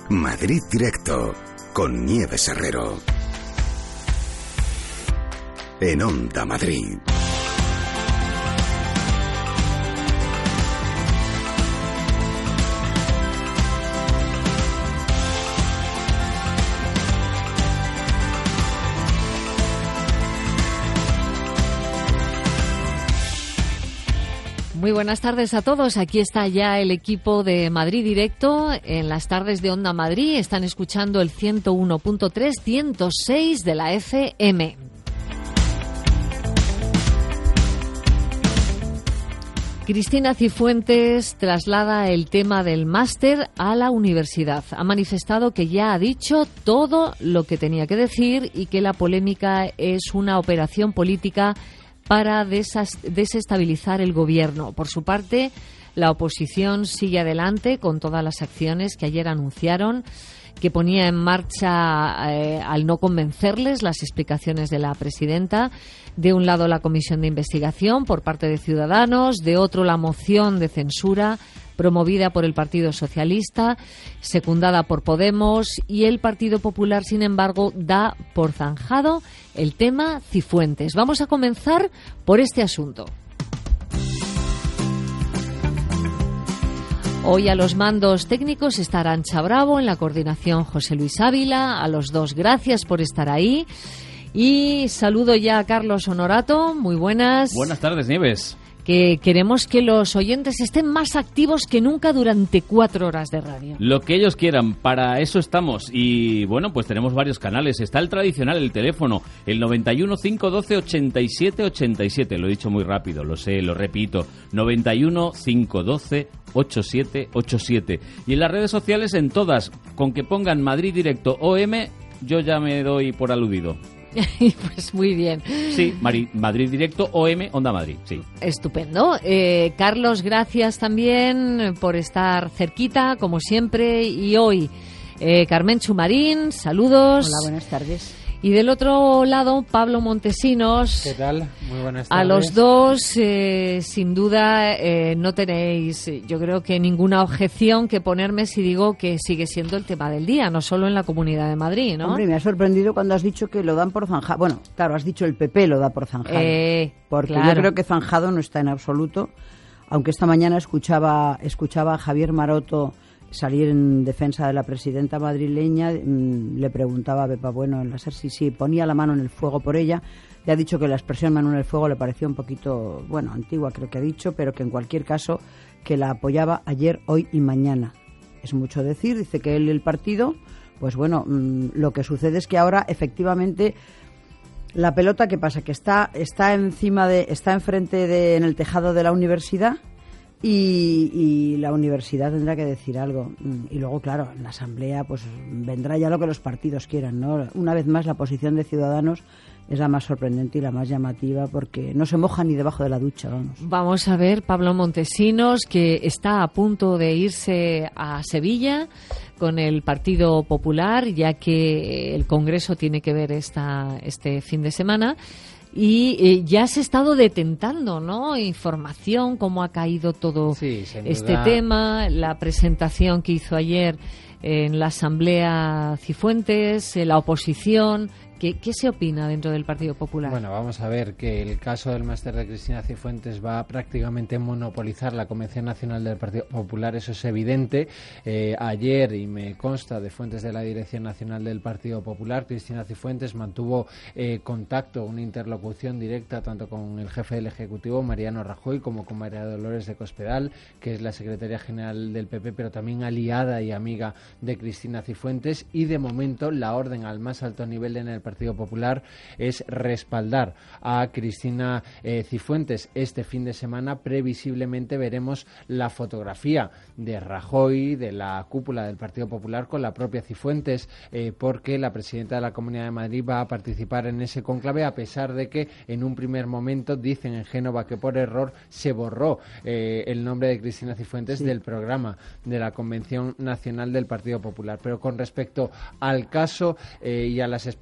Madrid Directo, con Nieves Herrero. En Onda Madrid. Muy buenas tardes a todos. Aquí está ya el equipo de Madrid Directo. En las tardes de Onda Madrid están escuchando el 101.3, 106 de la FM. Cristina Cifuentes traslada el tema del máster a la universidad. Ha manifestado que ya ha dicho todo lo que tenía que decir y que la polémica es una operación política para desestabilizar el gobierno. Por su parte, la oposición sigue adelante con todas las acciones que ayer anunciaron, que ponía en marcha al no convencerles las explicaciones de la presidenta. De un lado, la comisión de investigación por parte de Ciudadanos, de otro, la moción de censura promovida por el Partido Socialista, secundada por Podemos, y el Partido Popular, sin embargo, da por zanjado el tema Cifuentes. Vamos a comenzar por este asunto. Hoy a los mandos técnicos está Arantxa Bravo, en la coordinación José Luis Ávila. A los dos, gracias por estar ahí. Y saludo ya a Carlos Honorato. Muy buenas. Buenas tardes, Nieves. Que queremos que los oyentes estén más activos que nunca durante 4 horas de radio. Lo que ellos quieran, para eso estamos. Y bueno, pues tenemos varios canales. Está el tradicional, el teléfono, el 91 512 87 87. Lo he dicho muy rápido, lo sé, lo repito. 91 512 87 87. Y en las redes sociales, en todas, con que pongan Madrid Directo OM, yo ya me doy por aludido. Pues muy bien. Sí, Madrid Directo, OM, Onda Madrid, sí. Estupendo. Carlos, gracias también por estar cerquita, como siempre. Y hoy, Carmen Chumarín, saludos. Hola, buenas tardes. Y del otro lado, Pablo Montesinos. ¿Qué tal? Muy buenas tardes. A los dos, sin duda, no tenéis, yo creo que ninguna objeción que ponerme si digo que sigue siendo el tema del día, no solo en la Comunidad de Madrid, ¿no? Hombre, me ha sorprendido cuando has dicho que lo dan por zanjado. Bueno, claro, has dicho el PP lo da por zanjado. Porque claro, yo creo que zanjado no está en absoluto. Aunque esta mañana escuchaba a Javier Maroto salir en defensa de la presidenta madrileña. Le preguntaba a Pepa Bueno en la SER si ponía la mano en el fuego por ella. Le ha dicho que la expresión mano en el fuego le pareció un poquito, bueno, antigua creo que ha dicho, pero que en cualquier caso que la apoyaba ayer, hoy y mañana. Es mucho decir, dice que él y el partido, pues bueno, lo que sucede es que ahora efectivamente la pelota, ¿qué pasa? Que está enfrente en el tejado de la universidad. Y la universidad tendrá que decir algo. Y luego, claro, en la asamblea pues vendrá ya lo que los partidos quieran, ¿no? Una vez más, la posición de Ciudadanos es la más sorprendente y la más llamativa porque no se moja ni debajo de la ducha, vamos. Vamos a ver, Pablo Montesinos, que está a punto de irse a Sevilla con el Partido Popular, ya que el Congreso tiene que ver este fin de semana. Y ya se ha estado detentando, ¿no? Información, cómo ha caído todo este tema, la presentación que hizo ayer en la Asamblea Cifuentes, la oposición. ¿Qué se opina dentro del Partido Popular? Bueno, vamos a ver que el caso del máster de Cristina Cifuentes va a prácticamente monopolizar la Convención Nacional del Partido Popular, eso es evidente. Ayer, y me consta de fuentes de la Dirección Nacional del Partido Popular, Cristina Cifuentes mantuvo contacto, una interlocución directa tanto con el jefe del Ejecutivo, Mariano Rajoy, como con María Dolores de Cospedal, que es la secretaria general del PP, pero también aliada y amiga de Cristina Cifuentes, y de momento la orden al más alto nivel en el Partido Popular es respaldar a Cristina Cifuentes. Este fin de semana previsiblemente veremos la fotografía de Rajoy, de la cúpula del Partido Popular, con la propia Cifuentes, porque la presidenta de la Comunidad de Madrid va a participar en ese cónclave, a pesar de que en un primer momento dicen en Génova que por error se borró el nombre de Cristina Cifuentes del programa de la Convención Nacional del Partido Popular. Pero con respecto al caso y a las explicaciones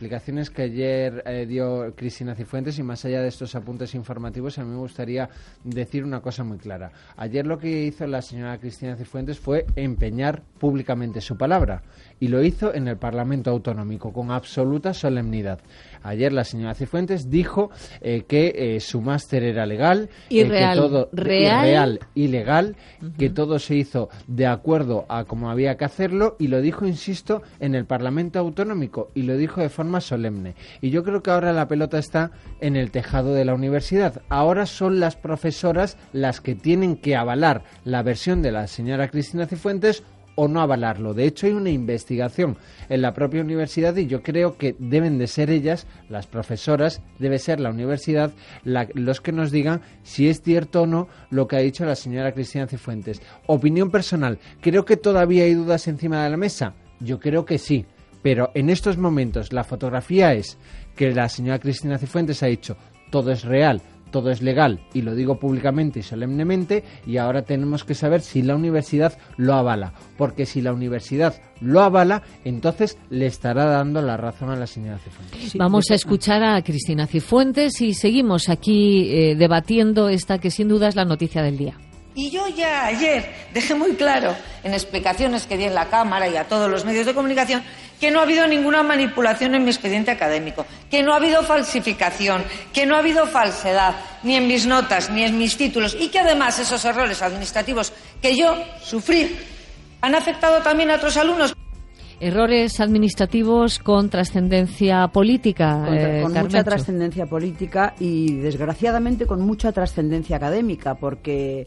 declaraciones que ayer dio Cristina Cifuentes, y más allá de estos apuntes informativos, a mí me gustaría decir una cosa muy clara. Ayer lo que hizo la señora Cristina Cifuentes fue empeñar públicamente su palabra, y lo hizo en el Parlamento Autonómico con absoluta solemnidad. Ayer la señora Cifuentes dijo que su máster era legal, que todo real y legal, que todo se hizo de acuerdo a cómo había que hacerlo, y lo dijo, insisto, en el Parlamento Autonómico, y lo dijo de forma solemne. Y yo creo que ahora la pelota está en el tejado de la universidad. Ahora son las profesoras las que tienen que avalar la versión de la señora Cristina Cifuentes o no avalarlo. De hecho, hay una investigación en la propia universidad, y yo creo que deben de ser ellas, las profesoras, debe ser la universidad, los que nos digan si es cierto o no lo que ha dicho la señora Cristina Cifuentes. Opinión personal, ¿creo que todavía hay dudas encima de la mesa? Yo creo que sí, pero en estos momentos la fotografía es que la señora Cristina Cifuentes ha dicho todo es real, todo es legal, y lo digo públicamente y solemnemente, y ahora tenemos que saber si la universidad lo avala, porque si la universidad lo avala, entonces le estará dando la razón a la señora Cifuentes. Sí, vamos a escuchar a Cristina Cifuentes y seguimos aquí debatiendo esta que sin duda es la noticia del día. Y yo ya ayer dejé muy claro, en explicaciones que di en la Cámara y a todos los medios de comunicación, que no ha habido ninguna manipulación en mi expediente académico, que no ha habido falsificación, que no ha habido falsedad, ni en mis notas, ni en mis títulos, y que además esos errores administrativos que yo sufrí han afectado también a otros alumnos. Errores administrativos con trascendencia política. Con mucha trascendencia política y, desgraciadamente, con mucha trascendencia académica, porque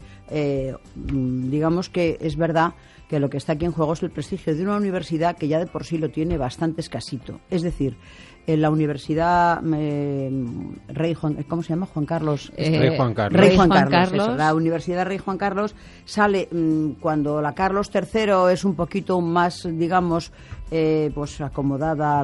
digamos que es verdad que lo que está aquí en juego es el prestigio de una universidad que ya de por sí lo tiene bastante escasito. Es decir, en la Universidad Rey Juan, ¿cómo se llama? Juan Carlos. Rey Juan Carlos. Rey Juan Carlos. Eso, la Universidad Rey Juan Carlos sale cuando la Carlos III es un poquito más, digamos, pues acomodada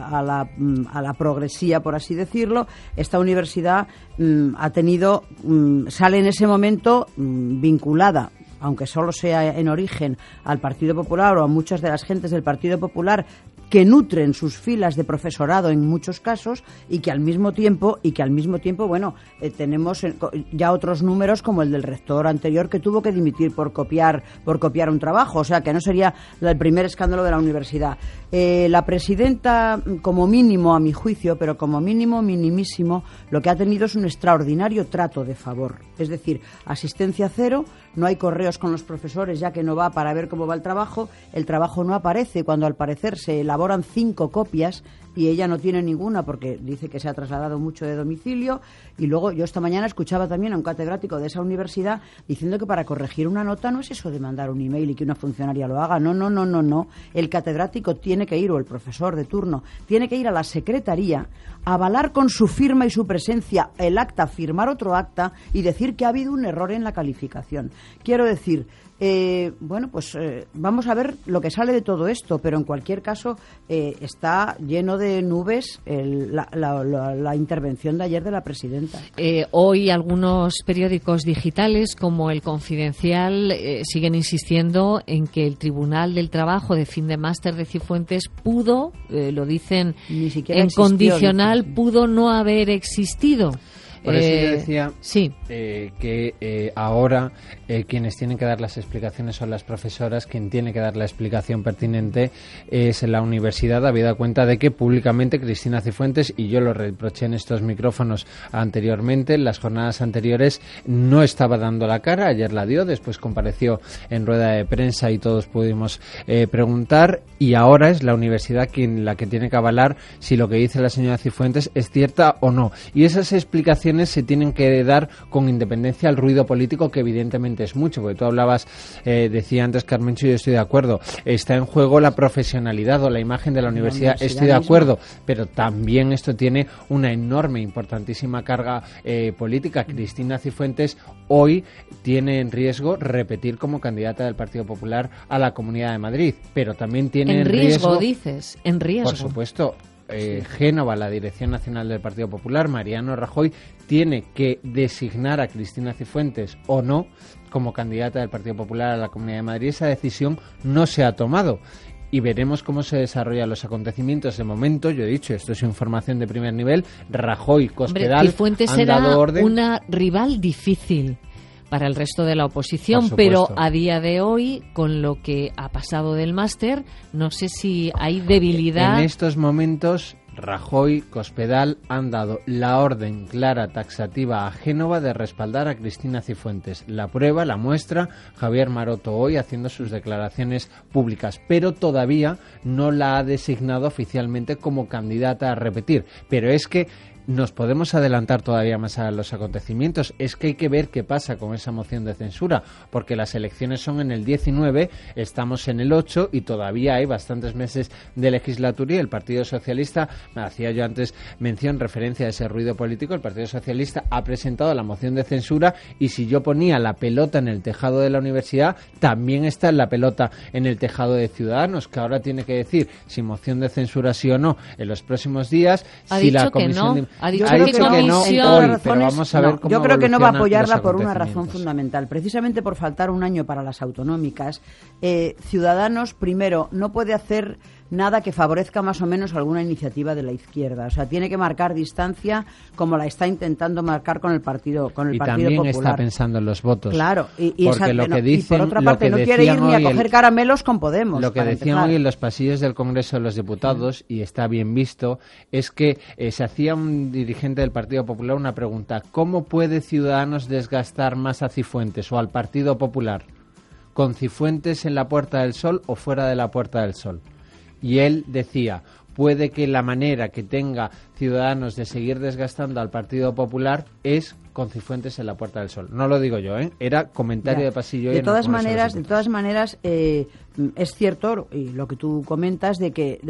a la progresía, por así decirlo. Esta universidad ha tenido, sale en ese momento vinculada, aunque solo sea en origen, al Partido Popular o a muchas de las gentes del Partido Popular que nutren sus filas de profesorado en muchos casos, y que al mismo tiempo bueno, tenemos ya otros números como el del rector anterior, que tuvo que dimitir por copiar un trabajo, o sea que no sería el primer escándalo de la universidad. La presidenta, como mínimo a mi juicio, pero como mínimo minimísimo, lo que ha tenido es un extraordinario trato de favor, es decir, asistencia cero, no hay correos con los profesores ya que no va para ver cómo va el trabajo no aparece cuando al parecer se elaboran 5 copias y ella no tiene ninguna porque dice que se ha trasladado mucho de domicilio. Y luego yo esta mañana escuchaba también a un catedrático de esa universidad diciendo que para corregir una nota no es eso de mandar un email y que una funcionaria lo haga, no. El catedrático tiene que ir, o el profesor de turno, tiene que ir a la secretaría, avalar con su firma y su presencia el acta, firmar otro acta y decir que ha habido un error en la calificación. Quiero decir, vamos a ver lo que sale de todo esto, pero en cualquier caso está lleno de nubes la intervención de ayer de la presidenta. Hoy algunos periódicos digitales como El Confidencial siguen insistiendo en que el Tribunal del Trabajo de fin de máster de Cifuentes pudo, lo dicen en condicional, pudo no haber existido. Por eso yo decía que ahora quienes tienen que dar las explicaciones son las profesoras. Quien tiene que dar la explicación pertinente es la universidad, habida cuenta de que públicamente Cristina Cifuentes, y yo lo reproché en estos micrófonos anteriormente, en las jornadas anteriores, no estaba dando la cara. Ayer la dio, después compareció en rueda de prensa y todos pudimos preguntar, y ahora es la universidad la que tiene que avalar si lo que dice la señora Cifuentes es cierta o no. Y esas explicaciones se tienen que dar con independencia al ruido político, que evidentemente es mucho, porque tú hablabas, decía antes Carmencho, y yo estoy de acuerdo, está en juego la profesionalidad o la imagen de la universidad, estoy de acuerdo, pero también esto tiene una enorme, importantísima carga política. Cristina Cifuentes hoy tiene en riesgo repetir como candidata del Partido Popular a la Comunidad de Madrid, pero también tiene en riesgo, dices, en riesgo. Por supuesto. Génova, la Dirección Nacional del Partido Popular, Mariano Rajoy, tiene que designar a Cristina Cifuentes o no como candidata del Partido Popular a la Comunidad de Madrid. Esa decisión no se ha tomado. y veremos cómo se desarrollan los acontecimientos. De momento, yo he dicho, esto es información de primer nivel, Rajoy, Cospedal Cifuentes han dado orden. Una rival difícil para el resto de la oposición, pero a día de hoy, con lo que ha pasado del máster, no sé si hay debilidad. En estos momentos, Rajoy, Cospedal han dado la orden clara, taxativa a Génova de respaldar a Cristina Cifuentes. La prueba, la muestra, Javier Maroto hoy haciendo sus declaraciones públicas, pero todavía no la ha designado oficialmente como candidata a repetir. Pero es que nos podemos adelantar todavía más a los acontecimientos. Es que hay que ver qué pasa con esa moción de censura, porque las elecciones son en el 19, estamos en el 8 y todavía hay bastantes meses de legislatura y el Partido Socialista, me hacía yo antes referencia a ese ruido político, el Partido Socialista ha presentado la moción de censura y si yo ponía la pelota en el tejado de la universidad, también está la pelota en el tejado de Ciudadanos, que ahora tiene que decir si moción de censura sí o no en los próximos días, si la comisión Ha dicho que no hoy, pero vamos a ver cómo yo creo que no va a apoyarla por una razón fundamental. Precisamente por faltar un año para las autonómicas, Ciudadanos, primero, no puede hacer nada que favorezca más o menos alguna iniciativa de la izquierda. O sea, tiene que marcar distancia como la está intentando marcar con el Partido Popular. Y también está pensando en los votos. Claro. Porque lo que dicen, y por otra parte, no quiere ir ni a coger caramelos con Podemos. Lo que decían hoy en los pasillos del Congreso de los Diputados, y está bien visto, es que se hacía un dirigente del Partido Popular una pregunta: ¿cómo puede Ciudadanos desgastar más a Cifuentes o al Partido Popular? ¿Con Cifuentes en la Puerta del Sol o fuera de la Puerta del Sol? Y él decía, puede que la manera que tenga Ciudadanos de seguir desgastando al Partido Popular es con Cifuentes en la Puerta del Sol. No lo digo yo, era comentario de pasillo. De todas maneras, es cierto, y lo que tú comentas, de que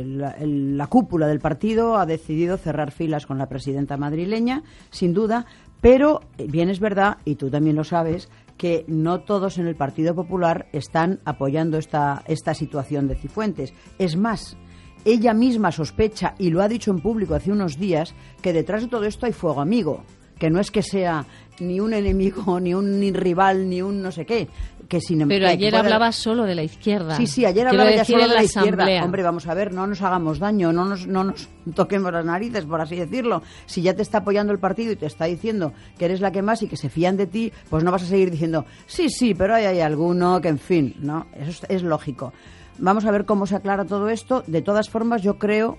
la cúpula del partido ha decidido cerrar filas con la presidenta madrileña, sin duda, pero bien es verdad, y tú también lo sabes, que no todos en el Partido Popular están apoyando esta situación de Cifuentes. Es más, ella misma sospecha, y lo ha dicho en público hace unos días, que detrás de todo esto hay fuego amigo, que no es que sea ni un enemigo, ni un rival, ni un no sé qué. Pero ayer hablaba solo de la izquierda. Sí, ayer hablaba ya solo de la izquierda. Hombre, vamos a ver, no nos hagamos daño, no nos toquemos las narices, por así decirlo. Si ya te está apoyando el partido y te está diciendo que eres la que más y que se fían de ti, pues no vas a seguir diciendo, sí, pero hay alguno que, en fin, ¿no? Eso es lógico. Vamos a ver cómo se aclara todo esto. De todas formas, yo creo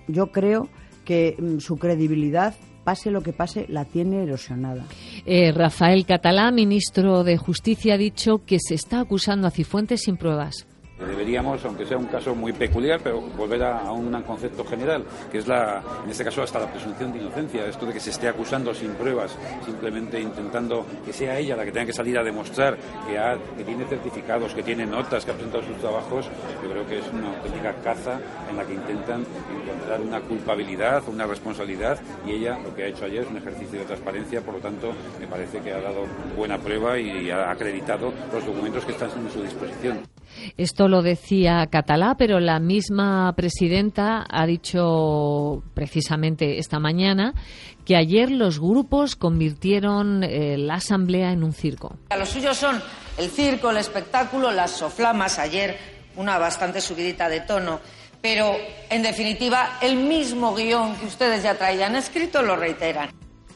que su credibilidad, pase lo que pase, la tiene erosionada. Rafael Català, ministro de Justicia, ha dicho que se está acusando a Cifuentes sin pruebas. Deberíamos, aunque sea un caso muy peculiar, pero volver a un concepto general, que es en este caso hasta la presunción de inocencia, esto de que se esté acusando sin pruebas, simplemente intentando que sea ella la que tenga que salir a demostrar que tiene certificados, que tiene notas, que ha presentado sus trabajos. Yo creo que es una auténtica caza en la que intentan encontrar una culpabilidad, una responsabilidad, y ella lo que ha hecho ayer es un ejercicio de transparencia. Por lo tanto, me parece que ha dado buena prueba y ha acreditado los documentos que están en su disposición. Esto lo decía Català, pero la misma presidenta ha dicho precisamente esta mañana que ayer los grupos convirtieron la asamblea en un circo. Los suyos son el circo, el espectáculo, las soflamas. Ayer una bastante subidita de tono, pero en definitiva el mismo guión que ustedes ya traían escrito lo reiteran.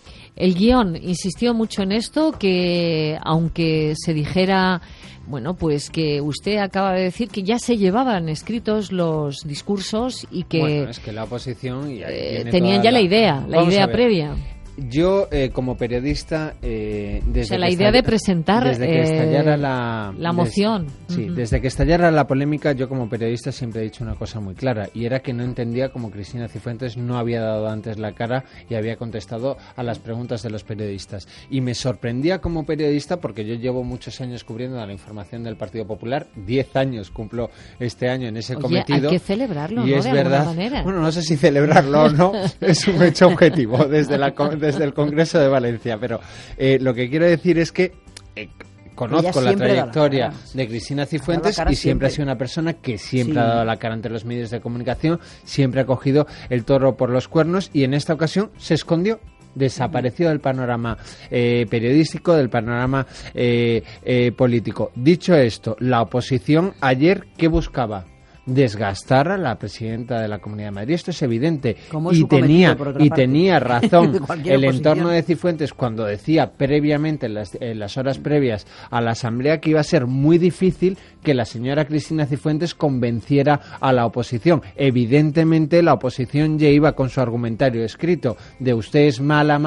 El guión insistió mucho en esto, que aunque se dijera, bueno, pues que usted acaba de decir que ya se llevaban escritos los discursos y que, bueno, es que la oposición tenían ya la idea previa. Yo, como periodista, desde la idea de presentar desde que estallara la moción. Desde que estallara la polémica, yo como periodista siempre he dicho una cosa muy clara, y era que no entendía cómo Cristina Cifuentes no había dado antes la cara y había contestado a las preguntas de los periodistas. Y me sorprendía como periodista, porque yo llevo muchos años cubriendo la información del Partido Popular, 10 años cumplo este año en ese cometido. Hay que celebrarlo, y ¿no? es de verdad, alguna manera. Bueno, no sé si celebrarlo o no, es un hecho objetivo desde el Congreso de Valencia, pero lo que quiero decir es que conozco la trayectoria de Cristina Cifuentes y siempre ha sido una persona que siempre ha dado la cara ante los medios de comunicación, siempre ha cogido el toro por los cuernos, y en esta ocasión se escondió, desapareció del panorama periodístico, del panorama político. Dicho esto, la oposición ayer, ¿qué buscaba? desgastar a la presidenta de la Comunidad de Madrid. Esto es evidente. Y tenía razón el entorno de Cifuentes cuando decía previamente, en las horas previas a la asamblea, que iba a ser muy difícil que la señora Cristina Cifuentes convenciera a la oposición. Evidentemente la oposición ya iba con su argumentario escrito de usted es mala,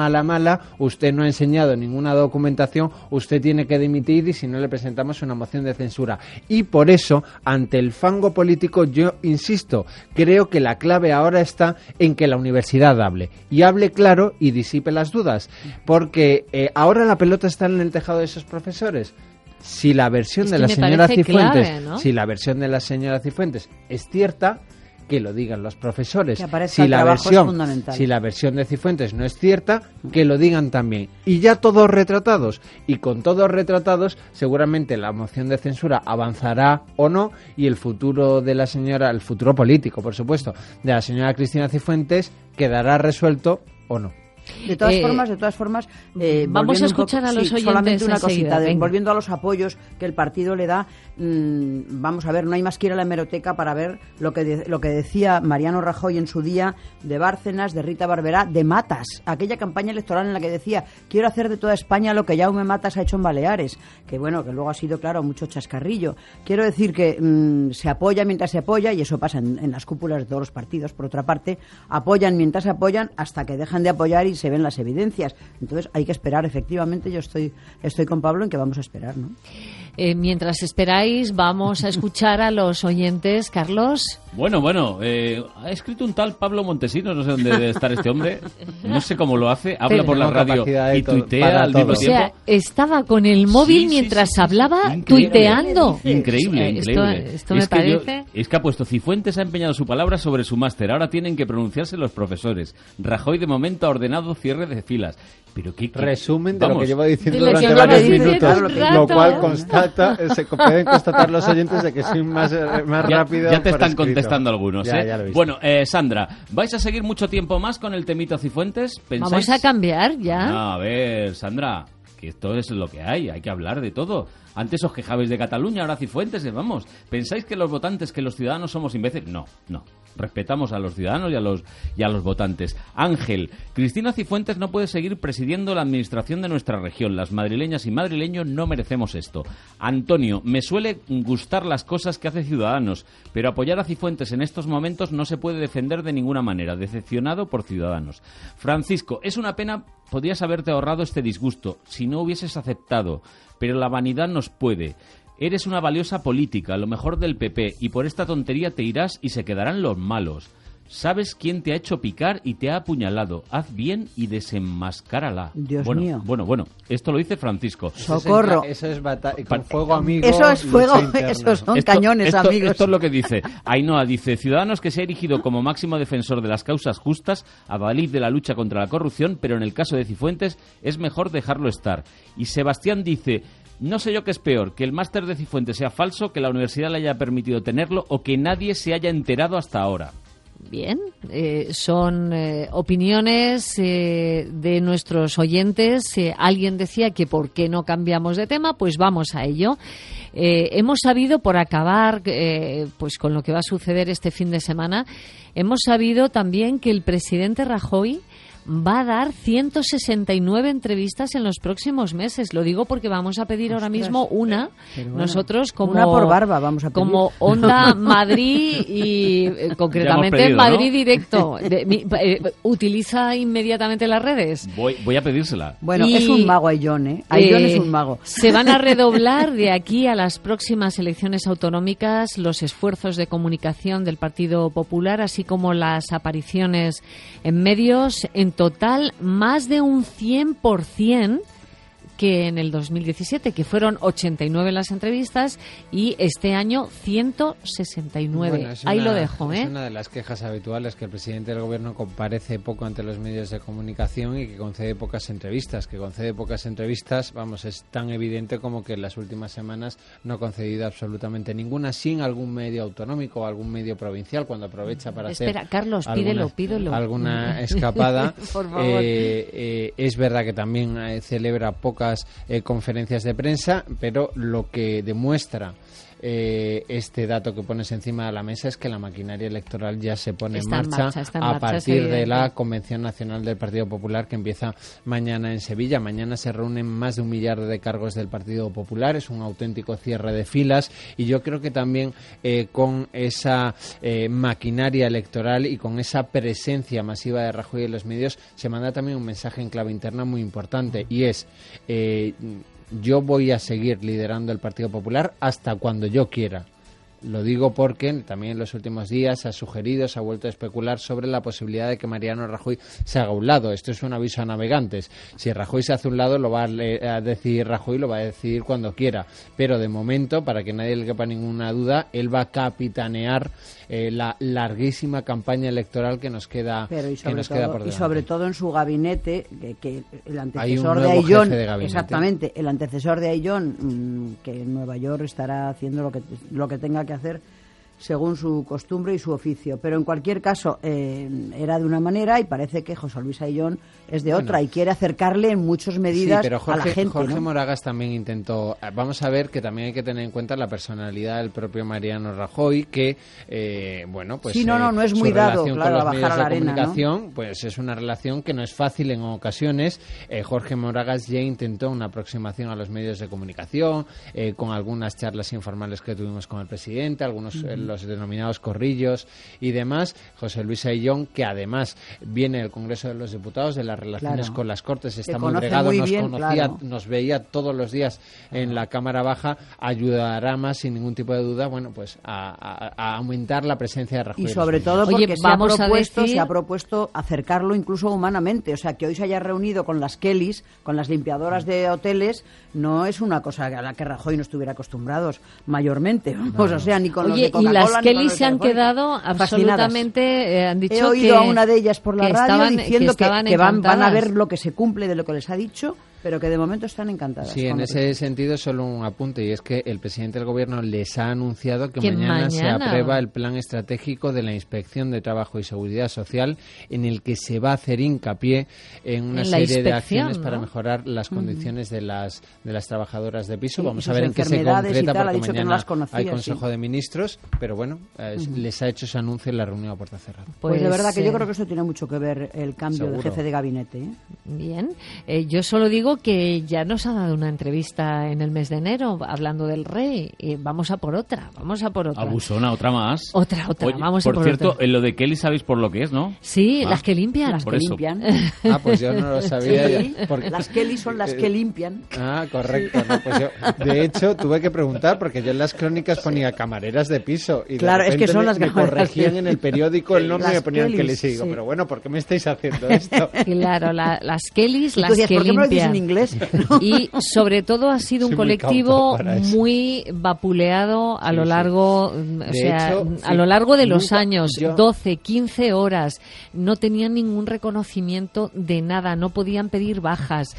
usted no ha enseñado ninguna documentación, usted tiene que dimitir y si no le presentamos una moción de censura. Y por eso, ante el fango político, yo insisto, creo que la clave ahora está en que la universidad hable claro y disipe las dudas, porque ahora la pelota está en el tejado de esos profesores. Si la versión de la señora Cifuentes, clave, ¿no? Si la versión de la señora Cifuentes es cierta, que lo digan los profesores. Si la versión de Cifuentes no es cierta, que lo digan también. Y ya todos retratados. Y con todos retratados, seguramente la moción de censura avanzará o no, y el futuro de la señora, el futuro político, por supuesto, de la señora Cristina Cifuentes quedará resuelto o no. De todas formas, vamos a escuchar a los oyentes solamente una enseguida, cosita, volviendo a los apoyos que el partido le da. Vamos a ver, no hay más que ir a la hemeroteca para ver lo que decía Mariano Rajoy en su día de Bárcenas, de Rita Barberá, de Matas, aquella campaña electoral en la que decía quiero hacer de toda España lo que Jaume Matas ha hecho en Baleares, que bueno, que luego ha sido, claro, mucho chascarrillo. Quiero decir que se apoya mientras se apoya, y eso pasa en las cúpulas de todos los partidos. Por otra parte, apoyan mientras se apoyan hasta que dejan de apoyar y se ven las evidencias. Entonces hay que esperar. Efectivamente, yo estoy con Pablo en que vamos a esperar, ¿no? Mientras esperáis, vamos a escuchar a los oyentes. Carlos. Bueno, ha escrito un tal Pablo Montesinos, no sé dónde debe estar este hombre, no sé cómo lo hace, habla por la radio y tuitea al mismo tiempo. O sea, estaba con el móvil mientras hablaba, tuiteando. Increíble. Esto me parece. Es que ha puesto Cifuentes ha empeñado su palabra sobre su máster, ahora tienen que pronunciarse los profesores. Rajoy de momento ha ordenado cierre de filas. Pero ¿qué resumen de lo que llevo diciendo durante varios minutos, lo cual se pueden constatar los oyentes de que soy más rápido. Ya te están contestando algunos. Ya lo he visto. Bueno, Sandra, ¿vais a seguir mucho tiempo más con el temito Cifuentes? ¿Pensáis? Vamos a cambiar ya. No, a ver, Sandra, que esto es lo que hay que hablar de todo. Antes os quejabais de Cataluña, ahora Cifuentes, vamos. ¿Pensáis que los votantes, que los ciudadanos somos imbéciles? No. Respetamos a los ciudadanos y a los votantes. Ángel, Cristina Cifuentes no puede seguir presidiendo la administración de nuestra región. Las madrileñas y madrileños no merecemos esto. Antonio, me suele gustar las cosas que hace Ciudadanos, pero apoyar a Cifuentes en estos momentos no se puede defender de ninguna manera. Decepcionado por Ciudadanos. Francisco, es una pena, podrías haberte ahorrado este disgusto si no hubieses aceptado, pero la vanidad nos puede. Eres una valiosa política, lo mejor del PP, y por esta tontería te irás y se quedarán los malos. Sabes quién te ha hecho picar y te ha apuñalado. Haz bien y desenmascárala. Dios mío. Bueno, esto lo dice Francisco. Socorro. Eso es con fuego amigo. Eso es fuego, esos son cañones amigos. Esto es lo que dice. Ainhoa dice, Ciudadanos que se ha erigido como máximo defensor de las causas justas, adalid de la lucha contra la corrupción, pero en el caso de Cifuentes es mejor dejarlo estar. Y Sebastián dice, no sé yo qué es peor, que el máster de Cifuentes sea falso, que la universidad le haya permitido tenerlo o que nadie se haya enterado hasta ahora. Bien, son opiniones de nuestros oyentes. Alguien decía que por qué no cambiamos de tema, pues vamos a ello. Hemos sabido, por acabar pues con lo que va a suceder este fin de semana, hemos sabido también que el presidente Rajoy va a dar 169 entrevistas en los próximos meses. Lo digo porque vamos a pedir ahora mismo una, bueno, nosotros como una por barba vamos a pedir. Como Onda Madrid y concretamente pedido, Madrid, ¿no? Directo. Utiliza inmediatamente las redes. Voy a pedírsela. Bueno, es un mago Ayllón, Ayllón es un mago. Se van a redoblar de aquí a las próximas elecciones autonómicas los esfuerzos de comunicación del Partido Popular, así como las apariciones en medios. En total, más de un 100% que en el 2017, que fueron 89 las entrevistas y este año 169. Bueno, ahí lo dejo. Es una de las quejas habituales, que el presidente del gobierno comparece poco ante los medios de comunicación y que concede pocas entrevistas. Vamos, es tan evidente como que en las últimas semanas no ha concedido absolutamente ninguna, sin algún medio autonómico o algún medio provincial, cuando aprovecha para Espera, hacer Carlos, pídelo. Alguna escapada. Por favor. Es verdad que también celebra pocas conferencias de prensa, pero lo que demuestra este dato que pones encima de la mesa, es que la maquinaria electoral ya se pone en marcha a partir de la Convención Nacional del Partido Popular, que empieza mañana en Sevilla. Mañana se reúnen más de 1 millar de cargos del Partido Popular, es un auténtico cierre de filas, y yo creo que también con esa maquinaria electoral y con esa presencia masiva de Rajoy en los medios se manda también un mensaje en clave interna muy importante, y es yo voy a seguir liderando el Partido Popular hasta cuando yo quiera. Lo digo porque también en los últimos días se ha vuelto a especular sobre la posibilidad de que Mariano Rajoy se haga a un lado. Esto es un aviso a navegantes. Si Rajoy se hace a un lado, lo va a decidir Rajoy, lo va a decidir cuando quiera. Pero de momento, para que nadie le quepa ninguna duda, él va a capitanear la larguísima campaña electoral que nos queda, por delante. Y sobre todo en su gabinete, que el antecesor de Ayllón, exactamente, el antecesor de Ayllón, que en Nueva York estará haciendo lo que tenga que hacer según su costumbre y su oficio, pero en cualquier caso era de una manera y parece que José Luis Ayllón es de otra y quiere acercarle en muchas medidas a la gente. Jorge ¿no? Moragas también intentó. Vamos a ver que también hay que tener en cuenta la personalidad del propio Mariano Rajoy, que pues sí, no es muy dado, claro, a bajar a la arena, comunicación, ¿no? Pues es una relación que no es fácil en ocasiones. Jorge Moragas ya intentó una aproximación a los medios de comunicación con algunas charlas informales que tuvimos con el presidente, algunos los denominados corrillos y demás. José Luis Ayllón, que además viene del Congreso de los Diputados, de las relaciones con las Cortes, está muy bregado, nos veía todos los días en la Cámara Baja, ayudará más, sin ningún tipo de duda, a aumentar la presencia de Rajoy. Y sobre todo porque se ha propuesto acercarlo incluso humanamente, o sea, que hoy se haya reunido con las Kellys, con las limpiadoras de hoteles, no es una cosa a la que Rajoy no estuviera acostumbrados mayormente, o sea, ni con los de Coca-Cola. Y las Kellys se han quedado absolutamente, han dicho que... He oído a una de ellas por la radio diciendo que van a ver lo que se cumple de lo que les ha dicho, pero que de momento están encantadas. Sí, en ese sentido solo un apunte, y es que el presidente del Gobierno les ha anunciado que mañana se aprueba el plan estratégico de la Inspección de Trabajo y Seguridad Social, en el que se va a hacer hincapié en una serie de acciones para mejorar las condiciones de las trabajadoras de piso. Vamos a ver en qué se concreta, porque mañana hay Consejo de Ministros, pero les ha hecho ese anuncio en la reunión a puerta cerrada. Pues de verdad que yo creo que eso tiene mucho que ver el cambio de jefe de gabinete. Bien, yo solo digo que ya nos ha dado una entrevista en el mes de enero hablando del rey, y vamos a por otra. Abusona, otra más. Otra, Oye, vamos a por otra. Por cierto, otra. en lo de Kelly sabéis por lo que es, ¿no? Sí, las que limpian. Las que limpian. Pues yo no lo sabía. Sí, las Kelly son las que limpian. Correcto. Pues yo, de hecho, tuve que preguntar, porque yo en las crónicas ponía camareras de piso, y claro, es que son las me corregían en el periódico el nombre y me ponían Kelly. Y digo, pero bueno, ¿por qué me estáis haciendo esto? Claro, las Kellys, las que ¿por qué me lo dices limpian. en inglés? Y sobre todo ha sido un colectivo muy vapuleado a lo largo, a lo largo de los años, 12, 15 horas. No tenían ningún reconocimiento de nada, no podían pedir bajas.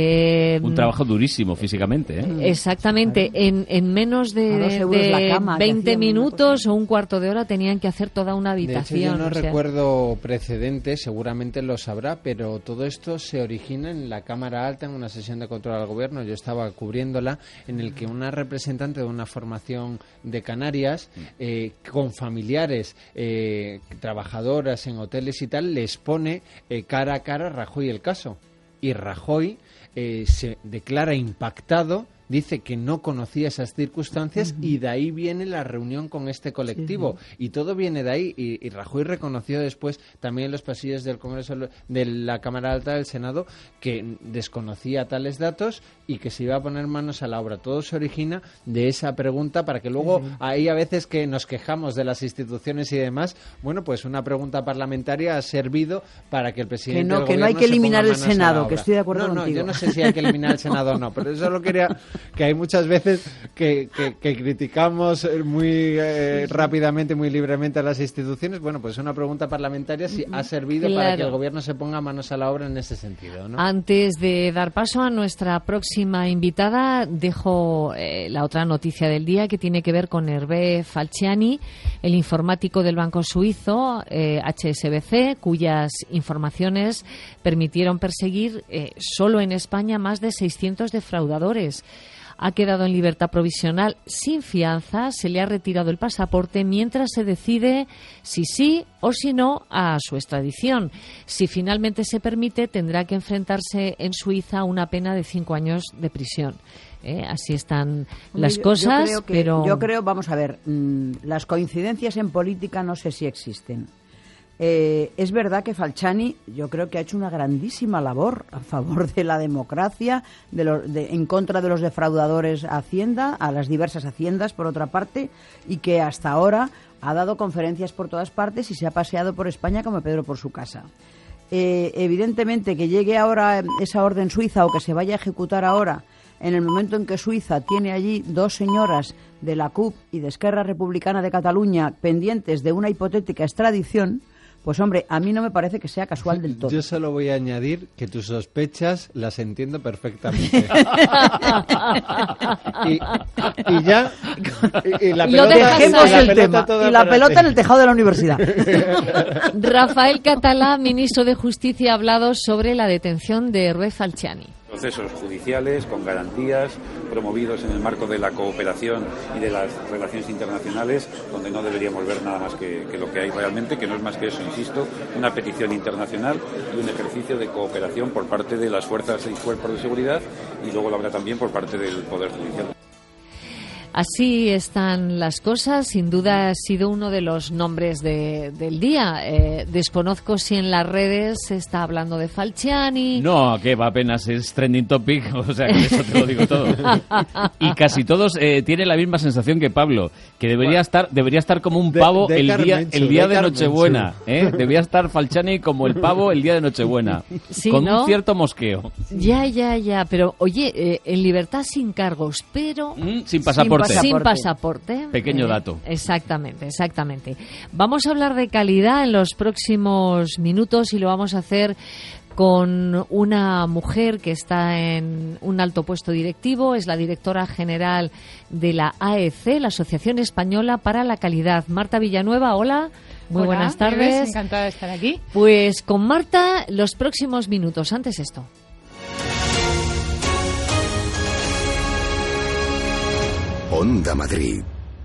Un trabajo durísimo físicamente, ¿eh? Exactamente, en menos de 20 minutos o un cuarto de hora tenían que hacer toda una habitación. De hecho, yo no recuerdo precedentes, seguramente lo sabrá, pero todo esto se origina en la Cámara Alta, en una sesión de control al Gobierno. Yo estaba cubriéndola, en el que una representante de una formación de Canarias, con familiares, trabajadoras en hoteles y tal, les pone cara a cara a Rajoy el caso. Y Rajoy se declara impactado, dice que no conocía esas circunstancias y de ahí viene la reunión con este colectivo. Y todo viene de ahí. Y Rajoy reconoció después, también en los pasillos del Congreso, de la Cámara Alta del Senado, que desconocía tales datos y que se iba a poner manos a la obra. Todo se origina de esa pregunta, para que luego hay a veces que nos quejamos de las instituciones y demás. Bueno, pues una pregunta parlamentaria ha servido para que el presidente del que no hay que eliminar el Senado, que estoy de acuerdo contigo. Yo no sé si hay que eliminar el Senado o no, pero eso lo quería... que hay muchas veces que criticamos muy rápidamente, muy libremente a las instituciones. Bueno, pues una pregunta parlamentaria sí ha servido para que el Gobierno se ponga manos a la obra en ese sentido, ¿no? Antes de dar paso a nuestra próxima invitada, dejo la otra noticia del día, que tiene que ver con Hervé Falciani, el informático del banco suizo HSBC, cuyas informaciones permitieron perseguir solo en España más de 600 defraudadores. ha quedado en libertad provisional sin fianza, se le ha retirado el pasaporte mientras se decide si sí o si no a su extradición. Si finalmente se permite, tendrá que enfrentarse en Suiza a una pena de 5 años de prisión. Así están las cosas, pero... Yo creo, vamos a ver, las coincidencias en política no sé si existen. Es verdad que Falciani yo creo que ha hecho una grandísima labor a favor de la democracia, en contra de los defraudadores a Hacienda, a las diversas haciendas por otra parte, y que hasta ahora ha dado conferencias por todas partes y se ha paseado por España como Pedro por su casa. Evidentemente que llegue ahora esa orden suiza o que se vaya a ejecutar ahora, en el momento en que Suiza tiene allí 2 señoras de la CUP y de Esquerra Republicana de Cataluña pendientes de una hipotética extradición, pues hombre, a mí no me parece que sea casual del todo. Yo solo voy a añadir que tus sospechas las entiendo perfectamente. y ya... Y la pelota en el tejado de la universidad. Rafael Català, ministro de Justicia, ha hablado sobre la detención de Ruiz Falciani. Procesos judiciales con garantías, promovidos en el marco de la cooperación y de las relaciones internacionales, donde no deberíamos ver nada más que lo que hay realmente, que no es más que eso, insisto, una petición internacional y un ejercicio de cooperación por parte de las fuerzas y cuerpos de seguridad, y luego lo habrá también por parte del Poder Judicial. Así están las cosas. Sin duda ha sido uno de los nombres del día. Desconozco si en las redes se está hablando de Falciani. No, que va, apenas es trending topic, o sea, que eso te lo digo todo. Y casi todos tienen la misma sensación que Pablo, que debería estar como un pavo el día de Nochebuena. Debería estar Falciani como el pavo el día de Nochebuena, sí, con un cierto mosqueo. Ya, pero oye, en libertad sin cargos, pero... sin pasaporte. Sin pasaporte. Pequeño dato. Exactamente. Vamos a hablar de calidad en los próximos minutos y lo vamos a hacer con una mujer que está en un alto puesto directivo. Es la directora general de la AEC, la Asociación Española para la Calidad. Marta Villanueva, hola. Muy buenas tardes. Encantada de estar aquí. Pues con Marta, los próximos minutos. Antes esto. Onda Madrid.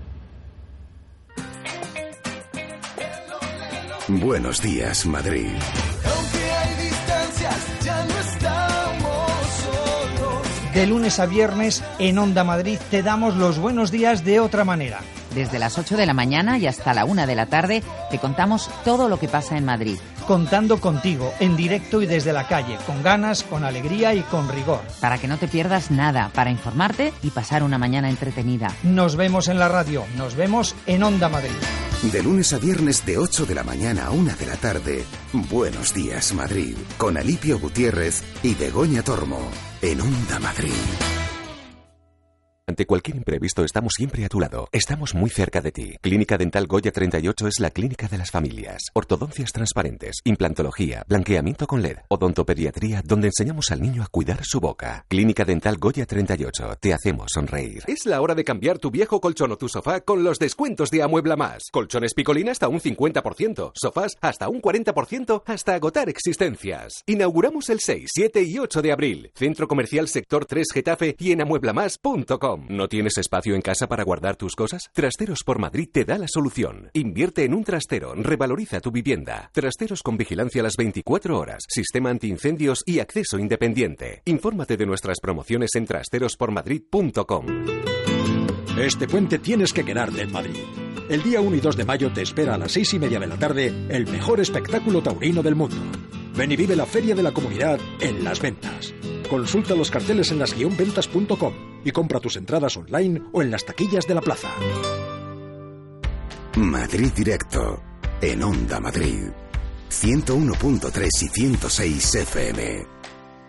Buenos días, Madrid. Aunque hay distancias, ya no estamos solos. De lunes a viernes en Onda Madrid te damos los buenos días de otra manera. Desde las 8 de la mañana y hasta la 1 de la tarde te contamos todo lo que pasa en Madrid. Contando contigo, en directo y desde la calle, con ganas, con alegría y con rigor. Para que no te pierdas nada, para informarte y pasar una mañana entretenida. Nos vemos en la radio, nos vemos en Onda Madrid. De lunes a viernes de 8 de la mañana a 1 de la tarde, Buenos días, Madrid, con Alipio Gutiérrez y Begoña Tormo, en Onda Madrid. Ante cualquier imprevisto estamos siempre a tu lado. Estamos muy cerca de ti. Clínica Dental Goya 38 es la clínica de las familias. Ortodoncias transparentes, implantología, blanqueamiento con LED, odontopediatría, donde enseñamos al niño a cuidar su boca. Clínica Dental Goya 38. Te hacemos sonreír. Es la hora de cambiar tu viejo colchón o tu sofá con los descuentos de Amuebla Más. Colchones Picolín hasta un 50%. Sofás hasta un 40% hasta agotar existencias. Inauguramos el 6, 7 y 8 de abril. Centro Comercial Sector 3 Getafe y en amueblamas.com. ¿No tienes espacio en casa para guardar tus cosas? Trasteros por Madrid te da la solución. Invierte en un trastero, revaloriza tu vivienda. Trasteros con vigilancia las 24 horas, sistema antiincendios y acceso independiente. Infórmate de nuestras promociones en trasterospormadrid.com. Este puente tienes que quedarte en Madrid. El día 1 y 2 de mayo te espera a las 6:30 de la tarde el mejor espectáculo taurino del mundo. Ven y vive la Feria de la Comunidad en Las Ventas. Consulta los carteles en las-ventas.com y compra tus entradas online o en las taquillas de la plaza. Madrid Directo, en Onda Madrid. 101.3 y 106 FM.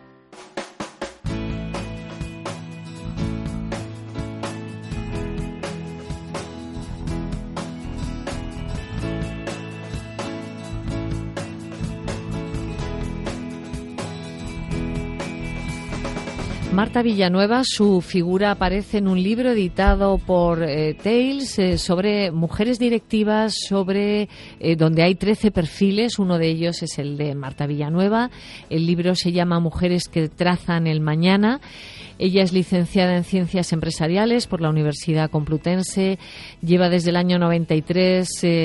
Marta Villanueva, su figura aparece en un libro editado por Tales sobre mujeres directivas, sobre donde hay 13 perfiles. Uno de ellos es el de Marta Villanueva. El libro se llama Mujeres que trazan el mañana. Ella es licenciada en Ciencias Empresariales por la Universidad Complutense. Lleva desde el año 93,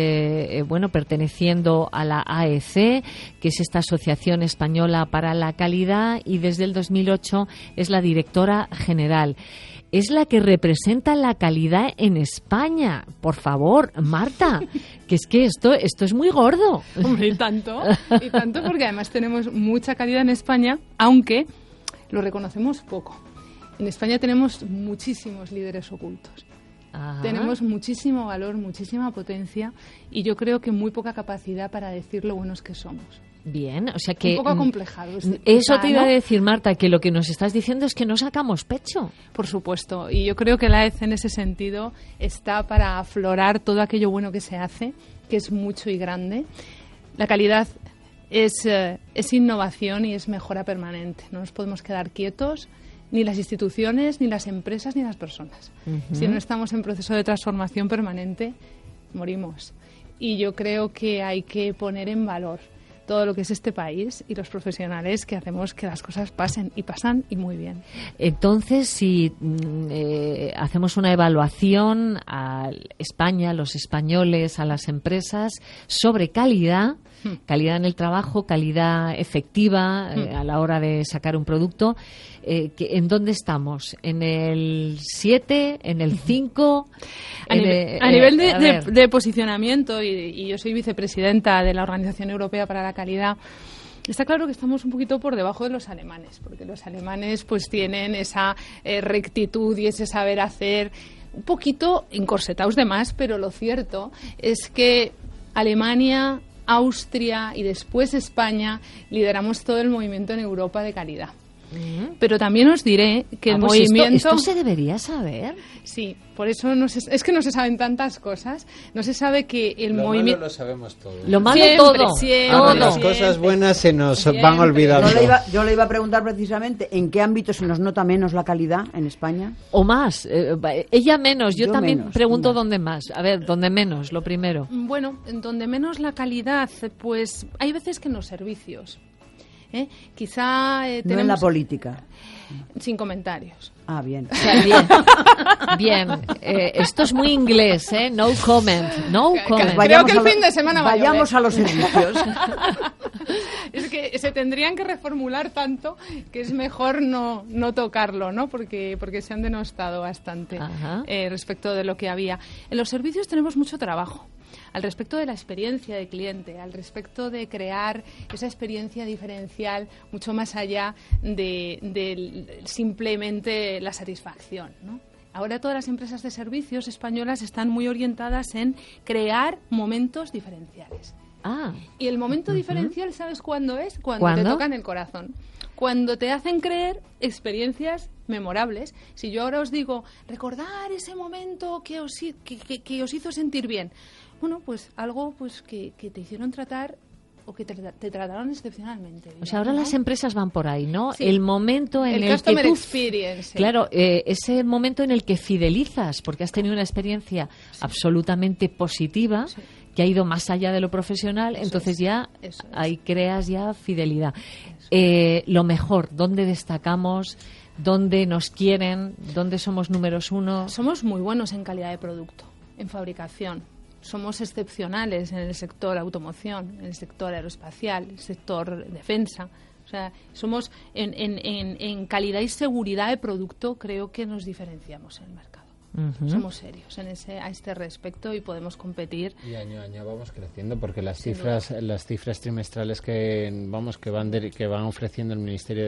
perteneciendo a la AEC, que es esta Asociación Española para la Calidad, y desde el 2008 es la directora general. Es la que representa la calidad en España. Por favor, Marta, que esto es muy gordo. Hombre, y tanto, porque además tenemos mucha calidad en España, aunque lo reconocemos poco. En España tenemos muchísimos líderes ocultos. Ajá. Tenemos muchísimo valor, muchísima potencia, y yo creo que muy poca capacidad para decir lo buenos que somos. Bien, o sea que... Un poco acomplejado. Eso te iba a decir, Marta, que lo que nos estás diciendo es que no sacamos pecho. Por supuesto, y yo creo que la AEC en ese sentido está para aflorar todo aquello bueno que se hace, que es mucho y grande. La calidad es innovación y es mejora permanente. No nos podemos quedar quietos, ni las instituciones, ni las empresas, ni las personas. Uh-huh. Si no estamos en proceso de transformación permanente, morimos. Y yo creo que hay que poner en valor todo lo que es este país y los profesionales que hacemos que las cosas pasen, y pasan y muy bien. Entonces, si hacemos una evaluación a España, a los españoles, a las empresas, sobre calidad en el trabajo, calidad efectiva a la hora de sacar un producto, ¿en dónde estamos? ¿En el 7? ¿En el 5? A nivel de posicionamiento, y yo soy vicepresidenta de la Organización Europea para la Calidad, está claro que estamos un poquito por debajo de los alemanes, porque los alemanes pues tienen esa rectitud y ese saber hacer un poquito encorsetados de más, pero lo cierto es que Alemania, Austria y después España lideramos todo el movimiento en Europa de calidad. Pero también os diré que el movimiento... ¿Esto se debería saber? Sí, por eso es que no se saben tantas cosas. No se sabe que el movimiento... Lo malo lo sabemos todo. Lo malo siempre, todo. Las cosas buenas se nos van olvidando. Yo le iba a preguntar precisamente ¿en qué ámbito se nos nota menos la calidad en España? O más. Ella menos. Yo también menos, pregunto dónde más. A ver, ¿dónde menos? Lo primero. Bueno, donde menos la calidad, pues hay veces que en los servicios. Quizá tenemos... No en la política. Sin comentarios. Ah, bien. O sea, bien. Esto es muy inglés, ¿eh? No comment. No comment. Creo que el fin de semana vayamos a los servicios. Es que se tendrían que reformular tanto que es mejor no tocarlo, ¿no? Porque se han denostado bastante respecto de lo que había. En los servicios tenemos mucho trabajo. Al respecto de la experiencia de cliente, al respecto de crear esa experiencia diferencial mucho más allá de simplemente la satisfacción, ¿no? Ahora todas las empresas de servicios españolas están muy orientadas en crear momentos diferenciales. Y el momento diferencial, ¿sabes cuándo es? Cuando te tocan el corazón. Cuando te hacen creer experiencias memorables. Si yo ahora os digo, recordar ese momento que os hizo sentir bien. Bueno, pues algo pues que te hicieron tratar o que te trataron excepcionalmente. Digamos, o sea, ahora las empresas van por ahí, ¿no? Sí. El momento en el customer que tú... experience. Claro, ese momento en el que fidelizas, porque has tenido una experiencia absolutamente positiva, que ha ido más allá de lo profesional, entonces ya ahí creas ya fidelidad. Lo mejor, ¿dónde destacamos? ¿Dónde nos quieren? ¿Dónde somos números uno? Somos muy buenos en calidad de producto, en fabricación. Somos excepcionales en el sector automoción, en el sector aeroespacial, en el sector defensa. O sea, somos en calidad y seguridad de producto, creo que nos diferenciamos en el mercado. Somos serios a este respecto y podemos competir. Y año a año vamos creciendo porque las cifras trimestrales que van ofreciendo el ministerio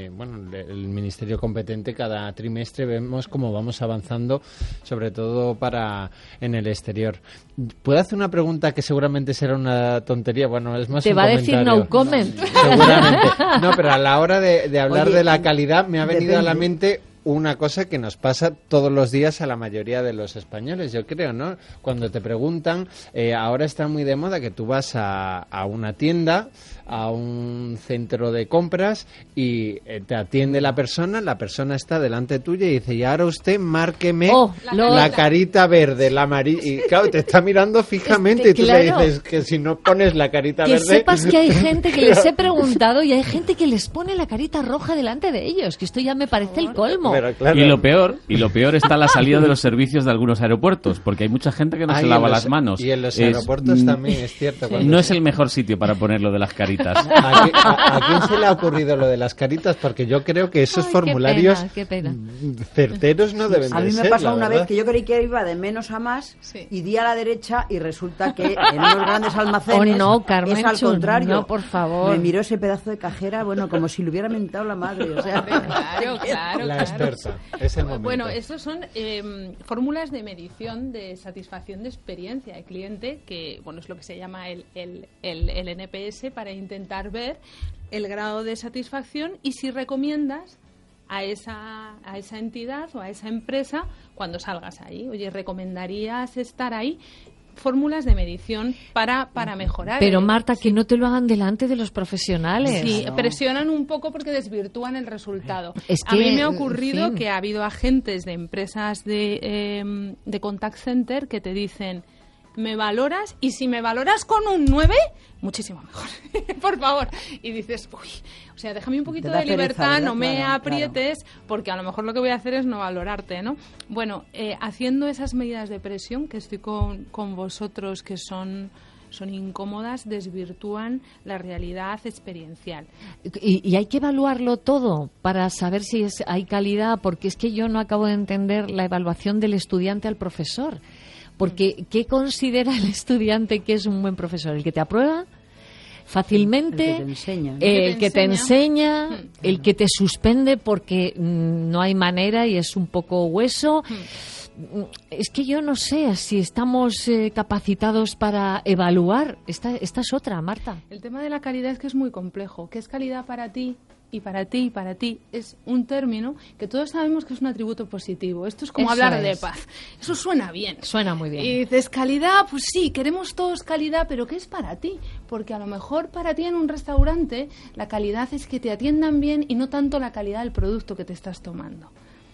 el ministerio competente cada trimestre, vemos cómo vamos avanzando, sobre todo en el exterior. ¿Puedo hacer una pregunta que seguramente será una tontería? Bueno, es más te un va comentario. A decir no comment. Seguramente. No, pero a la hora de hablar de la calidad me ha venido a la mente una cosa que nos pasa todos los días a la mayoría de los españoles, yo creo, ¿no? Cuando te preguntan, ahora está muy de moda que tú vas a una tienda, a un centro de compras y te atiende la persona está delante tuya y dice, y ahora usted márqueme la carita verde, la amarilla, y claro, te está mirando fijamente y tú le dices que si no pones la carita verde... Que sepas que hay gente que les he preguntado y hay gente que les pone la carita roja delante de ellos, que esto ya me parece el colmo. ¿cómo? Pero, claro. Y lo peor está la salida de los servicios de algunos aeropuertos, porque hay mucha gente que no se lava las manos. Y en los aeropuertos también es cierto. No es el mejor sitio para poner lo de las caritas. ¿A quién se le ha ocurrido lo de las caritas? Porque yo creo que esos formularios qué pena. certeros no deben de ser. A mí me pasó una vez que yo creí que iba de menos a más y di a la derecha y resulta que en unos grandes almacenes es al contrario. No, por favor. Me miró ese pedazo de cajera, bueno, como si le hubiera mentado la madre. O sea, claro. La experta, es el momento. Bueno, estos son fórmulas de medición de satisfacción de experiencia de cliente, que bueno, es lo que se llama el NPS, para intentar ver el grado de satisfacción y si recomiendas a esa entidad o a esa empresa cuando salgas ahí. Oye, ¿recomendarías estar ahí? Fórmulas de medición para mejorar. Pero Marta, que no te lo hagan delante de los profesionales. Sí, presionan un poco porque desvirtúan el resultado. Es que, a mí me ha ocurrido que ha habido agentes de empresas de contact center que te dicen: me valoras, y si me valoras con un 9, muchísimo mejor. Por favor. Y dices, uy, o sea, déjame un poquito de libertad, no me aprietes, porque a lo mejor lo que voy a hacer es no valorarte, ¿no? Bueno, haciendo esas medidas de presión, que estoy con vosotros, que son incómodas, desvirtúan la realidad experiencial. Y hay que evaluarlo todo para saber si hay calidad, porque es que yo no acabo de entender la evaluación del estudiante al profesor. Porque, ¿qué considera el estudiante que es un buen profesor? ¿El que te aprueba fácilmente? El que te enseña, el que te suspende porque no hay manera y es un poco hueso. Es que yo no sé si estamos capacitados para evaluar. Esta es otra, Marta. El tema de la calidad es que es muy complejo. ¿Qué es calidad para ti? Y para ti, y para ti, es un término que todos sabemos que es un atributo positivo. Esto es como hablar de paz. Eso suena bien. Suena muy bien. Y dices, calidad, pues sí, queremos todos calidad, pero ¿qué es para ti? Porque a lo mejor para ti en un restaurante la calidad es que te atiendan bien y no tanto la calidad del producto que te estás tomando.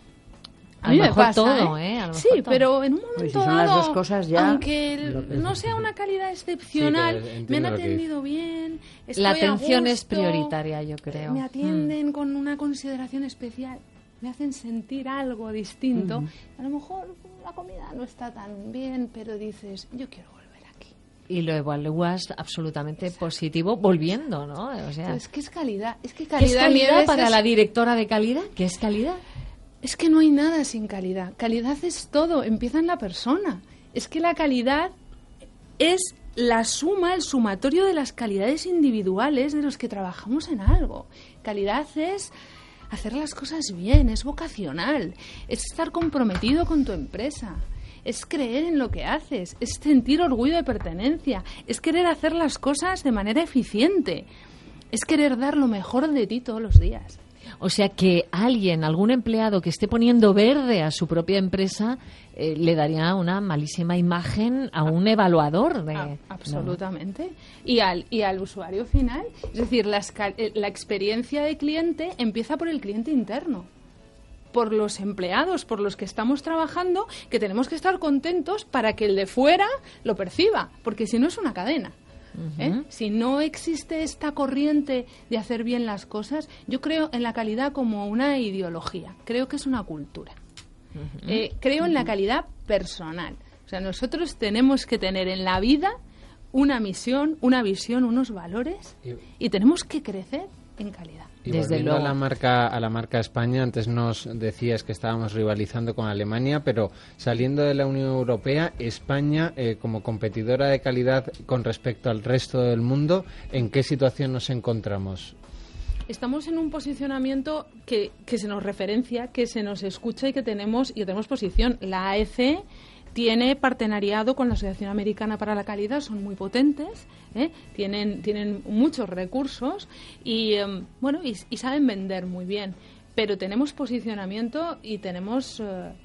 A lo mejor todo, ¿eh? A lo sí, mejor todo. Pero en un momento son dado, las dos cosas ya, aunque no sea una calidad excepcional, me han atendido bien, estoy la atención a gusto, es prioritaria, yo creo. Me atienden con una consideración especial, me hacen sentir algo distinto. A lo mejor la comida no está tan bien, pero dices, yo quiero volver aquí. Y lo evalúas absolutamente positivo, volviendo, ¿no? O sea, es que es calidad. Es que calidad, ¿qué es calidad para la directora de calidad? ¿Qué es calidad? Es que no hay nada sin calidad. Calidad es todo, empieza en la persona. Es que la calidad es la suma, el sumatorio de las calidades individuales de los que trabajamos en algo. Calidad es hacer las cosas bien, es vocacional, es estar comprometido con tu empresa, es creer en lo que haces, es sentir orgullo de pertenencia, es querer hacer las cosas de manera eficiente, es querer dar lo mejor de ti todos los días. O sea que algún empleado que esté poniendo verde a su propia empresa le daría una malísima imagen a un evaluador. Absolutamente. ¿No? Y al usuario final. Es decir, la experiencia de cliente empieza por el cliente interno, por los empleados, por los que estamos trabajando, que tenemos que estar contentos para que el de fuera lo perciba, porque si no es una cadena. Si no existe esta corriente de hacer bien las cosas, yo creo en la calidad como una ideología, creo que es una cultura. Creo en la calidad personal. O sea, nosotros tenemos que tener en la vida una misión, una visión, unos valores y tenemos que crecer en calidad. Y volviendo a la marca España, antes nos decías que estábamos rivalizando con Alemania, pero saliendo de la Unión Europea, España, como competidora de calidad con respecto al resto del mundo, ¿en qué situación nos encontramos? Estamos en un posicionamiento que se nos referencia, que se nos escucha y que tenemos posición. La AEC tiene partenariado con la Asociación Americana para la Calidad, son muy potentes, tienen muchos recursos y saben vender muy bien, pero tenemos posicionamiento y tenemos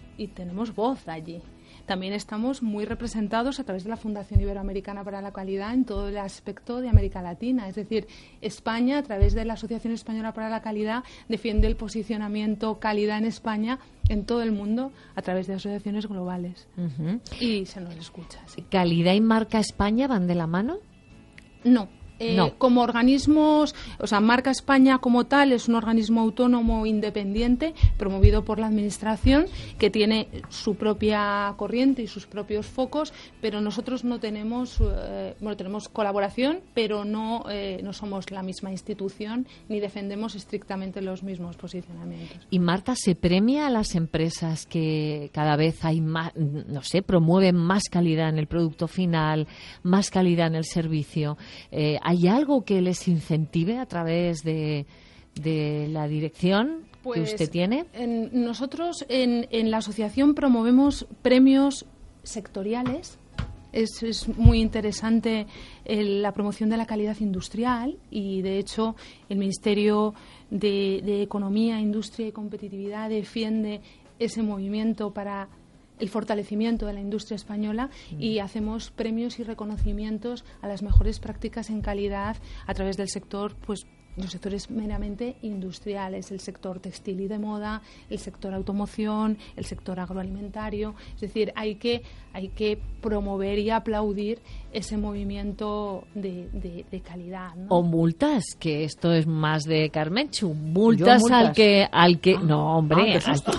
voz allí. También estamos muy representados a través de la Fundación Iberoamericana para la Calidad en todo el aspecto de América Latina. Es decir, España, a través de la Asociación Española para la Calidad, defiende el posicionamiento calidad en España en todo el mundo a través de asociaciones globales. Y se nos escucha. Sí. ¿Calidad y marca España van de la mano? No. No. Como organismos, o sea, Marca España como tal es un organismo autónomo independiente promovido por la Administración que tiene su propia corriente y sus propios focos, pero nosotros no tenemos, tenemos colaboración, pero no somos la misma institución ni defendemos estrictamente los mismos posicionamientos. Y Marta, ¿se premia a las empresas que cada vez hay más, promueven más calidad en el producto final, más calidad en el servicio? ¿Hay algo que les incentive a través de la dirección que usted tiene? Nosotros en la asociación promovemos premios sectoriales. Es muy interesante la promoción de la calidad industrial y, de hecho, el Ministerio de Economía, Industria y Competitividad defiende ese movimiento para el fortalecimiento de la industria española y hacemos premios y reconocimientos a las mejores prácticas en calidad a través del sector, pues los sectores meramente industriales, el sector textil y de moda, el sector automoción, el sector agroalimentario. Es decir, hay que promover y aplaudir ese movimiento de calidad, ¿no? O multas, que esto es más de Carmenchu. Multas al que no, hombre,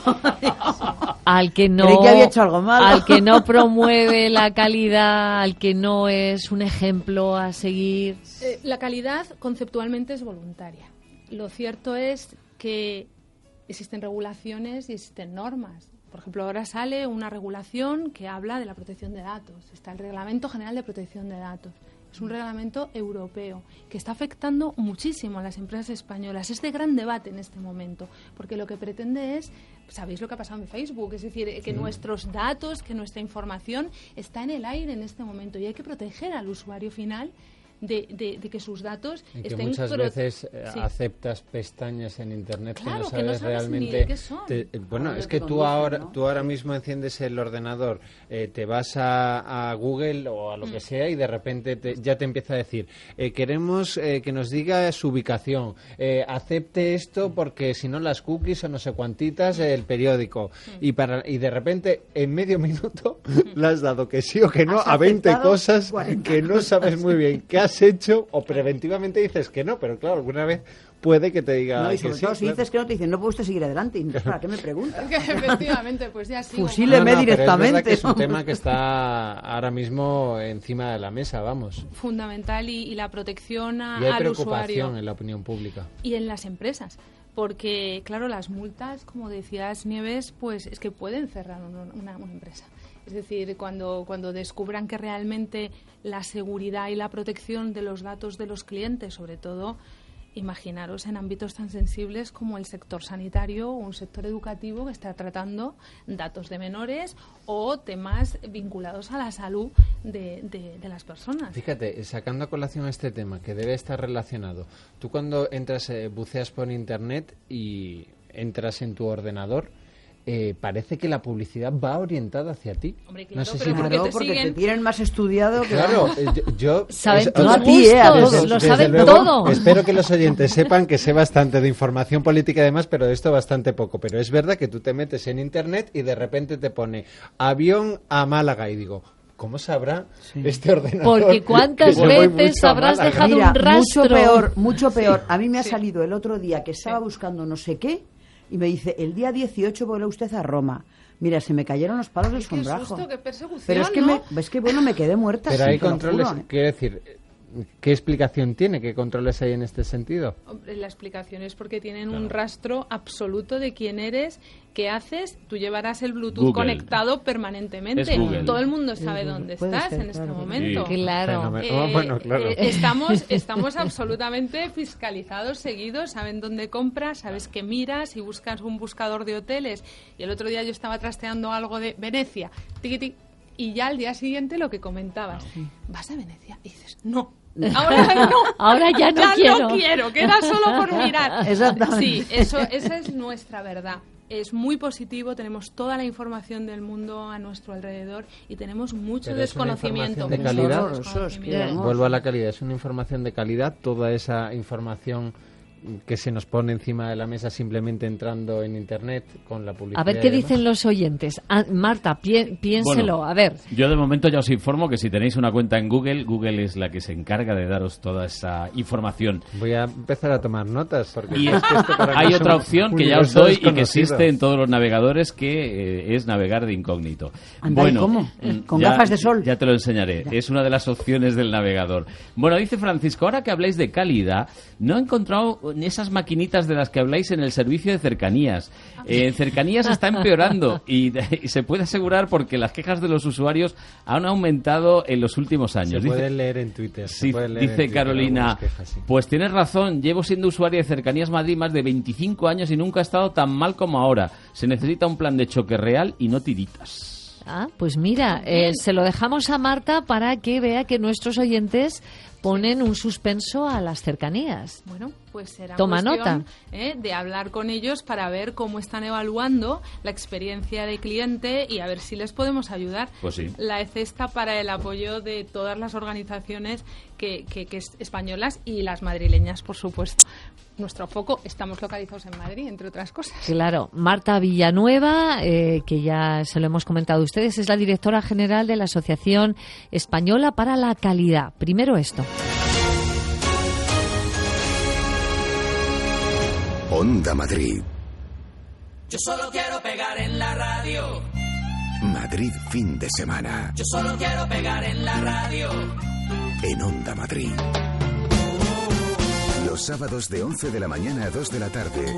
al que no, creí que había hecho algo malo. al que no promueve la calidad, al que no es un ejemplo a seguir. La calidad conceptualmente es voluntaria. Lo cierto es que existen regulaciones y existen normas. Por ejemplo, ahora sale una regulación que habla de la protección de datos. Está el Reglamento General de Protección de Datos. Es un reglamento europeo que está afectando muchísimo a las empresas españolas. Es de gran debate en este momento, porque lo que pretende es, ¿sabéis lo que ha pasado en Facebook? Es decir, que nuestros datos, que nuestra información está en el aire en este momento y hay que proteger al usuario final de que sus datos y que estén... muchas veces aceptas pestañas en Internet claro, que no sabes realmente ni de qué son. Es que tú ahora mismo enciendes el ordenador, te vas a Google o a lo que sea y de repente ya te empieza a decir queremos que nos diga su ubicación, acepte esto porque si no las cookies o no sé cuantitas, el periódico y de repente en medio minuto le has dado que sí o que no a 20 cosas 40. Que no sabes muy bien qué has hecho o preventivamente dices que no, pero claro, alguna vez puede que te diga no, y sobre que todo sí, si dices que no, te dicen no puede usted seguir adelante y ¿para qué me preguntas? Efectivamente, pues ya sigo. Fusíleme directamente. Es verdad que es un tema que está ahora mismo encima de la mesa, vamos. Fundamental y la protección al usuario. Y hay preocupación en la opinión pública. Y en las empresas. Porque, claro, las multas, como decías, Nieves, pues es que pueden cerrar una empresa. Es decir, cuando descubran que realmente la seguridad y la protección de los datos de los clientes, sobre todo, imaginaros en ámbitos tan sensibles como el sector sanitario o un sector educativo que está tratando datos de menores o temas vinculados a la salud de las personas. Fíjate, sacando a colación este tema, que debe estar relacionado, tú cuando entras, buceas por Internet y entras en tu ordenador, parece que la publicidad va orientada hacia ti. Hombre, claro, no sé pero si porque te tienen más estudiado que... Claro, yo... Saben tus gustos, lo saben todo. Espero que los oyentes sepan que sé bastante de información política y demás, pero de esto bastante poco. Pero es verdad que tú te metes en Internet y de repente te pone avión a Málaga y digo... ¿Cómo sabrá este ordenador? Porque cuántas veces habrás dejado un rastro. Mucho peor. A mí me ha salido el otro día que estaba buscando no sé qué y me dice, el día 18 vuela usted a Roma. Mira, se me cayeron los palos del sombrajo. Qué susto, qué persecución, pero es que bueno, me quedé muerta. Pero hay controles, quiero decir... ¿Qué explicación tiene? ¿Qué controles hay en este sentido? Hombre, la explicación es porque tienen un rastro absoluto de quién eres, qué haces. Tú llevarás el Bluetooth Google. Conectado permanentemente. Todo el mundo sabe dónde estás en este momento. Sí. Claro. Claro. Estamos absolutamente fiscalizados, seguidos. Saben dónde compras, sabes qué miras. Si buscas un buscador de hoteles. Y el otro día yo estaba trasteando algo de Venecia. Tiqui, y ya al día siguiente lo que comentabas. ¿Vas a Venecia? Y dices, no. Ahora no. Ahora ya no quiero. No quiero, queda solo por mirar. Exactamente. Sí, esa es nuestra verdad. Es muy positivo, tenemos toda la información del mundo a nuestro alrededor y tenemos mucho desconocimiento. ¿De calidad? Vuelvo a la calidad. ¿Es una información de calidad toda esa información que se nos pone encima de la mesa simplemente entrando en Internet con la publicidad. A ver qué dicen los oyentes. Marta, piénselo, bueno, a ver. Yo de momento ya os informo que si tenéis una cuenta en Google, Google es la que se encarga de daros toda esa información. Voy a empezar a tomar notas. Porque y hay otra opción que ya os doy y que existe en todos los navegadores, que es navegar de incógnito. Anda, bueno, ¿cómo? ¿Con gafas de sol? Ya te lo enseñaré. Ya. Es una de las opciones del navegador. Bueno, dice Francisco, ahora que habláis de calidad, no he encontrado esas maquinitas de las que habláis en el servicio de cercanías. En cercanías está empeorando y se puede asegurar porque las quejas de los usuarios han aumentado en los últimos años. Se pueden leer en Twitter. Sí, dice Carolina, quejas, sí. Pues tienes razón, llevo siendo usuaria de Cercanías Madrid más de 25 años y nunca ha estado tan mal como ahora. Se necesita un plan de choque real y no tiritas. Ah, pues mira, se lo dejamos a Marta para que vea que nuestros oyentes ponen un suspenso a las cercanías. Bueno, pues será Toma cuestión nota. De hablar con ellos para ver cómo están evaluando la experiencia de cliente y a ver si les podemos ayudar. Pues sí. La ECE está para el apoyo de todas las organizaciones que españolas y las madrileñas, por supuesto. Nuestro foco, estamos localizados en Madrid, entre otras cosas. Claro. Marta Villanueva, que ya se lo hemos comentado a ustedes, es la directora general de la Asociación Española para la Calidad. Primero esto. Onda Madrid. Yo solo quiero pegar en la radio. Madrid fin de semana. Yo solo quiero pegar en la radio. En Onda Madrid. Los sábados de 11 de la mañana a 2 de la tarde.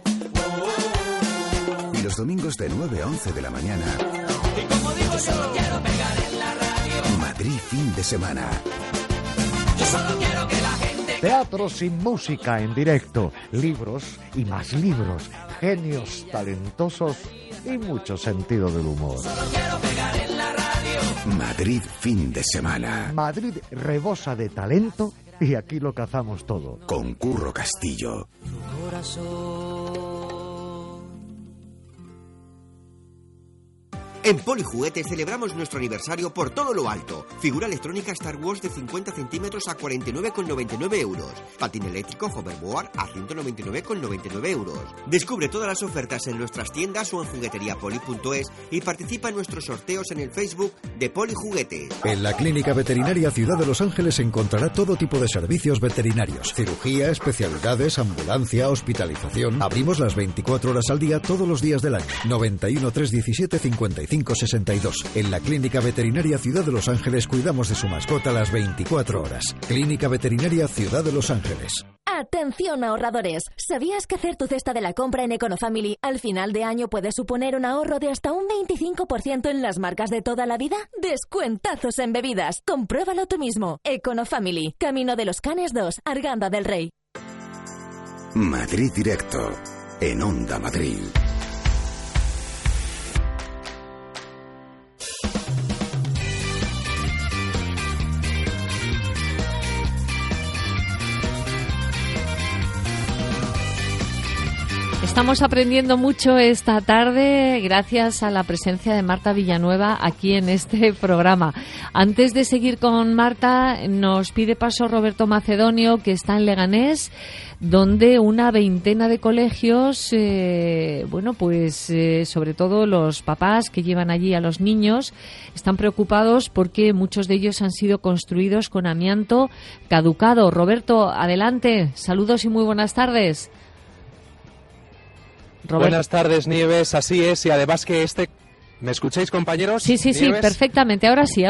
Y los domingos de 9 a 11 de la mañana. Y como digo, yo solo quiero pegar en la radio. Madrid fin de semana. Yo solo quiero que la gente... Teatro sin música en directo, libros y más libros, genios talentosos y mucho sentido del humor. Solo quiero pegar en la radio. Madrid fin de semana. Madrid rebosa de talento y aquí lo cazamos todo. Con Curro Castillo. Tu corazón. En Polijuguetes celebramos nuestro aniversario por todo lo alto. Figura electrónica Star Wars de 50 centímetros a 49,99 euros. Patín eléctrico Hoverboard a 199,99 euros. Descubre todas las ofertas en nuestras tiendas o en jugueteriapoli.es y participa en nuestros sorteos en el Facebook de Polijuguetes. En la Clínica Veterinaria Ciudad de Los Ángeles encontrará todo tipo de servicios veterinarios. Cirugía, especialidades, ambulancia, hospitalización. Abrimos las 24 horas al día todos los días del año. 91 317 55 62. En la Clínica Veterinaria Ciudad de Los Ángeles cuidamos de su mascota las 24 horas. Clínica Veterinaria Ciudad de Los Ángeles. Atención ahorradores, ¿sabías que hacer tu cesta de la compra en Econofamily al final de año puede suponer un ahorro de hasta un 25% en las marcas de toda la vida? Descuentazos en bebidas, compruébalo tú mismo. Econofamily, Camino de los Canes 2, Arganda del Rey. Madrid Directo, en Onda Madrid. Estamos aprendiendo mucho esta tarde gracias a la presencia de Marta Villanueva aquí en este programa. Antes de seguir con Marta, nos pide paso Roberto Macedonio, que está en Leganés, donde una veintena de colegios, sobre todo los papás que llevan allí a los niños, están preocupados porque muchos de ellos han sido construidos con amianto caducado. Roberto, adelante. Saludos y muy buenas tardes. Roberto. Buenas tardes, Nieves. Así es, y además que ¿Me escucháis, compañeros? Sí, perfectamente. Ahora sí.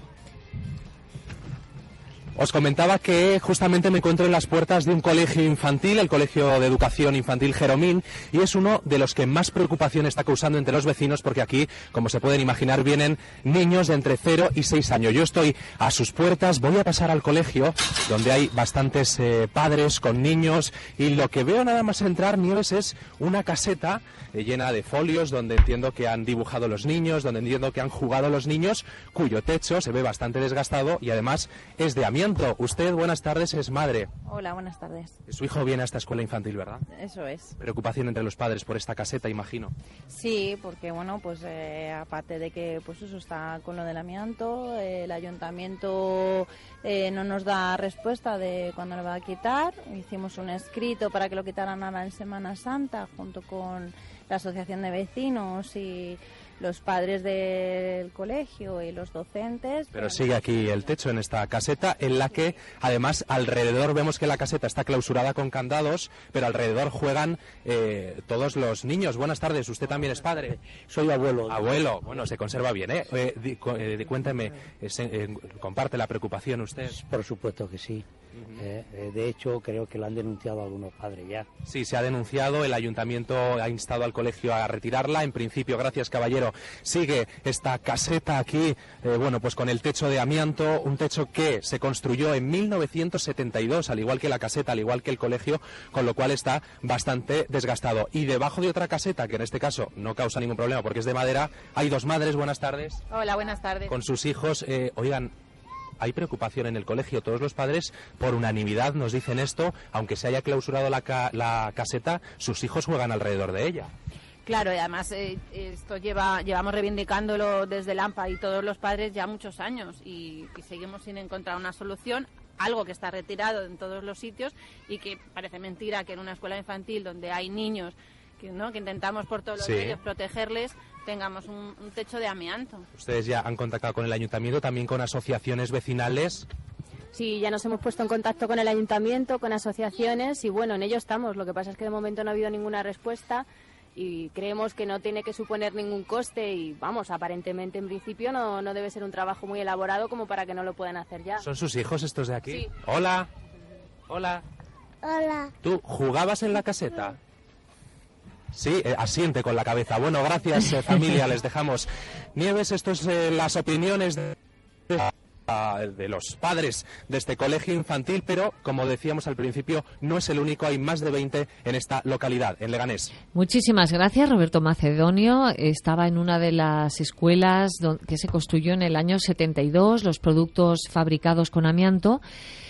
Os comentaba que justamente me encuentro en las puertas de un colegio infantil, el Colegio de Educación Infantil Jeromín, y es uno de los que más preocupación está causando entre los vecinos porque aquí, como se pueden imaginar, vienen niños de entre 0 y 6 años. Yo estoy a sus puertas, voy a pasar al colegio, donde hay bastantes padres con niños, y lo que veo nada más entrar, Nieves, es una caseta llena de folios, donde entiendo que han dibujado los niños, donde entiendo que han jugado los niños, cuyo techo se ve bastante desgastado y además es de amianto. amianto. Usted, buenas tardes, es madre. Hola, buenas tardes. Su hijo viene a esta escuela infantil, ¿verdad? Eso es. Preocupación entre los padres por esta caseta, imagino. Sí, porque bueno, pues aparte de que pues eso está con lo del amianto, el ayuntamiento no nos da respuesta de cuándo lo va a quitar. Hicimos un escrito para que lo quitaran ahora en Semana Santa, junto con la asociación de vecinos y los padres del colegio y los docentes. Pero sigue aquí el techo en esta caseta, en la que además alrededor vemos que la caseta está clausurada con candados, pero alrededor juegan todos los niños. Buenas tardes, usted también es padre. Soy abuelo. Abuelo, bueno, se conserva bien, ¿eh? Cuénteme, ¿comparte la preocupación usted? Por supuesto que sí. De hecho, creo que lo han denunciado algunos padres ya. Sí, se ha denunciado, el ayuntamiento ha instado al colegio a retirarla. En principio, gracias caballero, sigue esta caseta aquí, bueno, pues con el techo de amianto, un techo que se construyó en 1972, al igual que la caseta, al igual que el colegio, con lo cual está bastante desgastado. Y debajo de otra caseta, que en este caso no causa ningún problema porque es de madera, hay dos madres, buenas tardes. Hola, buenas tardes. Con sus hijos, oigan, hay preocupación en el colegio. Todos los padres, por unanimidad, nos dicen esto. Aunque se haya clausurado la caseta, sus hijos juegan alrededor de ella. Claro, y además esto llevamos reivindicándolo desde el AMPA y todos los padres ya muchos años y seguimos sin encontrar una solución. Algo que está retirado en todos los sitios y que parece mentira que en una escuela infantil donde hay niños que intentamos por todos los medios protegerles, tengamos un techo de amianto. Ustedes ya han contactado con el ayuntamiento, también con asociaciones vecinales. Sí, ya nos hemos puesto en contacto con el ayuntamiento, con asociaciones y bueno, en ello estamos. Lo que pasa es que de momento no ha habido ninguna respuesta y creemos que no tiene que suponer ningún coste y vamos, aparentemente en principio no debe ser un trabajo muy elaborado como para que no lo puedan hacer ya. ¿Son sus hijos estos de aquí? Sí. Hola. Hola. Hola. ¿Tú jugabas en la caseta? Sí, asiente con la cabeza. Bueno, gracias familia, les dejamos. Nieves, esto es las opiniones de los padres de este colegio infantil, pero como decíamos al principio, no es el único, hay más de 20 en esta localidad, en Leganés. Muchísimas gracias, Roberto Macedonio. Estaba en una de las escuelas que se construyó en el año 72, los productos fabricados con amianto.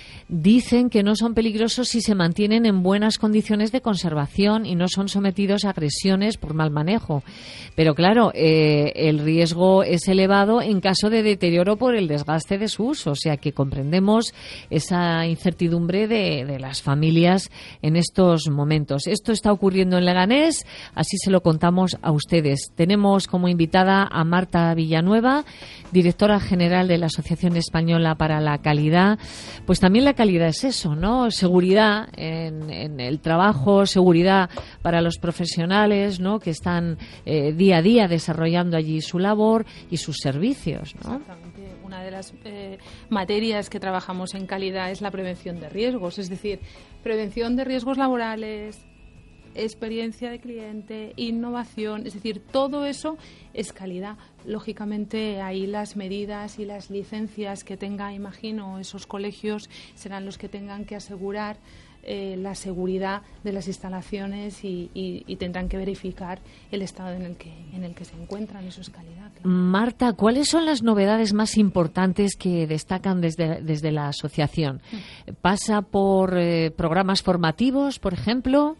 Dicen que no son peligrosos si se mantienen en buenas condiciones de conservación y no son sometidos a agresiones por mal manejo. Pero claro, el riesgo es elevado en caso de deterioro por el desgaste de su uso. O sea que comprendemos esa incertidumbre de las familias en estos momentos. Esto está ocurriendo en Leganés, así se lo contamos a ustedes. Tenemos como invitada a Marta Villanueva, directora general de la Asociación Española para la Calidad. Pues también la calidad es eso, ¿no? Seguridad en el trabajo, seguridad para los profesionales, ¿no? Que están día a día desarrollando allí su labor y sus servicios, ¿no? Exactamente. Una de las materias que trabajamos en calidad es la prevención de riesgos, es decir, prevención de riesgos laborales, experiencia de cliente, innovación, es decir, todo eso es calidad. Lógicamente, ahí las medidas y las licencias que tenga, imagino, esos colegios serán los que tengan que asegurar la seguridad de las instalaciones y tendrán que verificar el estado en el que se encuentran. Eso es calidad. Claro. Marta, ¿cuáles son las novedades más importantes que destacan desde la asociación? ¿Pasa por programas formativos, por ejemplo?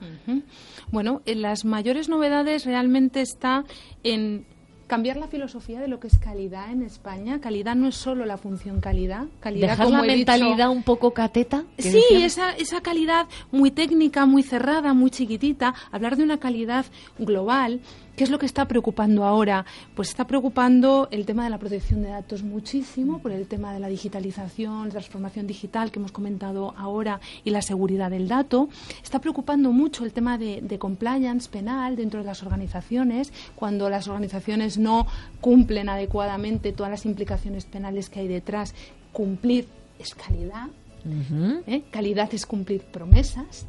Bueno, las mayores novedades realmente está en cambiar la filosofía de lo que es calidad en España. Calidad no es solo la función calidad. ¿Dejar como la mentalidad un poco cateta? Sí, esa calidad muy técnica, muy cerrada, muy chiquitita. Hablar de una calidad global. ¿Qué es lo que está preocupando ahora? Pues está preocupando el tema de la protección de datos muchísimo, por el tema de la digitalización, transformación digital que hemos comentado ahora y la seguridad del dato. Está preocupando mucho el tema de compliance penal dentro de las organizaciones, cuando las organizaciones no cumplen adecuadamente todas las implicaciones penales que hay detrás. Cumplir es calidad, calidad es cumplir promesas.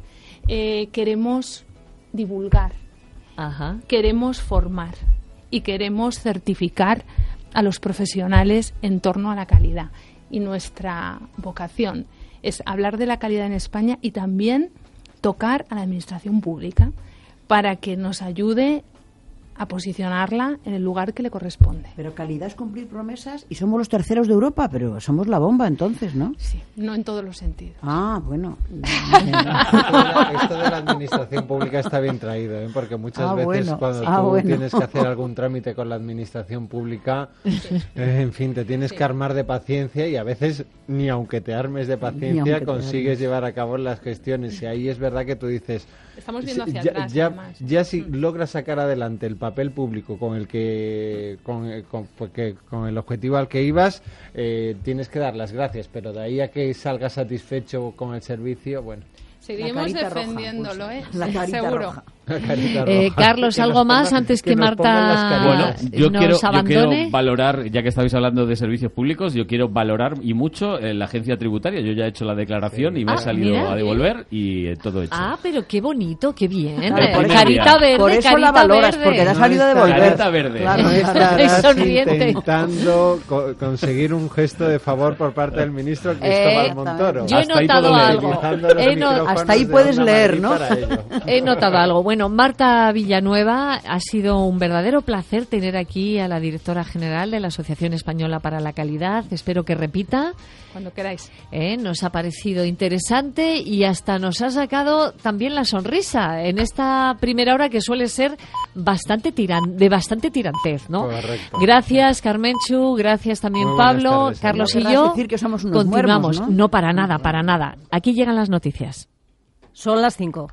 Queremos divulgar. Queremos formar y queremos certificar a los profesionales en torno a la calidad. Y nuestra vocación es hablar de la calidad en España y también tocar a la administración pública para que nos ayude a posicionarla en el lugar que le corresponde. Pero calidad es cumplir promesas y somos los terceros de Europa, pero somos la bomba entonces, ¿no? Sí, no en todos los sentidos. Ah, bueno. Esto de la administración pública está bien traído, ¿eh? Porque muchas veces cuando tú tienes que hacer algún trámite con la administración pública, en fin, te tienes que armar de paciencia y a veces ni aunque te armes de paciencia consigues llevar a cabo las gestiones. Y ahí es verdad que tú dices... Estamos viendo hacia atrás, además. Ya si logras sacar adelante el papel público con el que con el objetivo al que ibas, tienes que dar las gracias, pero de ahí a que salgas satisfecho con el servicio, bueno. Seguiremos defendiéndolo, roja, la carita seguro. Roja. Carlos, ¿algo más antes que Marta bueno, yo abandone? quiero valorar, ya que estabais hablando de servicios públicos, yo quiero valorar y mucho la agencia tributaria. Yo ya he hecho la declaración y me he salido a devolver y todo hecho. Ah, pero qué bonito, qué bien. Carita verde, por eso la valoras, verde. porque te ha salido a devolver. Carita verde. Claro, estarás intentando conseguir un gesto de favor por parte del ministro Cristóbal Montoro. Yo he notado algo. Hasta ahí puedes leer, ¿no? He notado algo. Bueno, Marta Villanueva, ha sido un verdadero placer tener aquí a la directora general de la Asociación Española para la Calidad. Espero que repita. Cuando queráis. Nos ha parecido interesante y hasta nos ha sacado también la sonrisa en esta primera hora que suele ser bastante tirantez, ¿no? Correcto. Gracias, Carmenchu, gracias también Pablo, tardes, Carlos y no yo. Decir que somos unos continuamos, muermos, ¿no? No, para nada, para nada. Aquí llegan las noticias. Son las 5.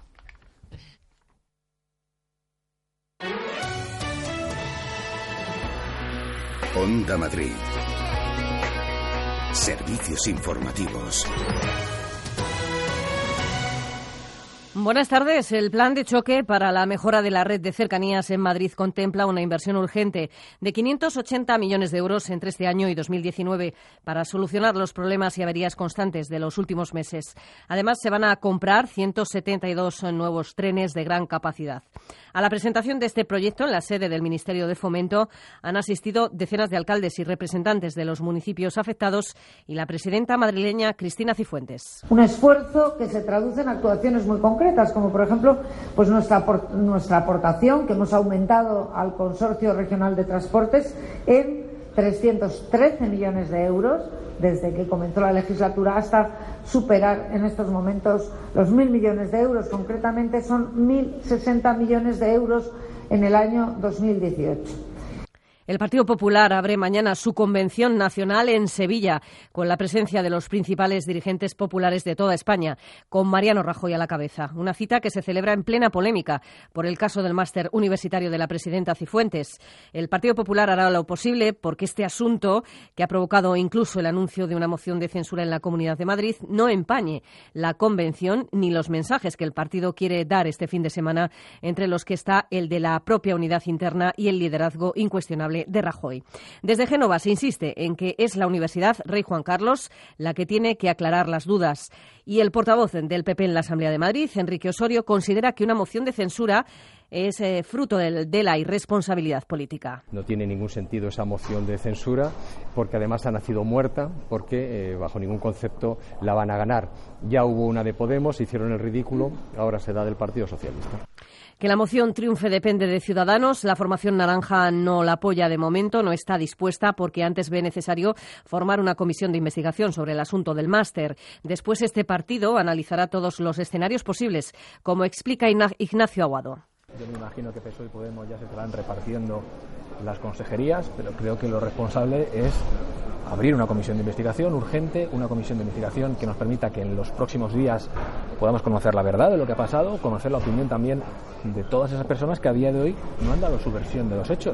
Onda Madrid. Servicios informativos. Buenas tardes. El plan de choque para la mejora de la red de cercanías en Madrid contempla una inversión urgente de 580 millones de euros entre este año y 2019 para solucionar los problemas y averías constantes de los últimos meses. Además, se van a comprar 172 nuevos trenes de gran capacidad. A la presentación de este proyecto en la sede del Ministerio de Fomento han asistido decenas de alcaldes y representantes de los municipios afectados y la presidenta madrileña Cristina Cifuentes. Un esfuerzo que se traduce en actuaciones muy concretas, como por ejemplo pues nuestra aportación que hemos aumentado al Consorcio Regional de Transportes en 313 millones de euros desde que comenzó la legislatura hasta superar en estos momentos los 1.000 millones de euros. Concretamente son 1.060 millones de euros en el año 2018. El Partido Popular abre mañana su convención nacional en Sevilla, con la presencia de los principales dirigentes populares de toda España, con Mariano Rajoy a la cabeza. Una cita que se celebra en plena polémica por el caso del máster universitario de la presidenta Cifuentes. El Partido Popular hará lo posible porque este asunto, que ha provocado incluso el anuncio de una moción de censura en la Comunidad de Madrid, no empañe la convención ni los mensajes que el partido quiere dar este fin de semana, entre los que está el de la propia unidad interna y el liderazgo incuestionable de Rajoy. Desde Génova se insiste en que es la Universidad Rey Juan Carlos la que tiene que aclarar las dudas. Y el portavoz del PP en la Asamblea de Madrid, Enrique Osorio, considera que una moción de censura es fruto de la irresponsabilidad política. No tiene ningún sentido esa moción de censura porque además ha nacido muerta, porque bajo ningún concepto la van a ganar. Ya hubo una de Podemos, hicieron el ridículo, ahora se da del Partido Socialista. Que la moción triunfe depende de Ciudadanos. La formación naranja no la apoya de momento, no está dispuesta porque antes ve necesario formar una comisión de investigación sobre el asunto del máster. Después este partido analizará todos los escenarios posibles, como explica Ignacio Aguado. Yo me imagino que PSOE y Podemos ya se estarán repartiendo las consejerías, pero creo que lo responsable es abrir una comisión de investigación urgente, una comisión de investigación que nos permita que en los próximos días podamos conocer la verdad de lo que ha pasado, conocer la opinión también de todas esas personas que a día de hoy no han dado su versión de los hechos.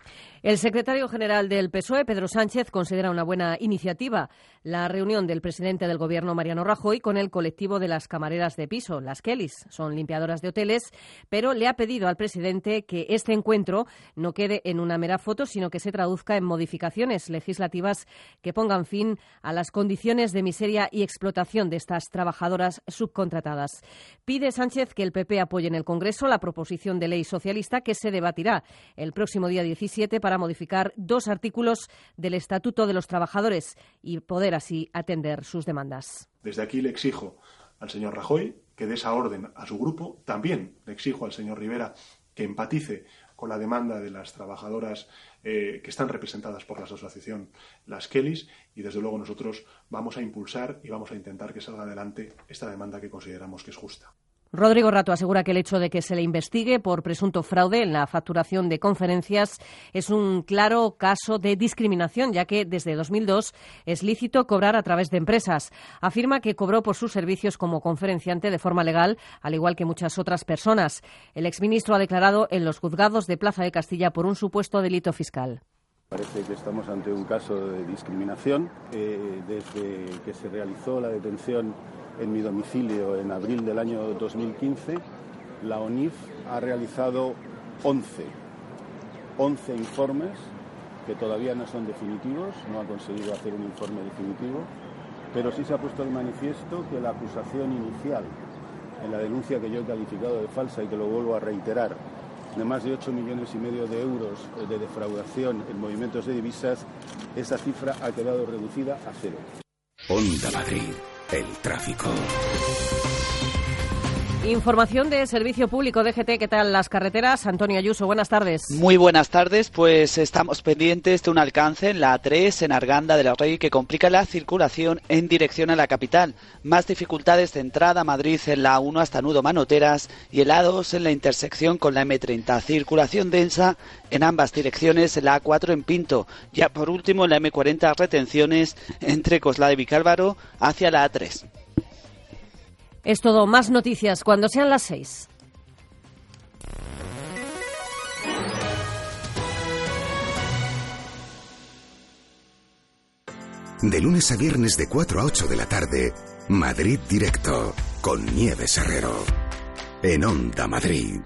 El secretario general del PSOE, Pedro Sánchez, considera una buena iniciativa la reunión del presidente del Gobierno, Mariano Rajoy, con el colectivo de las camareras de piso, las Kellys. Son limpiadoras de hoteles, pero le ha pedido al presidente que este encuentro no quede en una mera foto, sino que se traduzca en modificaciones legislativas que pongan fin a las condiciones de miseria y explotación de estas trabajadoras subcontratadas. Pide Sánchez que el PP apoye en el Congreso la proposición de ley socialista que se debatirá el próximo día 17 para modificar 2 artículos del Estatuto de los Trabajadores y poder así atender sus demandas. Desde aquí le exijo al señor Rajoy que dé esa orden a su grupo. También le exijo al señor Rivera que empatice con la demanda de las trabajadoras que están representadas por la asociación Las Kellys, y desde luego nosotros vamos a impulsar y vamos a intentar que salga adelante esta demanda que consideramos que es justa. Rodrigo Rato asegura que el hecho de que se le investigue por presunto fraude en la facturación de conferencias es un claro caso de discriminación, ya que desde 2002 es lícito cobrar a través de empresas. Afirma que cobró por sus servicios como conferenciante de forma legal, al igual que muchas otras personas. El exministro ha declarado en los juzgados de Plaza de Castilla por un supuesto delito fiscal. Parece que estamos ante un caso de discriminación. Desde que se realizó la detención en mi domicilio en abril del año 2015, la ONIF ha realizado 11 informes que todavía no son definitivos, no ha conseguido hacer un informe definitivo, pero sí se ha puesto de manifiesto que la acusación inicial en la denuncia que yo he calificado de falsa y que lo vuelvo a reiterar, de más de 8,5 millones de euros de defraudación en movimientos de divisas, esa cifra ha quedado reducida a 0. Onda Madrid, el tráfico. Información de Servicio Público DGT. ¿Qué tal las carreteras? Antonio Ayuso, buenas tardes. Muy buenas tardes. Pues estamos pendientes de un alcance en la A3 en Arganda de la Rey que complica la circulación en dirección a la capital. Más dificultades de entrada a Madrid en la A1 hasta Nudo Manoteras y el A2 en la intersección con la M30. Circulación densa en ambas direcciones en la A4 en Pinto. Ya por último en la M40 retenciones entre Coslada y Vicálvaro hacia la A3. Es todo, más noticias cuando sean las 6. De lunes a viernes de 4 a 8 de la tarde, Madrid Directo, con Nieves Herrero, en Onda Madrid.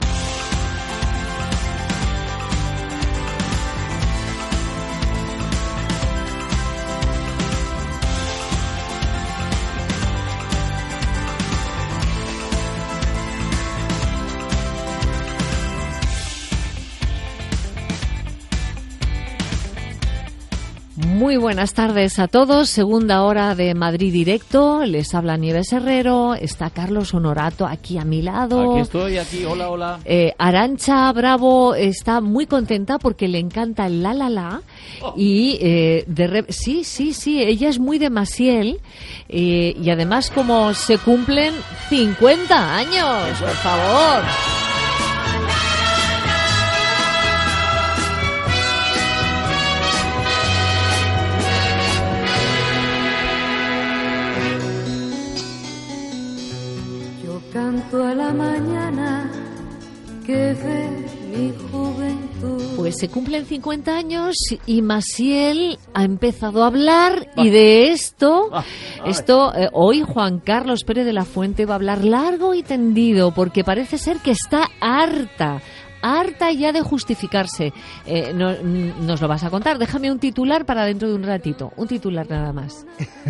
Muy buenas tardes a todos. Segunda hora de Madrid Directo. Les habla Nieves Herrero. Está Carlos Honorato aquí a mi lado. Aquí estoy, aquí. Hola, hola. Arantxa Bravo está muy contenta porque le encanta el La La La. Oh. Y sí. Ella es muy de Maciel. Y además como se cumplen 50 años. Por favor. Canto a la mañana que ve mi juventud. Pues se cumplen 50 años y Maciel ha empezado a hablar y de esto hoy Juan Carlos Pérez de la Fuente va a hablar largo y tendido porque parece ser que está harta ya de justificarse. Nos lo vas a contar. Déjame un titular para dentro de un ratito. Un titular nada más.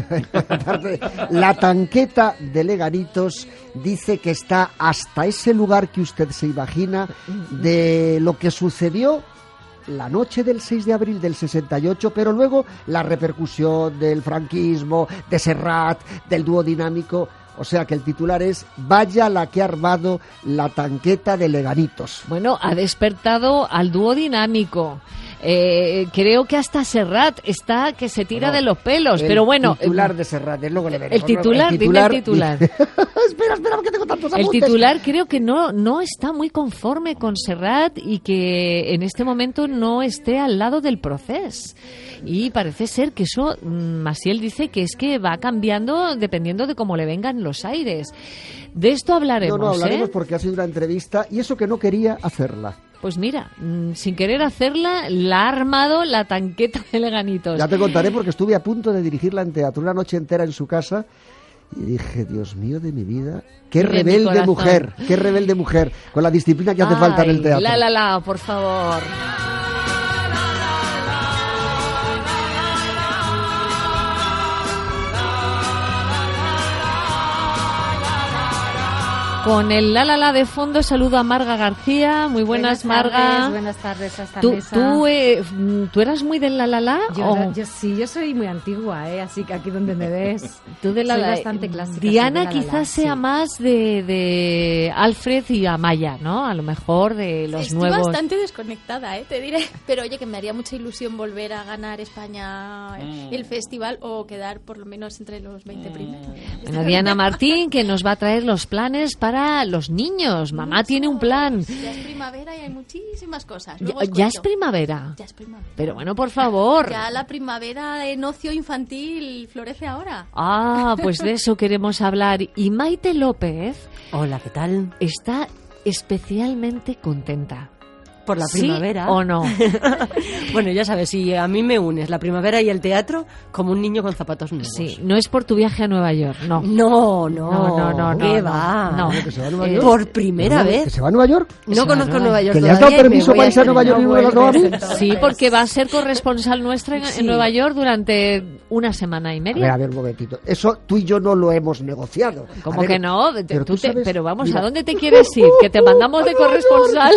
La tanqueta de Leganitos dice que está hasta ese lugar que usted se imagina de lo que sucedió la noche del 6 de abril del 68, pero luego la repercusión del franquismo, de Serrat, del dúo dinámico. O sea que el titular es vaya la que ha armado la tanqueta de Leganitos. Bueno, ha despertado al dúo dinámico. Creo que hasta Serrat está que se tira de los pelos, pero bueno. El titular de Serrat, luego le veremos. El titular. espera, que tengo tantos apuntes. El titular creo que no está muy conforme con Serrat y que en este momento no esté al lado del proceso. Y parece ser que eso, Maciel dice que es que va cambiando dependiendo de cómo le vengan los aires. De esto hablaremos. No hablaremos porque ha sido una entrevista y eso que no quería hacerla. Pues mira, sin querer hacerla, la ha armado la tanqueta de Leganitos. Ya te contaré porque estuve a punto de dirigirla en teatro una noche entera en su casa y dije, Dios mío de mi vida, qué rebelde mujer, con la disciplina que hace falta en el teatro. La, por favor. Con el la la la de fondo saludo a Marga García. Muy buenas, Marga. Buenas tardes a esta ¿Tú, mesa. ¿Tú eras muy del la la la? Yo soy muy antigua, así que aquí donde me ves tú de la soy la, bastante clásica. Diana quizás sea más de Alfred y Amaya, ¿no? A lo mejor de los nuevos. Estoy bastante desconectada, te diré. Pero oye, que me haría mucha ilusión volver a ganar España el festival o quedar por lo menos entre los 20 primeros. Bueno, Diana Martín, que nos va a traer los planes para los niños. Mamá tiene un plan. Ya es primavera y hay muchísimas cosas. ¿Ya es primavera? Ya es primavera. Pero bueno, por favor. Ya la primavera en ocio infantil florece ahora. Ah, pues de eso queremos hablar. Y Maite López. Hola, ¿qué tal? Está especialmente contenta. ¿Por la primavera? ¿Sí o no? Bueno, ya sabes, si a mí me unes la primavera y el teatro como un niño con zapatos nuevos. Sí, no es por tu viaje a Nueva York, no. No. ¿Qué no, va? No. ¿Que se va a Nueva York? Por primera vez. ¿Que se va a Nueva York? No conozco Nueva York ¿Que le todavía. has dado permiso para irse a Nueva York y no me lo has dado a mí? Sí, porque va a ser corresponsal nuestra en Nueva York durante una semana y media. A ver, un momentito. Eso tú y yo no lo hemos negociado. ¿Cómo que no? Pero vamos, mira, ¿a dónde te quieres ir? Que te mandamos de corresponsal.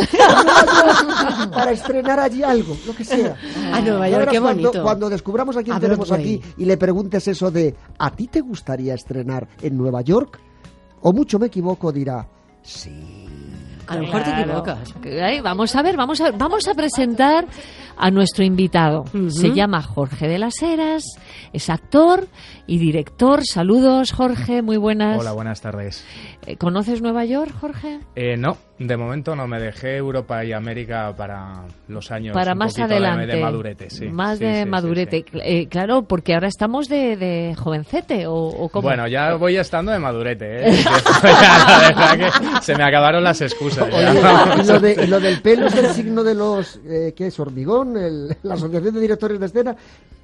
Para estrenar allí algo, lo que sea. A Nueva York, qué bonito. Cuando descubramos a quién tenemos aquí y le preguntes eso de ¿a ti te gustaría estrenar en Nueva York? O mucho me equivoco, dirá sí. A lo mejor te equivocas. Vamos a presentar a nuestro invitado. Se llama Jorge de las Heras, es actor y director. Saludos, Jorge, muy buenas. Hola, buenas tardes. ¿Conoces Nueva York, Jorge? No, de momento no. Me dejé Europa y América para los años para más adelante. De madurete, sí. Más de madurete. Sí. Claro, porque ahora estamos de jovencete, ¿o cómo? Bueno, ya voy estando de madurete, la verdad que se me acabaron las excusas. Oye, lo del pelo es el signo de los... ¿qué es? ¿Hormigón? ¿La Asociación de Directores de Escena?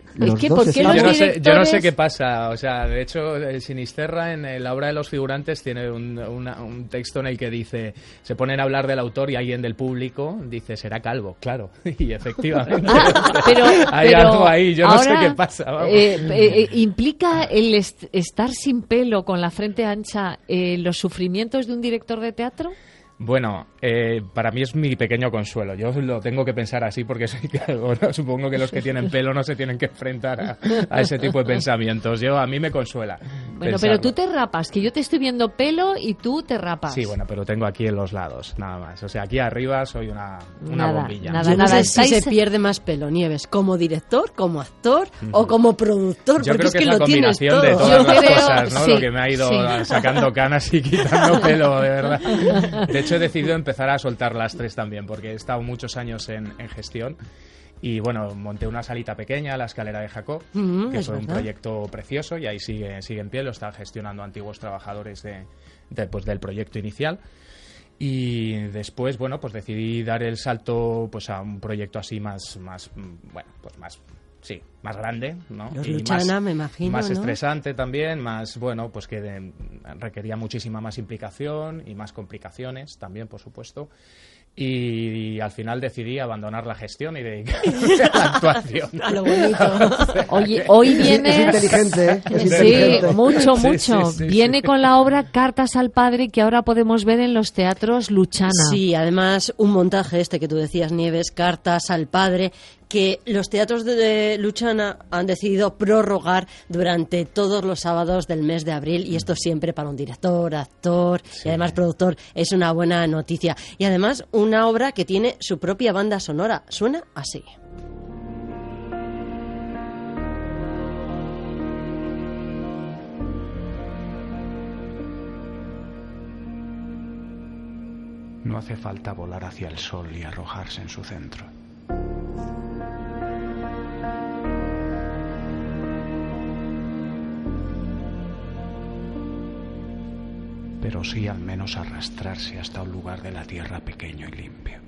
Yo no sé qué pasa. O sea, de hecho, Sinisterra en la obra de los figurantes tiene un texto en el que dice, se ponen a hablar del autor y alguien del público dice, será calvo, claro. Y efectivamente hay algo ahí, yo no sé qué pasa. ¿Implica el estar sin pelo, con la frente ancha, los sufrimientos de un director de teatro? Bueno, para mí es mi pequeño consuelo. Yo lo tengo que pensar así porque soy calvo, ¿no? Supongo que los que tienen pelo no se tienen que enfrentar a ese tipo de pensamientos. A mí me consuela. Bueno, pensarlo. Pero tú te rapas, que yo te estoy viendo pelo y tú te rapas. Sí, bueno, pero tengo aquí en los lados, nada más. O sea, aquí arriba soy una bombilla. Yo no sé si se pierde más pelo, Nieves, como director, como actor o como productor, yo porque creo que es la lo tienes combinación todo. de todas las cosas, ¿no? Sí, lo que me ha ido sacando canas y quitando pelo, de verdad. De hecho, he decidido empezar a soltar las tres también, porque he estado muchos años en gestión y bueno, monté una salita pequeña, la Escalera de Jacob, que fue un proyecto precioso y ahí sigue en pie, lo están gestionando antiguos trabajadores del proyecto inicial. Y después, bueno, pues decidí dar el salto pues a un proyecto así más grande, ¿no? Los Luchana, me imagino, más ¿no? estresante también, más, bueno, pues que requería muchísima más implicación y más complicaciones también, por supuesto. Y al final decidí abandonar la gestión y dedicarme a la actuación. A lo bonito. Oye, hoy viene... Es inteligente, ¿eh? Es inteligente. Mucho. Sí, viene con la obra Cartas al Padre, que ahora podemos ver en los teatros Luchana. Sí, además un montaje que tú decías, Nieves, Cartas al Padre, que los teatros de Luchana han decidido prorrogar durante todos los sábados del mes de abril, y esto siempre para un director, actor y además productor es una buena noticia. Y además una obra que tiene su propia banda sonora, suena así. No hace falta volar hacia el sol y arrojarse en su centro. Pero sí al menos arrastrarse hasta un lugar de la tierra pequeño y limpio.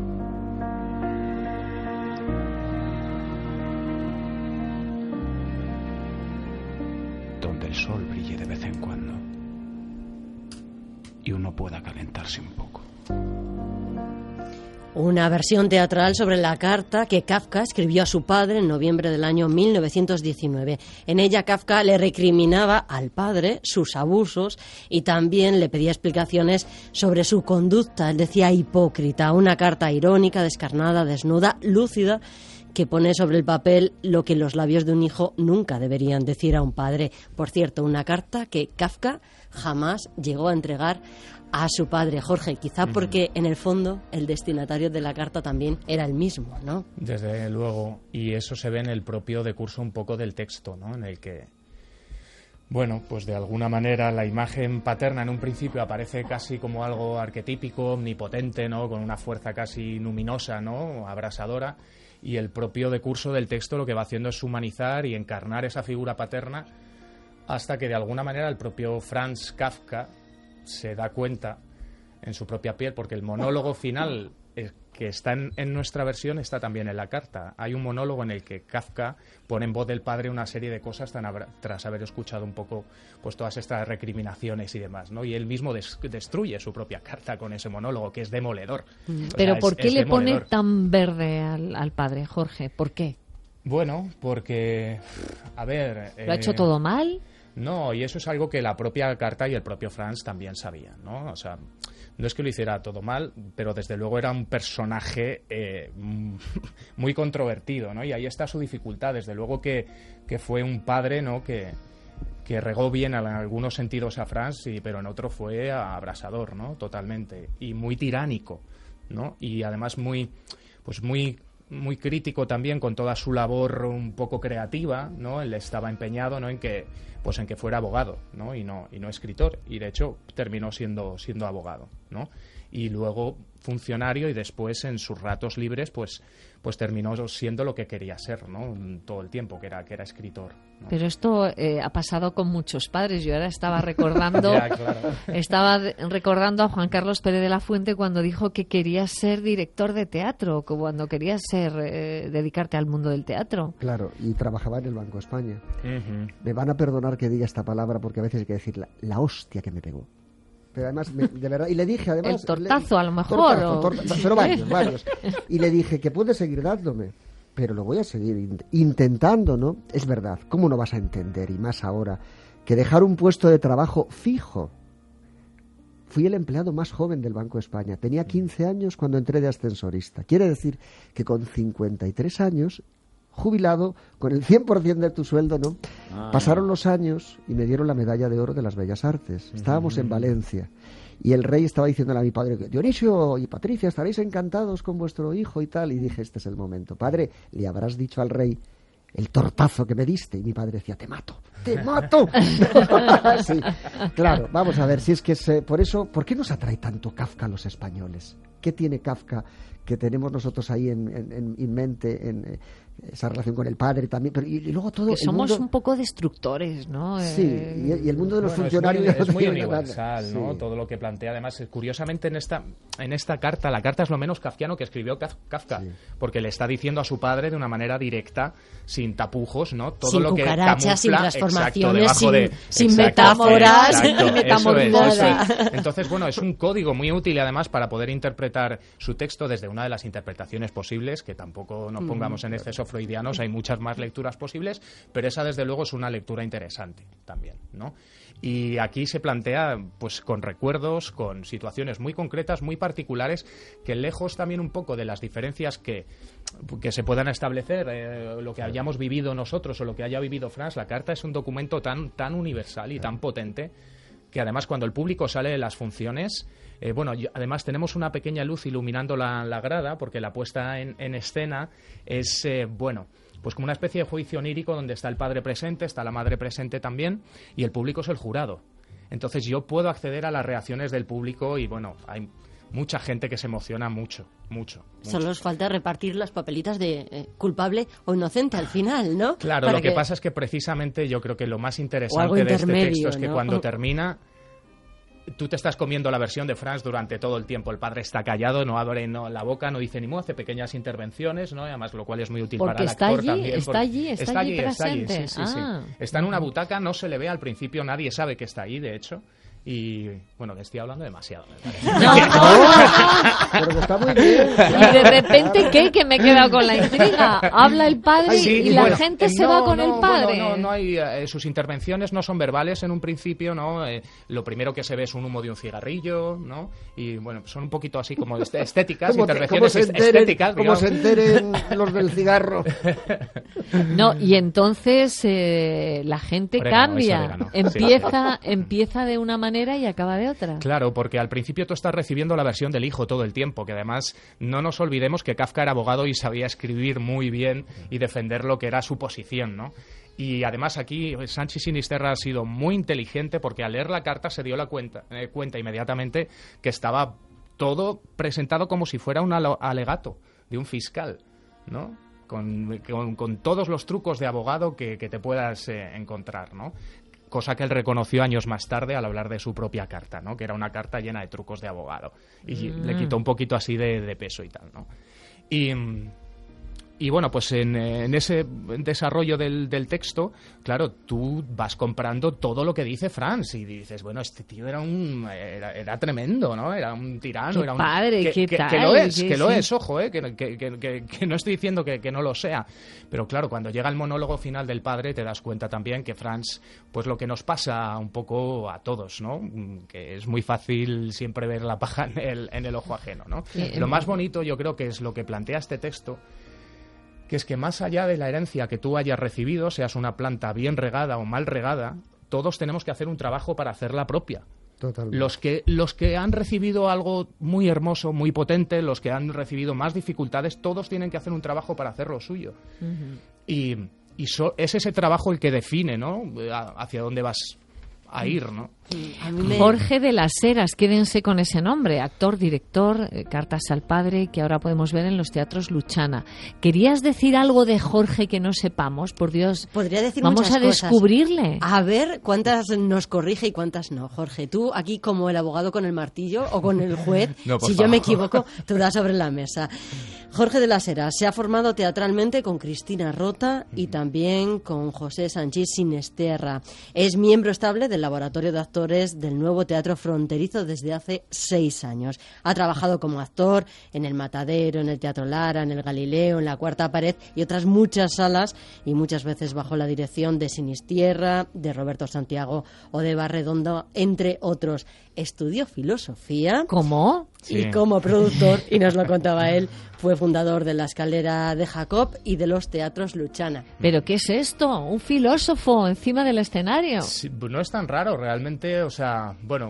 Donde el sol brille de vez en cuando y uno pueda calentarse un poco. Una versión teatral sobre la carta que Kafka escribió a su padre en noviembre del año 1919. En ella Kafka le recriminaba al padre sus abusos y también le pedía explicaciones sobre su conducta. Él decía hipócrita, una carta irónica, descarnada, desnuda, lúcida, que pone sobre el papel lo que los labios de un hijo nunca deberían decir a un padre. Por cierto, una carta que Kafka jamás llegó a entregar a su padre. Jorge, quizá porque en el fondo el destinatario de la carta también era el mismo, ¿no? Desde luego, y eso se ve en el propio decurso un poco del texto, ¿no? En el que, bueno, pues de alguna manera la imagen paterna en un principio aparece casi como algo arquetípico, omnipotente, ¿no? Con una fuerza casi luminosa, ¿no? Abrasadora, y el propio decurso del texto lo que va haciendo es humanizar y encarnar esa figura paterna hasta que de alguna manera el propio Franz Kafka se da cuenta en su propia piel, porque el monólogo final que está en nuestra versión está también en la carta. Hay un monólogo en el que Kafka pone en voz del padre una serie de cosas tras haber escuchado un poco pues todas estas recriminaciones y demás, ¿no? Y él mismo destruye su propia carta con ese monólogo, que es demoledor. Pero ¿por qué le pone tan verde al padre, Jorge? ¿Por qué? Bueno, porque, a ver... ¿Lo ha hecho todo mal? No, y eso es algo que la propia carta y el propio Franz también sabían, ¿no? O sea, no es que lo hiciera todo mal, pero desde luego era un personaje muy controvertido, ¿no? Y ahí está su dificultad. Desde luego que fue un padre, ¿no? Que regó bien en algunos sentidos a Franz, pero en otro fue abrasador, ¿no? Totalmente. Y muy tiránico, ¿no? Y además muy crítico también con toda su labor un poco creativa, ¿no? Él estaba empeñado, ¿no? en que fuera abogado, ¿no? Y no escritor, y de hecho terminó siendo abogado, ¿no? Y luego funcionario, y después en sus ratos libres pues terminó siendo lo que quería ser, ¿no? Todo el tiempo, que era escritor, ¿no? Pero esto ha pasado con muchos padres. Yo ahora estaba recordando ya, claro. Estaba recordando a Juan Carlos Pérez de la Fuente cuando dijo que quería ser director de teatro, cuando quería dedicarte al mundo del teatro. Claro, y trabajaba en el Banco de España. Uh-huh. Me van a perdonar que diga esta palabra porque a veces hay que decir la hostia que me pegó. Pero además, de verdad, y le dije además... El tortazo, a lo mejor. Pero varios. Y le dije que puede seguir dándome, pero lo voy a seguir intentando, ¿no? Es verdad, ¿cómo no vas a entender, y más ahora, que dejar un puesto de trabajo fijo? Fui el empleado más joven del Banco de España. Tenía 15 años cuando entré de ascensorista. Quiere decir que con 53 años... jubilado con el 100% de tu sueldo, ¿no? Pasaron los años y me dieron la medalla de oro de las Bellas Artes. Estábamos en Valencia y el rey estaba diciéndole a mi padre: Dionisio y Patricia, estaréis encantados con vuestro hijo y tal. Y dije: este es el momento. Padre, le habrás dicho al rey el tortazo que me diste. Y mi padre decía: te mato. Sí, claro, vamos a ver, si es que por eso, ¿por qué nos atrae tanto Kafka a los españoles? ¿Qué tiene Kafka que tenemos nosotros ahí en mente, en esa relación con el padre también? Pero y luego todo que somos un poco destructores, ¿no? Sí, y el mundo de los funcionarios es muy universal, ¿no? Sí. Todo lo que plantea, además, curiosamente en esta carta, la carta es lo menos kafkiano que escribió Kafka, sí. Porque le está diciendo a su padre de una manera directa, sin tapujos, ¿no? Todo sin lo que cucarachas, sin transformaciones, sin exacto, metáforas, exacto, ni metamorfosis. Entonces, bueno, es un código muy útil, además, para poder interpretar su texto desde una de las interpretaciones posibles, que tampoco nos pongamos en exceso freudianos, hay muchas más lecturas posibles, pero esa desde luego es una lectura interesante también, ¿no? Y aquí se plantea pues con recuerdos, con situaciones muy concretas, muy particulares, que lejos también un poco de las diferencias que se puedan establecer, lo que hayamos vivido nosotros o lo que haya vivido Franz, la carta es un documento tan universal y tan potente que además cuando el público sale de las funciones, además tenemos una pequeña luz iluminando la grada, porque la puesta en escena es, pues como una especie de juicio onírico donde está el padre presente, está la madre presente también, y el público es el jurado. Entonces yo puedo acceder a las reacciones del público y, hay mucha gente que se emociona mucho. Solo os falta repartir las papelitas de culpable o inocente al final, ¿no? Claro, lo que pasa es que precisamente yo creo que lo más interesante de este texto es que cuando termina, tú te estás comiendo la versión de Franz durante todo el tiempo. El padre está callado, no abre la boca, no dice ni mu, hace pequeñas intervenciones, ¿no? Y además, lo cual es muy útil para el actor también. Está allí presente. Sí. Está en una butaca, no se le ve al principio, nadie sabe que está ahí, de hecho. Y bueno, le estoy hablando demasiado. No. Pero que está muy bien. Y de repente, ¿qué? Que me he quedado con la intriga. Habla el padre y la gente se va con el padre. Bueno, no hay, sus intervenciones no son verbales en un principio, ¿no? Lo primero que se ve es un humo de un cigarrillo, ¿no? Y bueno, son un poquito así como estéticas, intervenciones estéticas. ¿Cómo se enteren los del cigarro? No, y entonces la gente cambia. Empieza de una manera y acaba de otra. Claro, porque al principio tú estás recibiendo la versión del hijo todo el tiempo, que además no nos olvidemos que Kafka era abogado y sabía escribir muy bien y defender lo que era su posición, ¿no? Y además aquí Sanchi Sinisterra ha sido muy inteligente porque al leer la carta se dio la cuenta inmediatamente que estaba todo presentado como si fuera un alegato de un fiscal, ¿no? Con todos los trucos de abogado que te puedas encontrar, ¿no? Cosa que él reconoció años más tarde al hablar de su propia carta, ¿no? Que era una carta llena de trucos de abogado. Y le quitó un poquito así de peso y tal, ¿no? Y bueno, pues en ese desarrollo del texto, claro, tú vas comprando todo lo que dice Franz y dices, bueno, este tío era tremendo, ¿no? Era un tirano. Qué padre, qué tal. Que lo es, ojo, que no estoy diciendo que no lo sea. Pero claro, cuando llega el monólogo final del padre te das cuenta también que Franz, pues lo que nos pasa un poco a todos, ¿no? Que es muy fácil siempre ver la paja en el ojo ajeno, ¿no? Lo más bonito yo creo que es lo que plantea este texto, que es que más allá de la herencia que tú hayas recibido, seas una planta bien regada o mal regada, todos tenemos que hacer un trabajo para hacerla propia. Totalmente. Los que han recibido algo muy hermoso, muy potente, los que han recibido más dificultades, todos tienen que hacer un trabajo para hacer lo suyo. Y es ese trabajo el que define, ¿no? Hacia dónde vas a ir, ¿no? Jorge de las Heras, quédense con ese nombre, actor, director, Cartas al padre, que ahora podemos ver en los teatros Luchana. ¿Querías decir algo de Jorge que no sepamos? Por Dios, podría decir vamos muchas a descubrirle. A ver cuántas nos corrige y cuántas no. Jorge, tú aquí como el abogado con el martillo o con el juez, no, si yo me equivoco, tú das sobre la mesa. Jorge de las Heras se ha formado teatralmente con Cristina Rota y también con José Sanchís Sinisterra. Es miembro estable del Laboratorio de Actores del Nuevo Teatro Fronterizo desde hace 6 años. Ha trabajado como actor en El Matadero, en el Teatro Lara, en el Galileo, en La Cuarta Pared y otras muchas salas, y muchas veces bajo la dirección de Sinisterra, de Roberto Santiago o de Barredondo, entre otros. Estudió filosofía. ¿Cómo? Y como productor, y nos lo contaba él, fue fundador de La Escalera de Jacob y de los teatros Luchana. ¿Pero qué es esto? ¿Un filósofo encima del escenario? Sí, no es tan raro realmente, o sea, bueno...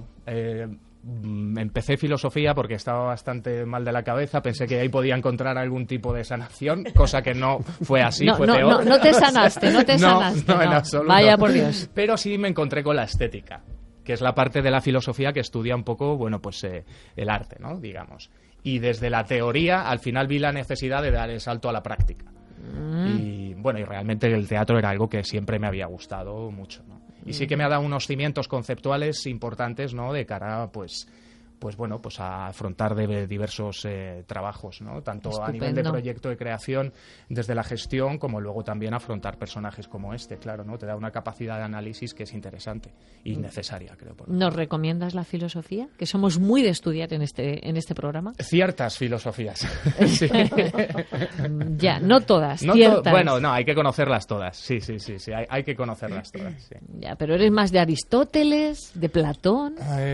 empecé filosofía porque estaba bastante mal de la cabeza, pensé que ahí podía encontrar algún tipo de sanación, cosa que no fue así, fue peor. No te sanaste, no. En absoluto. Vaya por Dios. Pero sí me encontré con la estética, que es la parte de la filosofía que estudia un poco, bueno, pues el arte, ¿no? Digamos. Y desde la teoría, al final vi la necesidad de dar el salto a la práctica. Y bueno, y realmente el teatro era algo que siempre me había gustado mucho, ¿no? Y sí que me ha dado unos cimientos conceptuales importantes, ¿no? De cara, pues bueno, pues a afrontar diversos trabajos, ¿no? Tanto Estupendo. A nivel de proyecto de creación, desde la gestión, como luego también afrontar personajes como este, claro, ¿no? Te da una capacidad de análisis que es interesante y necesaria, creo. ¿Nos recomiendas la filosofía? Que somos muy de estudiar en este programa. Ciertas filosofías. Sí. Ya, no todas, no ciertas. Bueno, no, hay que conocerlas todas, sí, hay que conocerlas todas, sí. Ya, pero eres más de Aristóteles, de Platón,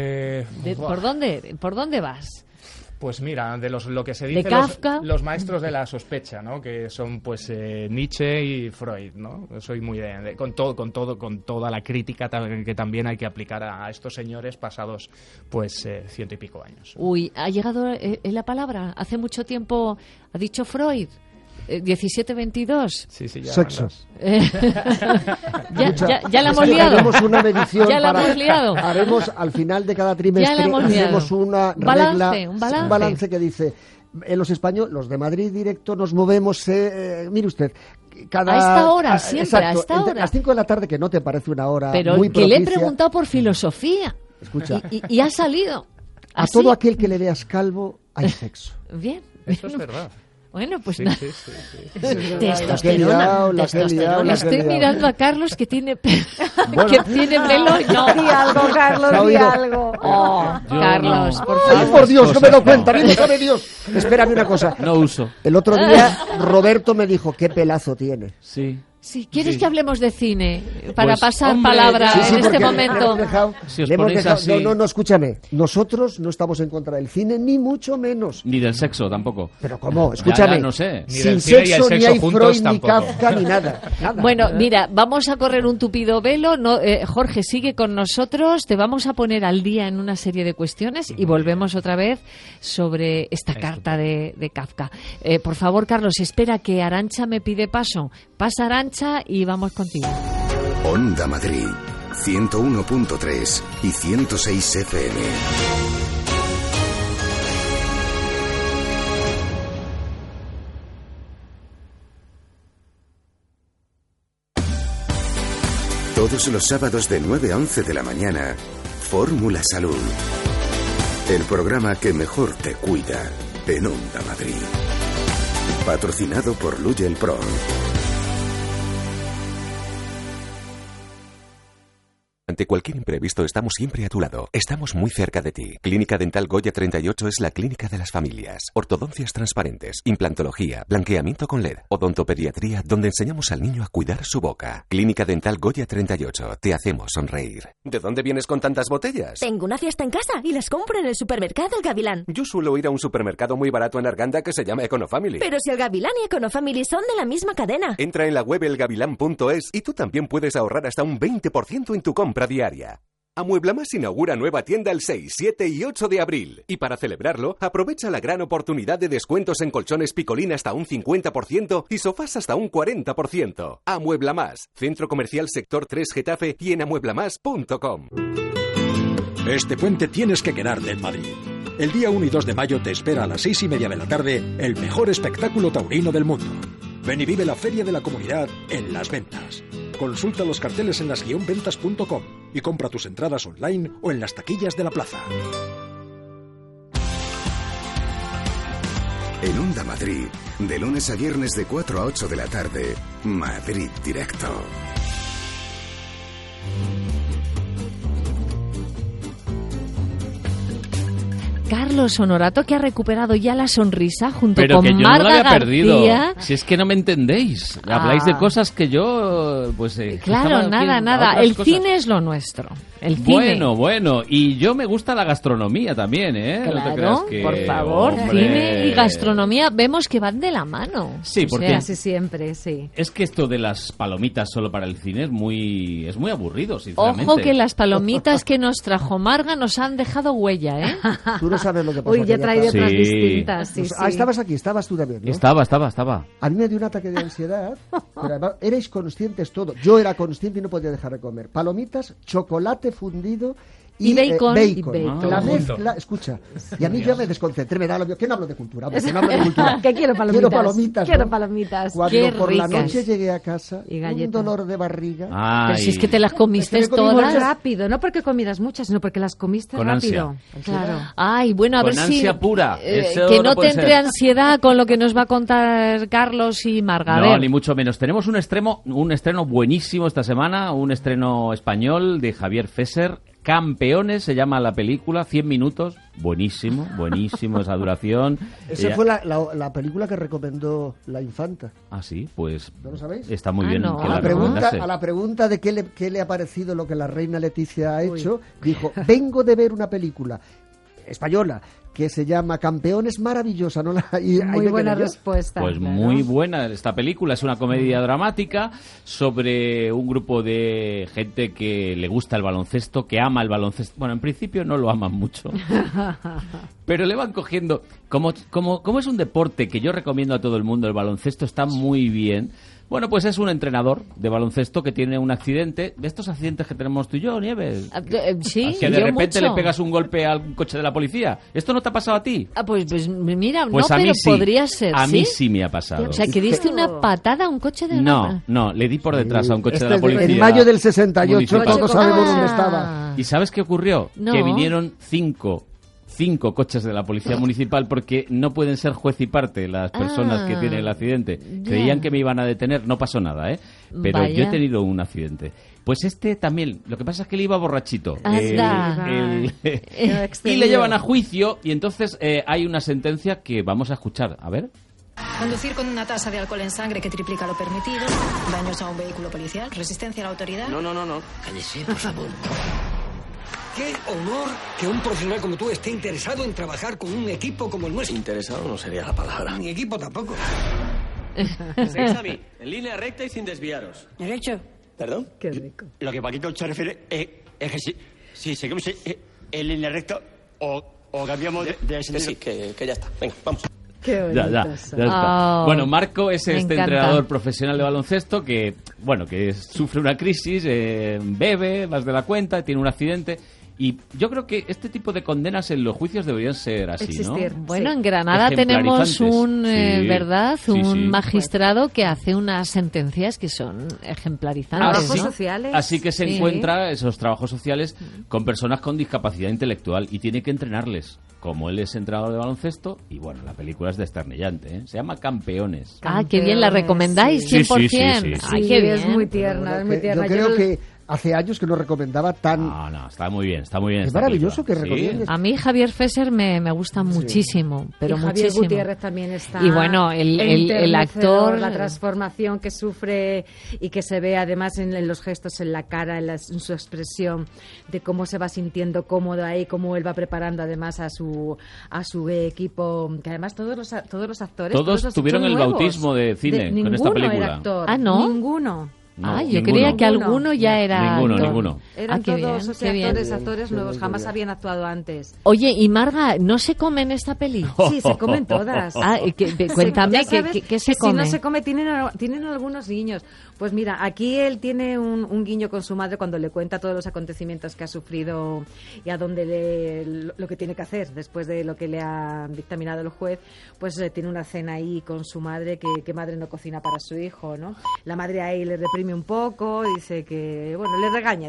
¿Por dónde vas? Pues mira, de lo que se dice los maestros de la sospecha, ¿no? Que son pues Nietzsche y Freud, ¿no? Soy muy con toda la crítica que también hay que aplicar a estos señores pasados pues 100 y pico años. Uy, ha llegado la palabra. Hace mucho tiempo ha dicho Freud. 17-22. Sí, ya. Sexos. Ya la hemos liado. Haremos una medición. Ya la hemos liado. Haremos al final de cada trimestre haremos una un balance que dice en los españoles, los de Madrid directo, nos movemos. Mire usted. A esta hora, siempre, exacto, a esta hora. A las 5 de la tarde, que no te parece una hora pero muy propicia. Que le he preguntado por filosofía. Escucha. Y ha salido. A todo aquel que le veas calvo, hay sexo. Bien. Eso es verdad. Bueno, pues sí, nada. sí. Testosterona. Estoy mirando a Carlos que tiene pelo. Que tiene pelo. No. Di algo, Carlos, di algo. Carlos, por ¡Ay, favor. por Dios, no me lo cuenta! ¡Ni sabe Dios! Espérame una cosa. No uso. El otro día Roberto me dijo, qué pelazo tiene. Sí. Sí, ¿quieres que hablemos de cine? Para Pues, pasar hombre, palabra sí, en este momento. Si os ponéis así... No, escúchame. Nosotros no estamos en contra del cine, ni mucho menos. Ni del sexo tampoco. Pero ¿cómo? Escúchame. Ya, no sé. Ni Sin del cine y el sexo, ni sexo hay juntos Freud, ni tampoco. Kafka, ni nada. Bueno, mira, vamos a correr un tupido velo. No, Jorge, sigue con nosotros. Te vamos a poner al día en una serie de cuestiones y volvemos otra vez sobre esta carta de Kafka. Por favor, Carlos, espera que Arantxa me pide paso. Pasa, Arantxa, y vamos contigo. Onda Madrid, 101.3 y 106 FM. Todos los sábados de 9 a 11 de la mañana, Fórmula Salud. El programa que mejor te cuida en Onda Madrid. Patrocinado por Lugel Pro. Ante cualquier imprevisto estamos siempre a tu lado. Estamos muy cerca de ti. Clínica Dental Goya 38 es la clínica de las familias. Ortodoncias transparentes, implantología, blanqueamiento con LED, odontopediatría, donde enseñamos al niño a cuidar su boca. Clínica Dental Goya 38. Te hacemos sonreír. ¿De dónde vienes con tantas botellas? Tengo una fiesta en casa y las compro en el supermercado El Gavilán. Yo suelo ir a un supermercado muy barato en Arganda que se llama Econofamily. Pero si El Gavilán y Econofamily son de la misma cadena. Entra en la web elgavilán.es y tú también puedes ahorrar hasta un 20% en tu compra diaria. Amuebla Más inaugura nueva tienda el 6, 7 y 8 de abril. Y para celebrarlo, aprovecha la gran oportunidad de descuentos en colchones Picolín hasta un 50% y sofás hasta un 40%. Amuebla Más, Centro Comercial Sector 3 Getafe y en amueblamas.com. Este puente tienes que quedarte en Madrid. El día 1 y 2 de mayo te espera a las 6:30 de la tarde el mejor espectáculo taurino del mundo. Ven y vive la Feria de la Comunidad en Las Ventas. Consulta los carteles en las-ventas.com y compra tus entradas online o en las taquillas de la plaza. En Onda Madrid, de lunes a viernes de 4 a 8 de la tarde, Madrid Directo. Carlos Honorato, que ha recuperado ya la sonrisa junto Pero con que yo Marga no la había perdido. García. Si es que no me entendéis. Habláis de cosas que yo, pues... Claro, nada. El cine es lo nuestro. El cine. Bueno. Y yo me gusta la gastronomía también, ¿eh? Claro, no te creas que, por favor. hombre. Cine y gastronomía vemos que van de la mano. Sí, porque... casi siempre, sí. Es que esto de las palomitas solo para el cine es muy aburrido, sinceramente. Ojo que las palomitas que nos trajo Marga nos han dejado huella, ¿eh? Tú no sabes lo que pasa. Uy, ya trae otras distintas. Sí, sí. Estabas aquí, estabas tú también, ¿no? Estaba. A mí me dio un ataque de ansiedad, pero además erais conscientes todo. Yo era consciente y no podía dejar de comer. Palomitas, chocolate fundido y bacon. La mezcla, escucha, y a mí ya me desconcentré, me da lo ¿qué no hablo de cultura? Que no hablo de cultura. Que quiero palomitas. Quiero palomitas. Cuando Qué por ricas. la noche llegué a casa, Y un galletas. dolor de barriga. Pero si es que te las comiste Es que me comí todas. Muy rápido, no porque comieras muchas, sino porque las comiste Con rápido. ansia. Claro. Ay, bueno, a Con ver ansia si... pura. Eso que no no puede te entre ser. ansiedad con lo que nos va a contar Carlos y Marga. A No, ver. ni mucho menos. Tenemos un estreno buenísimo esta semana, un estreno español de Javier Fesser. Campeones se llama la película, 100 minutos, buenísimo esa duración. Esa fue la película que recomendó la Infanta. Ah, sí, pues ¿No lo sabéis? está muy bien no. que A la la pregunta, recomendase. a la pregunta de qué le ha parecido lo que la reina Leticia ha hecho, dijo, vengo de ver una película española que se llama Campeones, maravillosa. ¿No? Muy buena respuesta. Pues claro. muy buena esta película, es una comedia dramática sobre un grupo de gente que le gusta el baloncesto, que ama el baloncesto. Bueno, en principio no lo aman mucho, pero le van cogiendo. Como es un deporte que yo recomiendo a todo el mundo, el baloncesto está muy bien. Bueno, pues es un entrenador de baloncesto que tiene un accidente, de estos accidentes que tenemos tú y yo, Nieves. Sí, Que de yo repente mucho. le pegas un golpe al coche de la policía. ¿Esto no te ha pasado a ti? Pues mira, Pues no, a mí pero sí. podría ser, A ¿sí? mí sí me ha pasado. O sea, que diste una patada a un coche de No, le di por detrás a un coche Este de la es policía. en mayo del 68, municipal. todos sabemos dónde estaba. ¿Y sabes qué ocurrió? No. Que vinieron 5 coches de la policía municipal porque no pueden ser juez y parte las personas que tienen el accidente. Creían que me iban a detener, no pasó nada, pero Vaya. yo he tenido un accidente. Pues este también, lo que pasa es que él iba borrachito. Y le llevan a juicio y entonces hay una sentencia que vamos a escuchar. A ver. Conducir con una tasa de alcohol en sangre que triplica lo permitido, daños a un vehículo policial, resistencia a la autoridad. No. Cállese, por favor. Qué honor que un profesional como tú esté interesado en trabajar con un equipo como el nuestro. Interesado no sería la palabra. Ni equipo tampoco. Seguís a mí, en línea recta y sin desviaros. ¿Derecho? ¿Perdón? Qué rico. Lo que Paquito se refiere es que si seguimos en línea recta o cambiamos de sentido. Sí, que ya está. Venga, vamos. Ya está. Bueno, Marco es este encanta. entrenador profesional de baloncesto que sufre una crisis, bebe más de la cuenta, tiene un accidente. Y yo creo que este tipo de condenas en los juicios deberían ser así, Existir. ¿no? Bueno, en Granada tenemos un magistrado que hace unas sentencias que son ejemplarizantes. Así, ¿no? así que se encuentra esos trabajos sociales con personas con discapacidad intelectual y tiene que entrenarles. Como él es entrenador de baloncesto, y bueno, la película es desternillante, Se llama Campeones. Ah, qué bien, la recomendáis, 100%. Sí. Ay, qué bien. Es muy tierna, es muy tierna. Yo creo que hace años que no recomendaba tan... No, está muy bien. Es maravilloso que recomiendes. A mí Javier Fesser me gusta muchísimo, pero y Javier muchísimo. Gutiérrez también está. Y bueno, el actor... La transformación que sufre y que se ve además en los gestos, en la cara, en su expresión, de cómo se va sintiendo cómodo ahí, cómo él va preparando además a su equipo, que además todos los actores... Todos tuvieron el bautismo de cine con esta película. Era actor. Ah, ¿no? Ninguno. No, yo creía que alguno ya era Ninguno. Eran qué todos bien, actores nuevos, jamás habían actuado antes. Oye, y Marga, ¿no se come en esta peli? Sí, se comen todas. Cuéntame, ¿qué se come? Si no se come, tienen algunos guiños. Pues mira, aquí él tiene un guiño con su madre cuando le cuenta todos los acontecimientos que ha sufrido y a dónde lo que tiene que hacer después de lo que le ha dictaminado el juez. Pues tiene una cena ahí con su madre, que madre no cocina para su hijo, ¿no? La madre ahí le reprime un poco, dice que, bueno, le regaña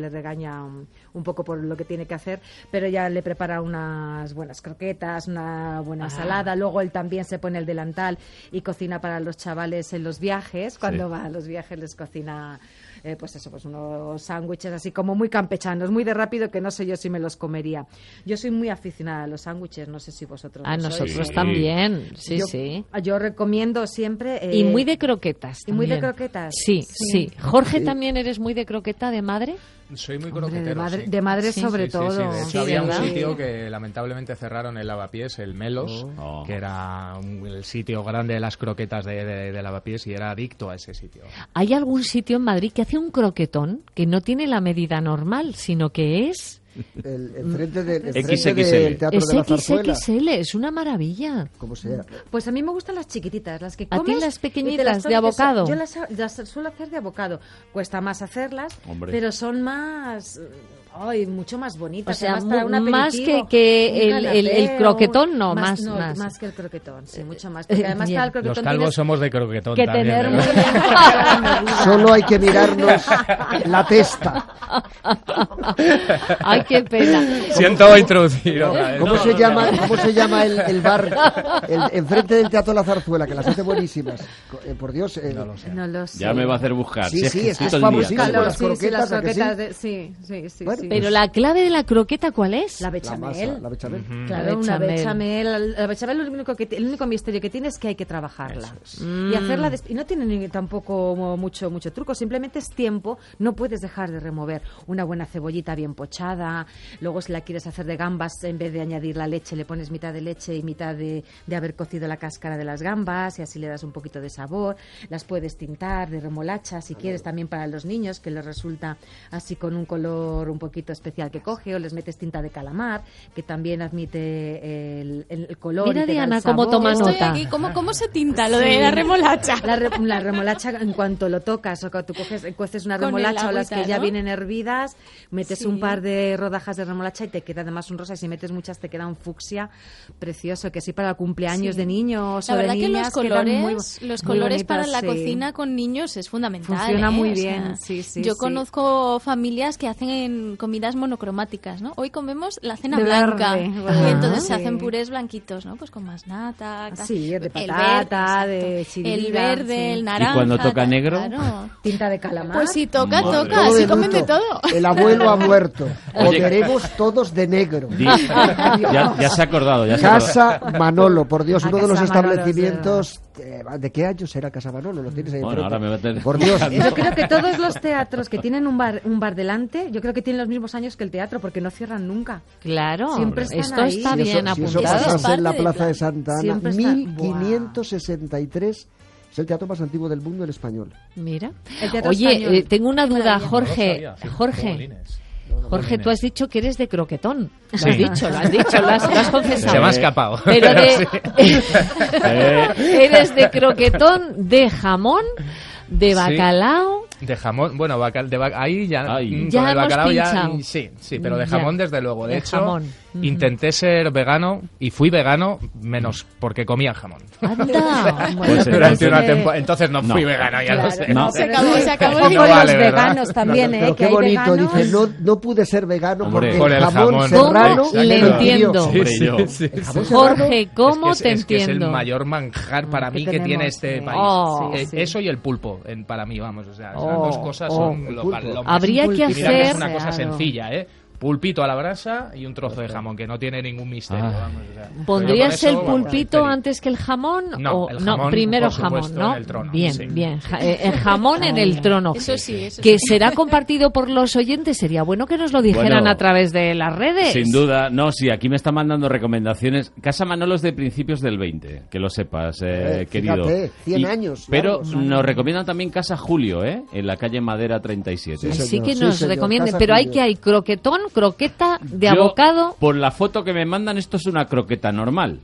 un poco por lo que tiene que hacer, pero ella le prepara unas buenas croquetas, una buena ensalada. Luego él también se pone el delantal y cocina para los chavales en los viajes. Cuando va a los viajes les cocina pues unos sándwiches así como muy campechanos, muy de rápido, que no sé yo si me los comería. Yo soy muy aficionada a los sándwiches, no sé si vosotros lo sois. Nosotros también, sí. Yo recomiendo siempre... y muy de croquetas ¿Y muy de croquetas? Sí. Jorge, ¿también eres muy de croqueta de madre? Soy muy croquetero, de madre sobre todo. De hecho, había un sitio que lamentablemente cerraron en Lavapiés, el Melos, que era el sitio grande de las croquetas de Lavapiés, y era adicto a ese sitio. ¿Hay algún sitio en Madrid que hace un croquetón que no tiene la medida normal, sino que es... Enfrente del Teatro es de la Zarzuela. XXL, es una maravilla. Como sea. Pues a mí me gustan las chiquititas, las que comes. ¿A ti las pequeñitas de abocado? Yo las suelo hacer de abocado. Cuesta más hacerlas, pero son más... mucho más bonitas. O sea, para un aperitivo, que el croquetón, no, más. Más que el croquetón, sí, mucho más. Porque además para el croquetón los calvos somos de croquetón que también. Tener muy Solo hay que mirarnos la testa. Ay, qué pena. Siento introducir otra vez. ¿Cómo se llama el bar enfrente del Teatro de la Zarzuela, que las hace buenísimas? Por Dios. No lo sé. Ya me va a hacer buscar. Sí, es famosísimo. Las croquetas. Sí. Pero la clave de la croqueta, ¿cuál es? La bechamel. La bechamel. Claro, una bechamel. La bechamel, el único misterio que tiene es que hay que trabajarla. Y hacerla y no tiene tampoco mucho truco, simplemente es tiempo. No puedes dejar de remover una buena cebollita bien pochada. Luego, si la quieres hacer de gambas, en vez de añadir la leche, le pones mitad de leche y mitad de haber cocido la cáscara de las gambas, y así le das un poquito de sabor. Las puedes tintar de remolacha si quieres, también para los niños, que les resulta así con un color un poquito especial que coge, o les metes tinta de calamar, que también admite el color. Mira, y te Diana, da el sabor. cómo toma nota. Estoy aquí. ¿Cómo se tinta lo de la remolacha? La remolacha, en cuanto lo tocas, o cuando tú cueces una Con remolacha, el o las que agüita, ya ¿no? vienen hervidas, metes un par de rodajas de remolacha y te queda además un rosa, y si metes muchas te queda un fucsia precioso, que sí para el cumpleaños de niños la o de verdad niñas que los colores para la sí. cocina con niños es fundamental. Funciona muy O bien, sea, sí. Yo conozco familias que hacen comidas monocromáticas, ¿no? Hoy comemos la cena De blanca verde, y entonces se sí. hacen purés blanquitos, ¿no? Pues con más nata, sí, de patata, de chirilla, el verde, sí. el naranja. ¿Y cuando toca negro? Claro. Tinta de calamar. Pues si toca, Madre. toca, así comen de todo. El abuelo ha muerto. Oye, Comeremos todos de negro. Ya se ha acordado. Ya se ha acordado. Casa Manolo, por Dios, uno de los Casa Manolo, establecimientos... ¿De qué año será Casa Manolo? ¿Lo tienes ahí? Bueno, ahora me va a tener... Por Dios. Yo creo que todos los teatros que tienen un bar delante, yo creo que tienen los mismos años que el teatro, porque no cierran nunca. Claro, siempre están esto ahí. está bien Si eso apuntado. pasase en la Plaza de Santa Ana, Siempre está- 1563, es el teatro más antiguo del mundo, el español. Mira. El teatro Oye, español. tengo una duda, Qué Jorge. No lo sabía. Jorge, Jorge, tú has dicho que eres de croquetón. Lo Sí. has dicho, lo has confesado. Se me ha escapado. Pero Sí. eres de croquetón, de jamón, de bacalao. De jamón, bueno, ahí ya, Ya con el hemos bacalao ya, pinchado. sí, pero de Ya. jamón desde luego. De De hecho, jamón. intenté ser vegano y fui vegano menos porque comía jamón. Anda. Pues Durante una entonces- temporada, entonces no fui vegano, ya lo Claro, sé. No. Se acabó. Ojo con No vale, los ¿verdad? veganos también, Pero que qué hay bonito, veganos. dice, no pude ser vegano Hombre, porque por el el jamón jamón. serrano ¿Cómo? Le me lo entiendo. pidió. Hombre, yo. El jamón serrano- Jorge, ¿cómo es que te es, que es entiendo? el mayor manjar para que mí que tiene tenemos, este sí. país. Oh, Sí, sí. Eso y el pulpo, para mí, vamos. O sea, esas Oh, dos cosas oh, son el lo pulpo. más. Habría que Y mira que hacer- es una cosa Claro. sencilla, ¿eh? Pulpito a la brasa y un trozo de jamón, que no tiene ningún misterio, Ah. vamos. O sea, ¿Pondrías pero el con eso, vamos, pulpito feliz. antes que el jamón? No, o, el jamón, primero por jamón, supuesto, ¿no? en el trono, Bien, sí. bien. El jamón en el trono. Eso sí, eso que sí. será compartido por los oyentes. Sería bueno que nos lo dijeran Bueno, a través de las redes. Sin duda, no, sí, aquí me están mandando recomendaciones. Casa Manolo es de principios del 20, que lo sepas, querido. Fíjate, 100 años Pero largos. nos recomiendan también Casa Julio, en la calle Madera 37. Sí, Así señor, que sí, nos señor. recomienden. Casa Pero hay Julio. que hay croquetón, croqueta de Yo, abocado. por la foto que me mandan, esto es una croqueta normal.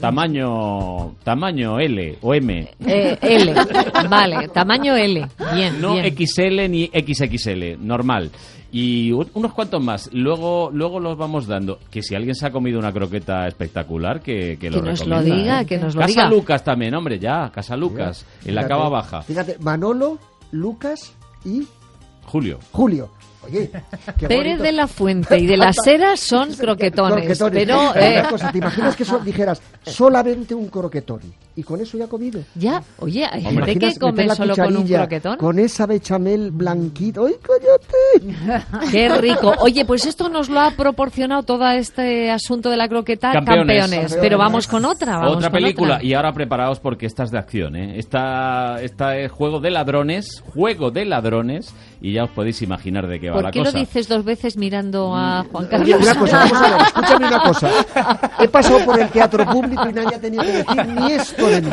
Tamaño L o M. L. Vale, tamaño L. Bien, No bien. XL ni XXL, normal. Y unos cuantos más. Luego los vamos dando. Que si alguien se ha comido una croqueta espectacular, que lo nos lo recomienda, diga, ¿eh? que nos lo Casa diga. Lucas también, hombre, ya. Casa Lucas, en la Fíjate, Cava Baja. Fíjate, Manolo, Lucas y Julio. Julio. Oye, qué Pérez bonito. de la Fuente y de las Heras son croquetones. Pero Una cosa, ¿te imaginas que dijeras solamente un croquetón y con eso ya ha comido? ya, oye, hay ¿Te gente que imaginas come meter la solo con un cucharilla croquetón. con esa bechamel blanquito? ¡Ay, cállate! Qué rico. Oye, pues esto nos lo ha proporcionado todo este asunto de la croqueta. Campeones. Pero vamos con otra. Vamos Otra con película. otra. Y ahora preparaos porque esta es de acción, ¿eh? Esta es Juego de Ladrones. Y ya os podéis imaginar de qué va ¿Por la qué cosa. lo dices dos veces mirando a Juan Carlos? Oye, una cosa, vamos a ver, escúchame una cosa. He pasado por el teatro público y nadie ha tenido que decir ni esto de mí.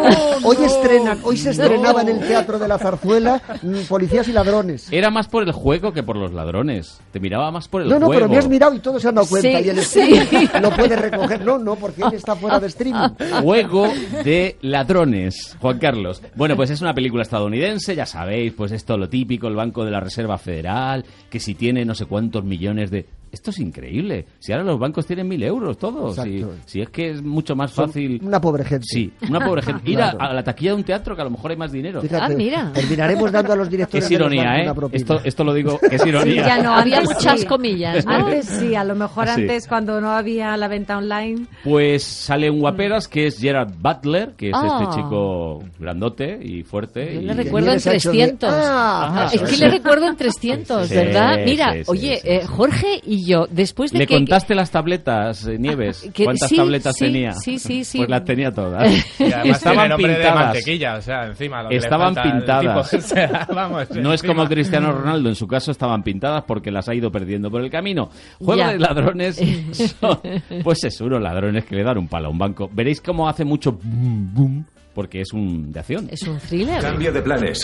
Hoy se estrenaba en el Teatro de la Zarzuela Policías y Ladrones. Era más por el juego que por los ladrones. Te miraba más por el No, juego. pero me has mirado y todos se han dado cuenta. Sí, y el sí. streaming lo puede recoger. No, porque él está fuera de streaming. Juego de ladrones, Juan Carlos. Bueno, pues es una película estadounidense, ya sabéis, pues esto lo típico, el Banco de la Reserva Federal, que si tiene no sé cuántos millones de... Esto es increíble. Si ahora los bancos tienen 1.000 euros todos. Si es que es mucho más fácil... Una pobre gente. Sí, una pobre gente. Ir Claro. a la taquilla de un teatro que a lo mejor hay más dinero. Fíjate, mira. Terminaremos dando a los directores Es de los ironía, bancos ¿eh? una propina. Esto lo digo que es ironía. Ya no, Había antes muchas sí. comillas, ¿no? Antes sí, a lo mejor Sí. antes cuando no había la venta online. Pues sale un guaperas que es Gerard Butler, que es Ah. este chico grandote y fuerte. Yo y... le recuerdo en vienes hecho de- 300. Ah, Es que le recuerdo en 300, Sí, ¿verdad? sí, Mira, sí, oye, sí, sí. Jorge y yo, después de ¿Le que... contaste las tabletas, Nieves? que- ¿Cuántas sí, tabletas sí, tenía? sí, sí, sí. Pues las tenía todas. Y además tiene Estaban nombre de pintadas. mantequilla, o sea, encima. Lo que le Estaban falta al pintadas. tipo, o sea, vamos, No es encima. como Cristiano Ronaldo, en su caso estaban pintadas porque las ha ido perdiendo por el camino. Juego Ya. de ladrones son, pues es unos ladrones que le dan un palo a un banco. Veréis cómo hace mucho boom, boom, porque es de acción. Es un thriller. Cambio de planes.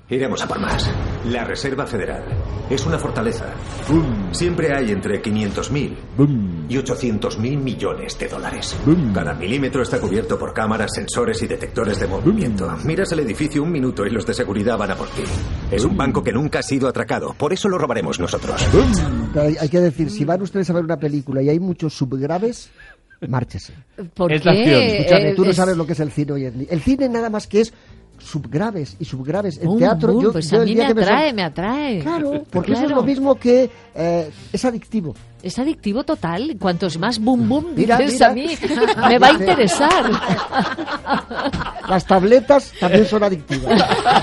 Iremos a por más. La Reserva Federal es una fortaleza. Siempre hay entre 500.000 y 800.000 millones de dólares. Cada milímetro está cubierto por cámaras, sensores y detectores de movimiento. Miras el edificio un minuto y los de seguridad van a por ti. Es un banco que nunca ha sido atracado. Por eso lo robaremos nosotros. Hay que decir, si van ustedes a ver una película y hay muchos subgraves, márchese. ¿Por Es qué? la acción. Escúchame, tú no sabes lo que es el cine hoy en día. El cine nada más que es subgraves y subgraves. En teatro, yo pues el a mí día que me atrae. Claro, porque eso es Claro. lo mismo que es adictivo. Es adictivo total. Cuantos más boom boom Mira, dices mira. a mí, me va a interesar. Las tabletas también son adictivas.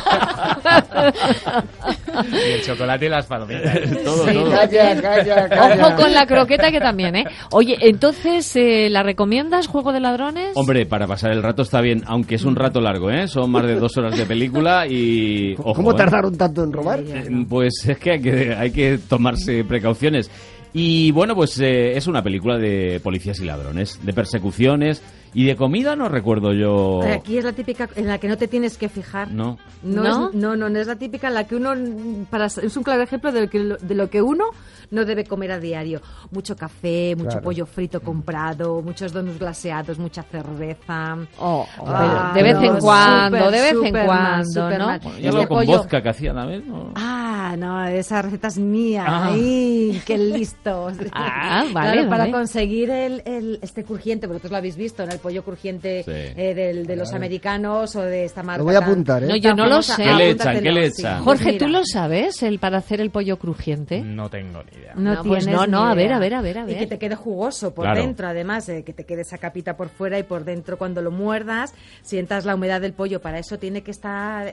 Y el chocolate y las palomitas. Todo, Sí. todo. Calla. Ojo con la croqueta que también, ¿eh? Oye, entonces, ¿la recomiendas, Juego de Ladrones? Hombre, para pasar el rato está bien, aunque es un rato largo, ¿eh? Son más de 2 horas de película y... Ojo, ¿Cómo ¿eh? tardaron tanto en robar? Pues es que hay que tomarse precauciones. Y bueno, pues es una película de policías y ladrones, de persecuciones y de comida, no recuerdo yo... Aquí es la típica en la que no te tienes que fijar. No. No es la típica en la que uno es un claro ejemplo de lo que uno no debe comer a diario. Mucho café, mucho Claro. pollo frito comprado, muchos donuts glaseados, mucha cerveza. Pero de vez en cuando, de vez en cuando, ¿no? Bueno, yo lo con vodka que hacía también, ¿no? No, esa receta es mía. Ah. ¡Ay, qué listos! Vale, Claro, para vale. conseguir este crujiente, vosotros lo habéis visto, ¿no? El pollo crujiente Sí. de los americanos o de esta marca. Lo voy a apuntar, ¿eh? No, yo no lo sé. ¿Qué le echan? ¿Qué le Apúntatelo, echan? sí. Jorge, Mira. ¿tú lo sabes, para hacer el pollo crujiente? No tengo ni idea. No, pues tienes no, ni a ver, idea. a ver, a ver, a Y ver. que te quede jugoso por Claro. dentro, además, que te quede esa capita por fuera y por dentro cuando lo muerdas, sientas la humedad del pollo. Para eso tiene que estar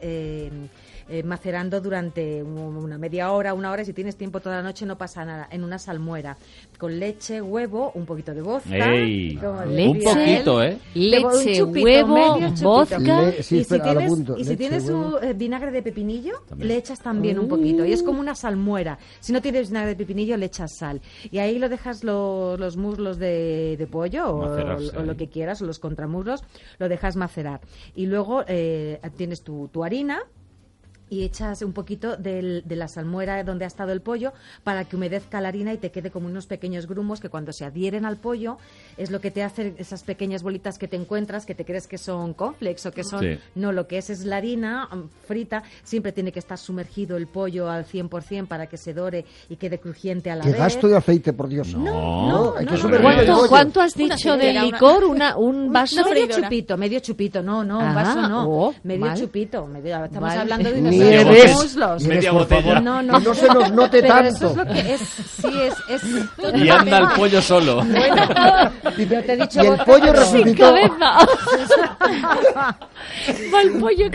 macerando durante una media hora, una hora, y si tienes tiempo toda la noche no pasa nada, en una salmuera, con leche, huevo, un poquito de vodka. ¡Ey! como Un decía poquito, él. ¿eh? Leche, Un chupito, huevo, medio chupito. vodka. Sí, Y si espera, lo tienes, apunto. y si Leche, tienes huevo. vinagre de pepinillo, También. le echas también un poquito. Y es como una salmuera. Si no tienes vinagre de pepinillo, le echas sal. Y ahí lo dejas los muslos de pollo Macerarse o lo ahí. que quieras, o los contramuslos, lo dejas macerar. Y luego tienes tu harina, y echas un poquito de la salmuera donde ha estado el pollo para que humedezca la harina y te quede como unos pequeños grumos que cuando se adhieren al pollo es lo que te hace esas pequeñas bolitas que te encuentras que te crees que son cornflakes o que son... Sí. No, lo que es la harina frita. Siempre tiene que estar sumergido el pollo al 100% para que se dore y quede crujiente a la ¡Qué vez. gasto de aceite, por Dios! No, hay que no, sumergir el ¿Cuánto, pollo. cuánto has Una dicho de freidora, licor? ¿Un vaso? Medio chupito, no, un Ah, vaso no, oh, medio vale. chupito, estamos Vale. hablando de unos Nieves. muslos. Media por botella. favor. No, Que no se nos note pero tanto. eso es lo que es, sí, es Y anda el pollo solo. yo te he dicho Y el vodka, pollo pero- resucitó. Va el pollo.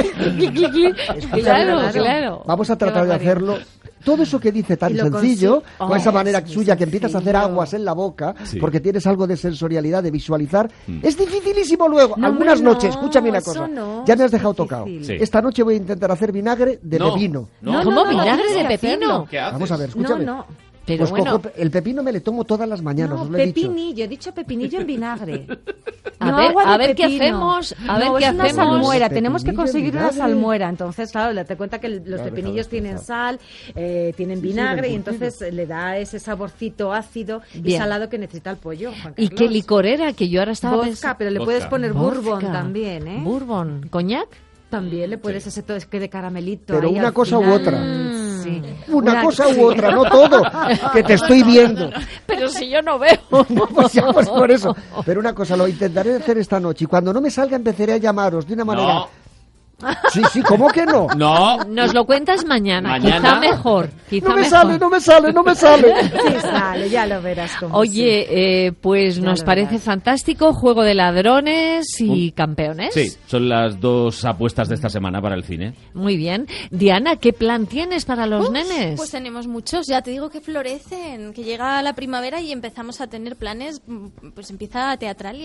Claro. Vamos a tratar de hacerlo. Todo eso que dice tan Y lo sencillo, consi- con esa Oh, manera es muy suya que empiezas a hacer sencillo. aguas en la boca, Sí. porque tienes algo de sensorialidad, de visualizar, es dificilísimo luego. No, Algunas hombre, noches, no, escúchame una eso cosa, no, ya me has es dejado difícil. tocado. Sí. Esta noche voy a intentar hacer vinagre de No, pepino. no. ¿Cómo vinagre tienes de que pepino? hacerlo. ¿Qué haces? Vamos a ver, escúchame. No. Pero Pues bueno, cojo el pepino, me le tomo todas las mañanas, No, os lo he dicho. pepinillo, he dicho pepinillo en vinagre. A No, ver, agua de a ver qué pepino. hacemos, a ver No, qué es una hacemos. salmuera, tenemos que Pepinillo en conseguir una vinagre. salmuera. Entonces, claro, date cuenta que los Claro, pepinillos claro, tienen claro. sal, tienen Sí, vinagre y encurtido. entonces le da ese saborcito ácido y Bien. salado que necesita el pollo. Juan ¿Y Carlos. qué licor era? Que yo ahora estaba Vodka, pensando... pero le Vodka. puedes poner bourbon Vodka. también, ¿eh? Bourbon. ¿Coñac? También le puedes ese toque de caramelito. Pero ahí una al cosa u final. otra. Sí. Una cosa sí. u otra, no todo, que te estoy viendo. Pero si yo no veo. Pues ya, pues por eso. Pero una cosa, lo intentaré hacer esta noche y cuando no me salga empezaré a llamaros de una manera... No. Sí, ¿cómo que no? No. Nos lo cuentas mañana. Mañana. Quizá mejor. Quizá No me mejor. sale, no me sale, no me sale. Sí, sale, ya lo verás cómo sí. Oye, pues Ya nos lo parece verás. fantástico. Juego de ladrones y campeones. Sí, son las dos apuestas de esta semana para el cine. Muy bien. Diana, ¿qué plan tienes para los nenes? Pues tenemos muchos, ya te digo que florecen, que llega la primavera y empezamos a tener planes, pues empieza Teatralia.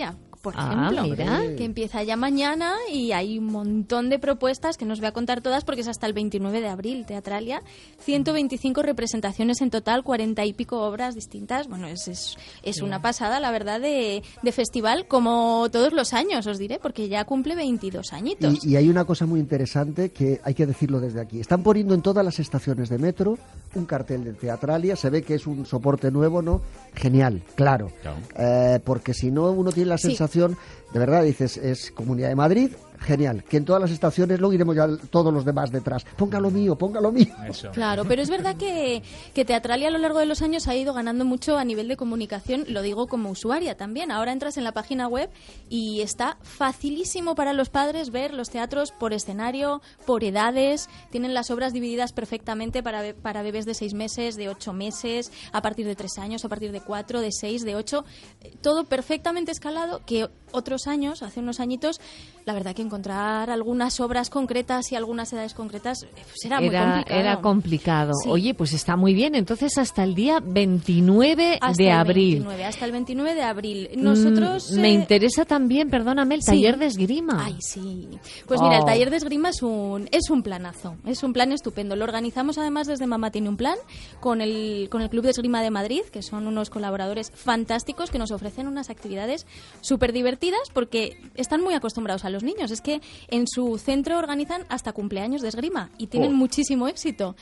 por ejemplo, mira. que empieza ya mañana y hay un montón de propuestas que no os voy a contar todas porque es hasta el 29 de abril, Teatralia. 125 representaciones en total, 40 y pico obras distintas. Bueno, es una pasada, la verdad, de festival, como todos los años, os diré, porque ya cumple 22 añitos. Y hay una cosa muy interesante que hay que decirlo desde aquí. Están poniendo en todas las estaciones de metro un cartel de Teatralia, se ve que es un soporte nuevo, ¿no? Genial, claro. Porque si no, uno tiene la sensación, de verdad, dices, es Comunidad de Madrid, genial, que en todas las estaciones luego iremos ya todos los demás detrás. Póngalo mío. Eso. Claro, pero es verdad que Teatralia a lo largo de los años ha ido ganando mucho a nivel de comunicación, lo digo como usuaria también. Ahora entras en la página web y está facilísimo para los padres ver los teatros por escenario, por edades, tienen las obras divididas perfectamente para bebés de 6 meses, de 8 meses, a partir de 3 años, a partir de 4, de 6, de 8, todo perfectamente escalado, que otros años, hace unos añitos, la verdad que encontrar algunas obras concretas y algunas edades concretas era muy complicado. Era complicado. Sí. Oye, pues está muy bien. Entonces, hasta el día 29 de abril. Hasta el 29 de abril. Nosotros... Me interesa también, perdóname, el taller de esgrima. Ay, sí. Pues mira, el taller de esgrima es un planazo. Es un plan estupendo. Lo organizamos además desde Mamá Tiene un Plan con el Club de Esgrima de Madrid, que son unos colaboradores fantásticos que nos ofrecen unas actividades súper divertidas porque están muy acostumbrados a los niños. Es que en su centro organizan hasta cumpleaños de esgrima y tienen muchísimo éxito.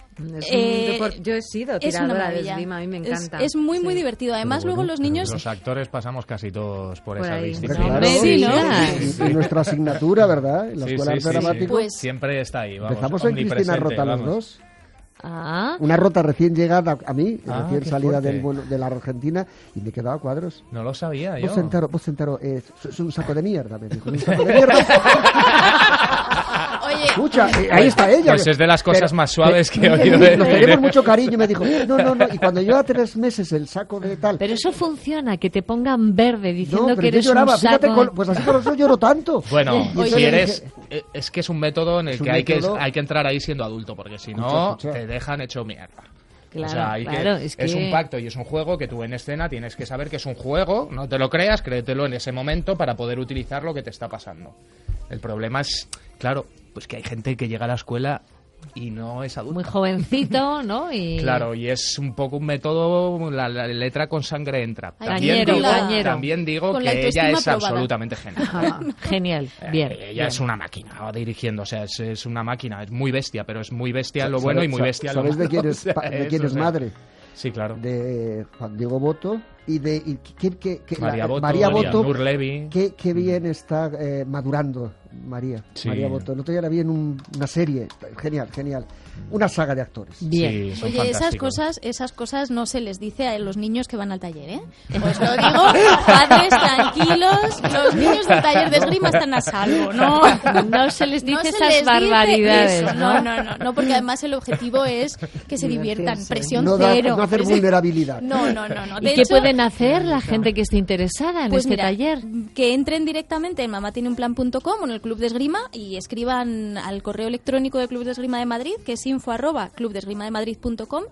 Yo he sido tiradora de esgrima, a mí me encanta. Es muy, muy divertido. Además, luego los niños... Los actores pasamos casi todos por esa ahí. disciplina. Claro, en nuestra asignatura, ¿verdad? En la Escuela de Arte Dramático. Pues, siempre está ahí, vamos. Empezamos en Cristina Rota los dos. Ah. Una Rota recién llegada a mí, recién salida fuerte. de la Argentina, y me quedaba a cuadros. No lo sabía yo. Vos entero, es un saco de mierda, me dijo. Un saco de mierda. Oye, escucha, ahí está ella. Pues es de las cosas más suaves que he oído. Nos tenemos mucho cariño, me dijo, no, y cuando lleva 3 meses el saco de tal... Pero eso funciona, que te pongan verde diciendo que eres yo lloraba, un saco... fíjate, pues así por eso lloro tanto. Bueno, si eres... Es que es un método en el que hay que entrar ahí siendo adulto, porque si no, te dejan hecho mierda. Claro, o sea, es un pacto y es un juego que tú en escena tienes que saber que es un juego, no te lo creas, créetelo en ese momento para poder utilizar lo que te está pasando. El problema es, claro, pues que hay gente que llega a la escuela y no es adulto. Muy jovencito, ¿no? Claro, y es un poco un método, la letra con sangre entra. Cañero. También digo que ella es absolutamente genial. Genial, bien. Ella es una máquina dirigiendo, o sea, es una máquina, es muy bestia, pero es muy bestia lo bueno y muy bestia lo malo. ¿Sabes de quién es madre? Sí, claro. De Juan Diego Boto y de María Boto, Nur Levy. Qué bien está madurando María. Sí. María Boto. El otro día la vi en una serie. Genial. Una saga de actores. Bien. Sí, oye, esas cosas no se les dice a los niños que van al taller, ¿eh? Pues lo digo, padres tranquilos, los niños del taller de esgrima están a salvo, no se les dice esas barbaridades, eso, no, porque además el objetivo es que se diviertan, presión no cero. No hacer vulnerabilidad. No. ¿Y qué pueden hacer la gente que esté interesada en este taller? Que entren directamente en mamatineunplan.com o en el Club de Esgrima y escriban al correo electrónico del Club de Esgrima de Madrid, que es info@clubdesgrimademadrid.com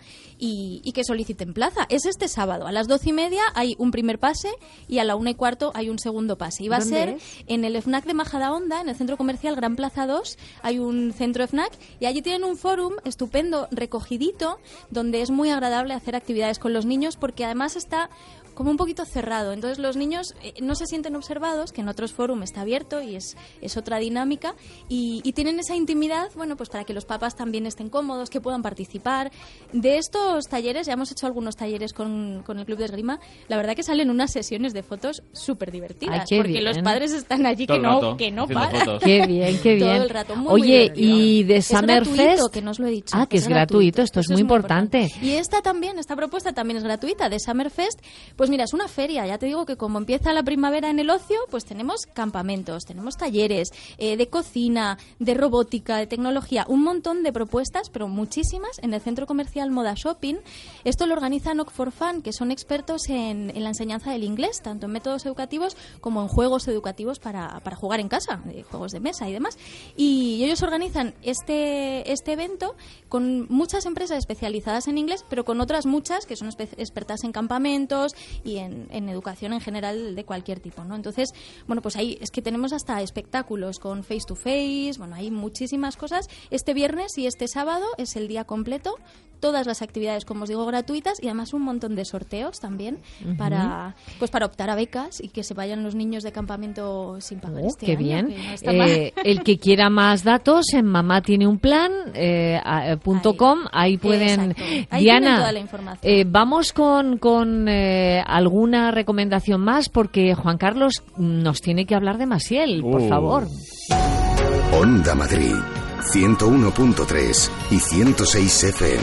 y que soliciten plaza. Es este sábado, a las 12:30 hay un primer pase y a la 1:15 hay un segundo pase. Y va a ser en el FNAC de Majadahonda, en el centro comercial Gran Plaza 2, hay un centro FNAC y allí tienen un fórum estupendo, recogidito, donde es muy agradable hacer actividades con los niños porque además está como un poquito cerrado. Entonces los niños no se sienten observados, que en otros foros está abierto y es otra dinámica y tienen esa intimidad, bueno, pues para que los papás también estén cómodos, que puedan participar. De estos talleres, ya hemos hecho algunos talleres con el Club de Esgrima, la verdad que salen unas sesiones de fotos súper divertidas, porque bien. Los padres están allí que no paran. Qué bien. Todo el rato, Oye, y de Summerfest, que no os lo he dicho. Que es gratuito, esto es muy importante. Y esta propuesta también es gratuita, de Summerfest. Pues mira, es una feria, ya te digo que como empieza la primavera en el ocio, pues tenemos campamentos, tenemos talleres de cocina, de robótica, de tecnología, un montón de propuestas, pero muchísimas, en el centro comercial Moda Shopping. Esto lo organiza Knock for Fun, que son expertos en la enseñanza del inglés, tanto en métodos educativos como en juegos educativos para jugar en casa, juegos de mesa y demás. Y ellos organizan este evento con muchas empresas especializadas en inglés, pero con otras muchas que son expertas en campamentos, y en educación en general de cualquier tipo, ¿no? Entonces, bueno, pues ahí es que tenemos hasta espectáculos con face to face, bueno, hay muchísimas cosas. Este viernes y este sábado es el día completo, todas las actividades, como os digo, gratuitas, y además un montón de sorteos también para optar a becas y que se vayan los niños de campamento sin pagar este qué año, bien. que no está mal. El que quiera más datos, en Mamá tiene un plan .com, ahí pueden... Ahí Diana, tienen toda la información. vamos con alguna recomendación más, porque Juan Carlos nos tiene que hablar de Maciel, por favor. Onda Madrid, 101.3 y 106 FM.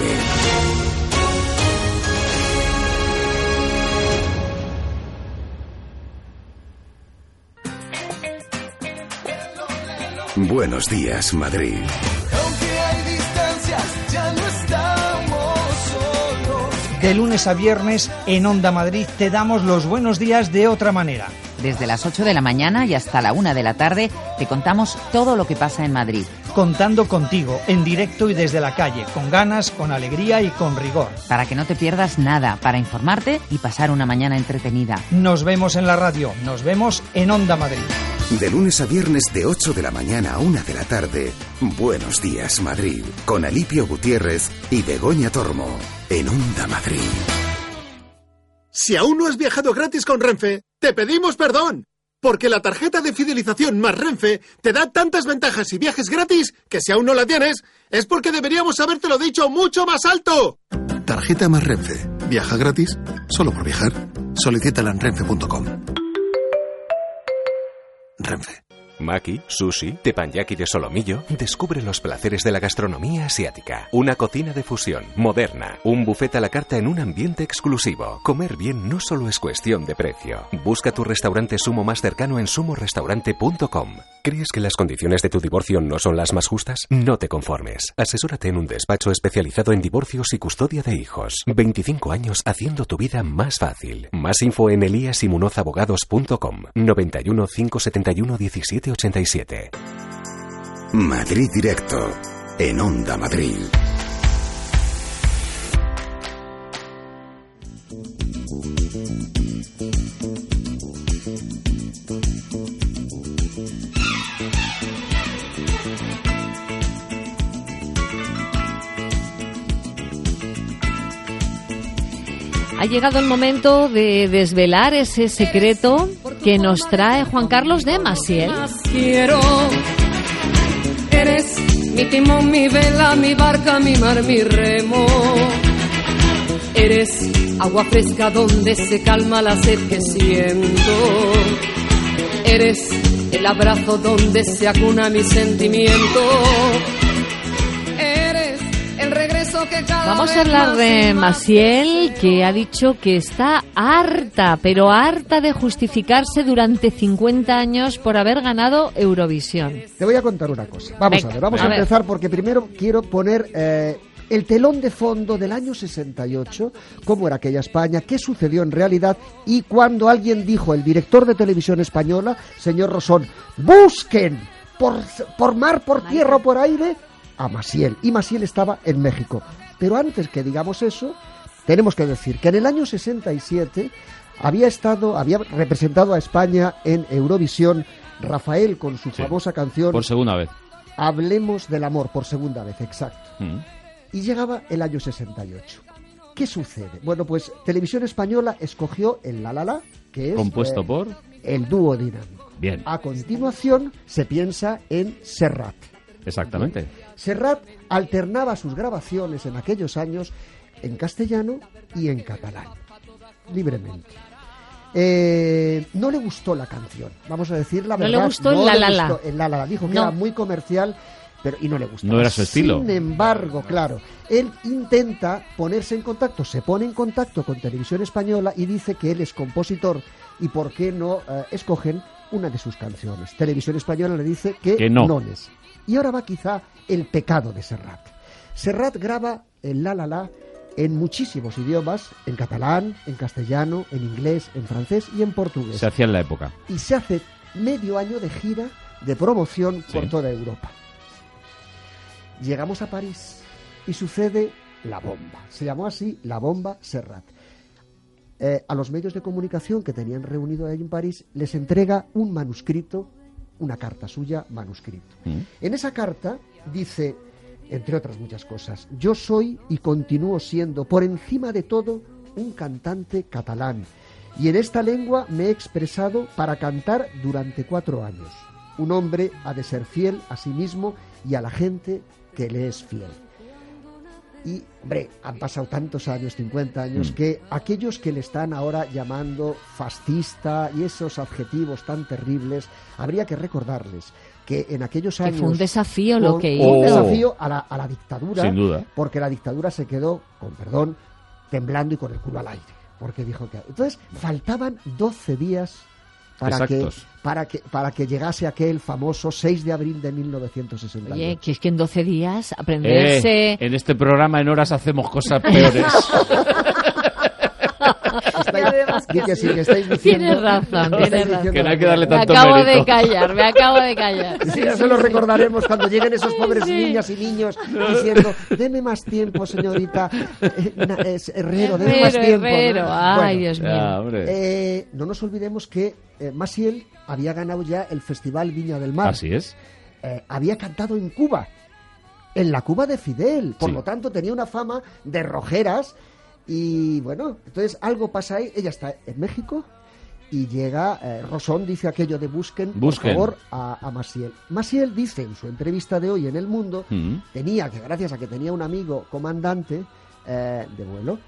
Buenos días, Madrid. Aunque hay distancias, ya no estamos solos. De lunes a viernes en Onda Madrid te damos los buenos días de otra manera. Desde las 8 de la mañana y hasta la 1 de la tarde te contamos todo lo que pasa en Madrid. Contando contigo, en directo y desde la calle, con ganas, con alegría y con rigor. Para que no te pierdas nada, para informarte y pasar una mañana entretenida. Nos vemos en la radio, nos vemos en Onda Madrid. De lunes a viernes de 8 de la mañana a 1 de la tarde, Buenos días, Madrid, con Alipio Gutiérrez y Begoña Tormo, en Onda Madrid. Si aún no has viajado gratis con Renfe, te pedimos perdón, porque la tarjeta de fidelización más Renfe te da tantas ventajas y viajes gratis que si aún no la tienes, es porque deberíamos habértelo dicho mucho más alto. Tarjeta más Renfe. Viaja gratis solo por viajar. Solicítala en renfe.com. Renfe. Maki, sushi, teppanyaki de solomillo. Descubre los placeres de la gastronomía asiática. Una cocina de fusión, moderna. Un buffet a la carta en un ambiente exclusivo. Comer bien no solo es cuestión de precio. Busca tu restaurante Sumo más cercano en sumorestaurante.com. ¿Crees que las condiciones de tu divorcio no son las más justas? No te conformes. Asesórate en un despacho especializado en divorcios y custodia de hijos. 25 años haciendo tu vida más fácil. Más info en eliasimunozabogados.com. 91 571 17 87. Madrid Directo, en Onda Madrid. Ha llegado el momento de desvelar ese secreto que nos trae Juan Carlos de Maciel. Quiero, eres mi timón, mi vela, mi barca, mi mar, mi remo. Eres agua fresca donde se calma la sed que siento. Eres el abrazo donde se acuna mi sentimiento. Vamos a hablar de Maciel, que ha dicho que está harta, pero harta de justificarse durante 50 años por haber ganado Eurovisión. Te voy a contar una cosa. Vamos a empezar porque primero quiero poner el telón de fondo del año 68, cómo era aquella España, qué sucedió en realidad y cuando alguien dijo, el director de Televisión Española, señor Rosón, busquen por mar, por tierra o por aire a Maciel, y Maciel estaba en México. Pero antes que digamos eso, tenemos que decir que en el año 67 había representado a España en Eurovisión Rafael con su famosa canción por segunda vez. Hablemos del amor, por segunda vez, exacto. Y llegaba el año 68. ¿Qué sucede? Bueno, pues Televisión Española escogió el La La La, que es compuesto por el dúo dinámico. Bien. A continuación se piensa en Serrat. Exactamente. Serrat alternaba sus grabaciones en aquellos años en castellano y en catalán, libremente. No le gustó la canción, vamos a decir la verdad. No le gustó el La La La. El La La La. Dijo que era muy comercial, y no le gustó. No era su estilo. Sin embargo, claro, él intenta ponerse en contacto, se pone en contacto con Televisión Española y dice que él es compositor y por qué no escogen una de sus canciones. Televisión Española le dice que no les. Y ahora va quizá el pecado de Serrat. Serrat graba el La La La en muchísimos idiomas, en catalán, en castellano, en inglés, en francés y en portugués. Se hacía en la época. Y se hace medio año de gira de promoción por toda Europa. Llegamos a París y sucede la bomba. Se llamó así la bomba Serrat. a los medios de comunicación que tenían reunido ahí en París, les entrega un manuscrito, una carta suya, manuscrito. En esa carta dice, entre otras muchas cosas, yo soy y continúo siendo, por encima de todo, un cantante catalán. Y en esta lengua me he expresado para cantar durante 4 años. Un hombre ha de ser fiel a sí mismo y a la gente que le es fiel. Y, hombre, han pasado tantos años, 50 años, que aquellos que le están ahora llamando fascista y esos adjetivos tan terribles, habría que recordarles que en aquellos años... Que fue un desafío lo que hizo. Un desafío a la dictadura, sin duda. Porque la dictadura se quedó, con perdón, temblando y con el culo al aire. Porque dijo que... Entonces, faltaban 12 días para que llegase aquel famoso 6 de abril de 1968. Oye, que es que en 12 días aprenderse... En este programa en horas hacemos cosas peores. Tienes razón. Que no hay que darle tanto mérito. Me acabo de callar. Sí, eso lo recordaremos cuando lleguen esos pobres niñas y niños diciendo, deme más tiempo, señorita Herrero, deme más tiempo. Ay, Dios mío. No nos olvidemos que Maciel había ganado ya el Festival Viña del Mar. Así es. Había cantado en Cuba, en la Cuba de Fidel, por lo tanto tenía una fama de rojeras. Y bueno, entonces algo pasa ahí. Ella está en México y llega, Rosón dice aquello de busquen. Por favor, a Maciel. Maciel dice en su entrevista de hoy en El Mundo, gracias a que tenía un amigo comandante de vuelo,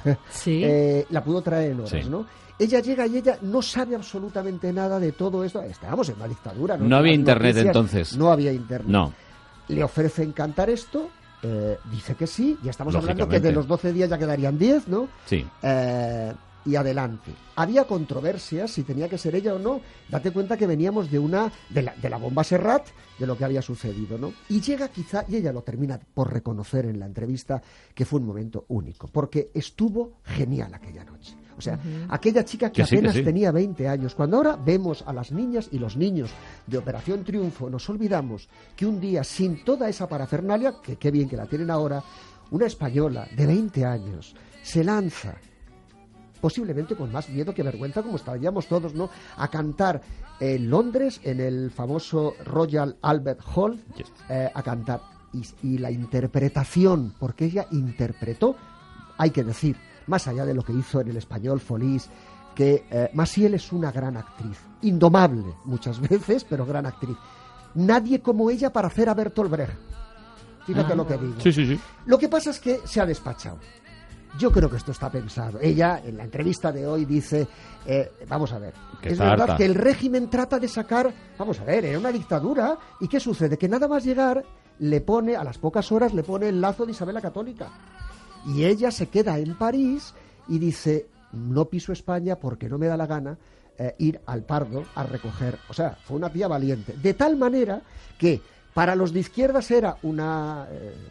la pudo traer en horas, ¿no? Ella llega y ella no sabe absolutamente nada de todo esto. Estábamos en una dictadura. No había internet entonces. No había internet. No. Le ofrecen cantar esto. Dice que sí, ya estamos hablando que de los 12 días ya quedarían 10, ¿no? Sí. Y adelante. Había controversias si tenía que ser ella o no. Date cuenta que veníamos de la bomba Serrat, de lo que había sucedido, ¿no? Y llega quizá, y ella lo termina por reconocer en la entrevista, que fue un momento único, porque estuvo genial aquella noche. O sea, aquella chica que apenas tenía 20 años. Cuando ahora vemos a las niñas y los niños de Operación Triunfo, nos olvidamos que un día, sin toda esa parafernalia, que qué bien que la tienen ahora, una española de 20 años se lanza, posiblemente con más miedo que vergüenza, como estaríamos todos, ¿no?, a cantar en Londres, en el famoso Royal Albert Hall, a cantar. Y la interpretación, porque ella interpretó, hay que decir, más allá de lo que hizo en El Español, Folís, que Maciel es una gran actriz, indomable muchas veces, pero gran actriz. Nadie como ella para hacer a Bertolt Brecht. Fíjate lo que digo. Sí. Lo que pasa es que se ha despachado. Yo creo que esto está pensado. Ella, en la entrevista de hoy, dice, vamos a ver, es verdad que el régimen trata de sacar, vamos a ver, era una dictadura, ¿y qué sucede? Que nada más llegar, le pone, a las pocas horas, le pone el lazo de Isabel la Católica. Y ella se queda en París y dice, no piso España porque no me da la gana ir al Pardo a recoger. O sea, fue una tía valiente. De tal manera que para los de izquierdas era una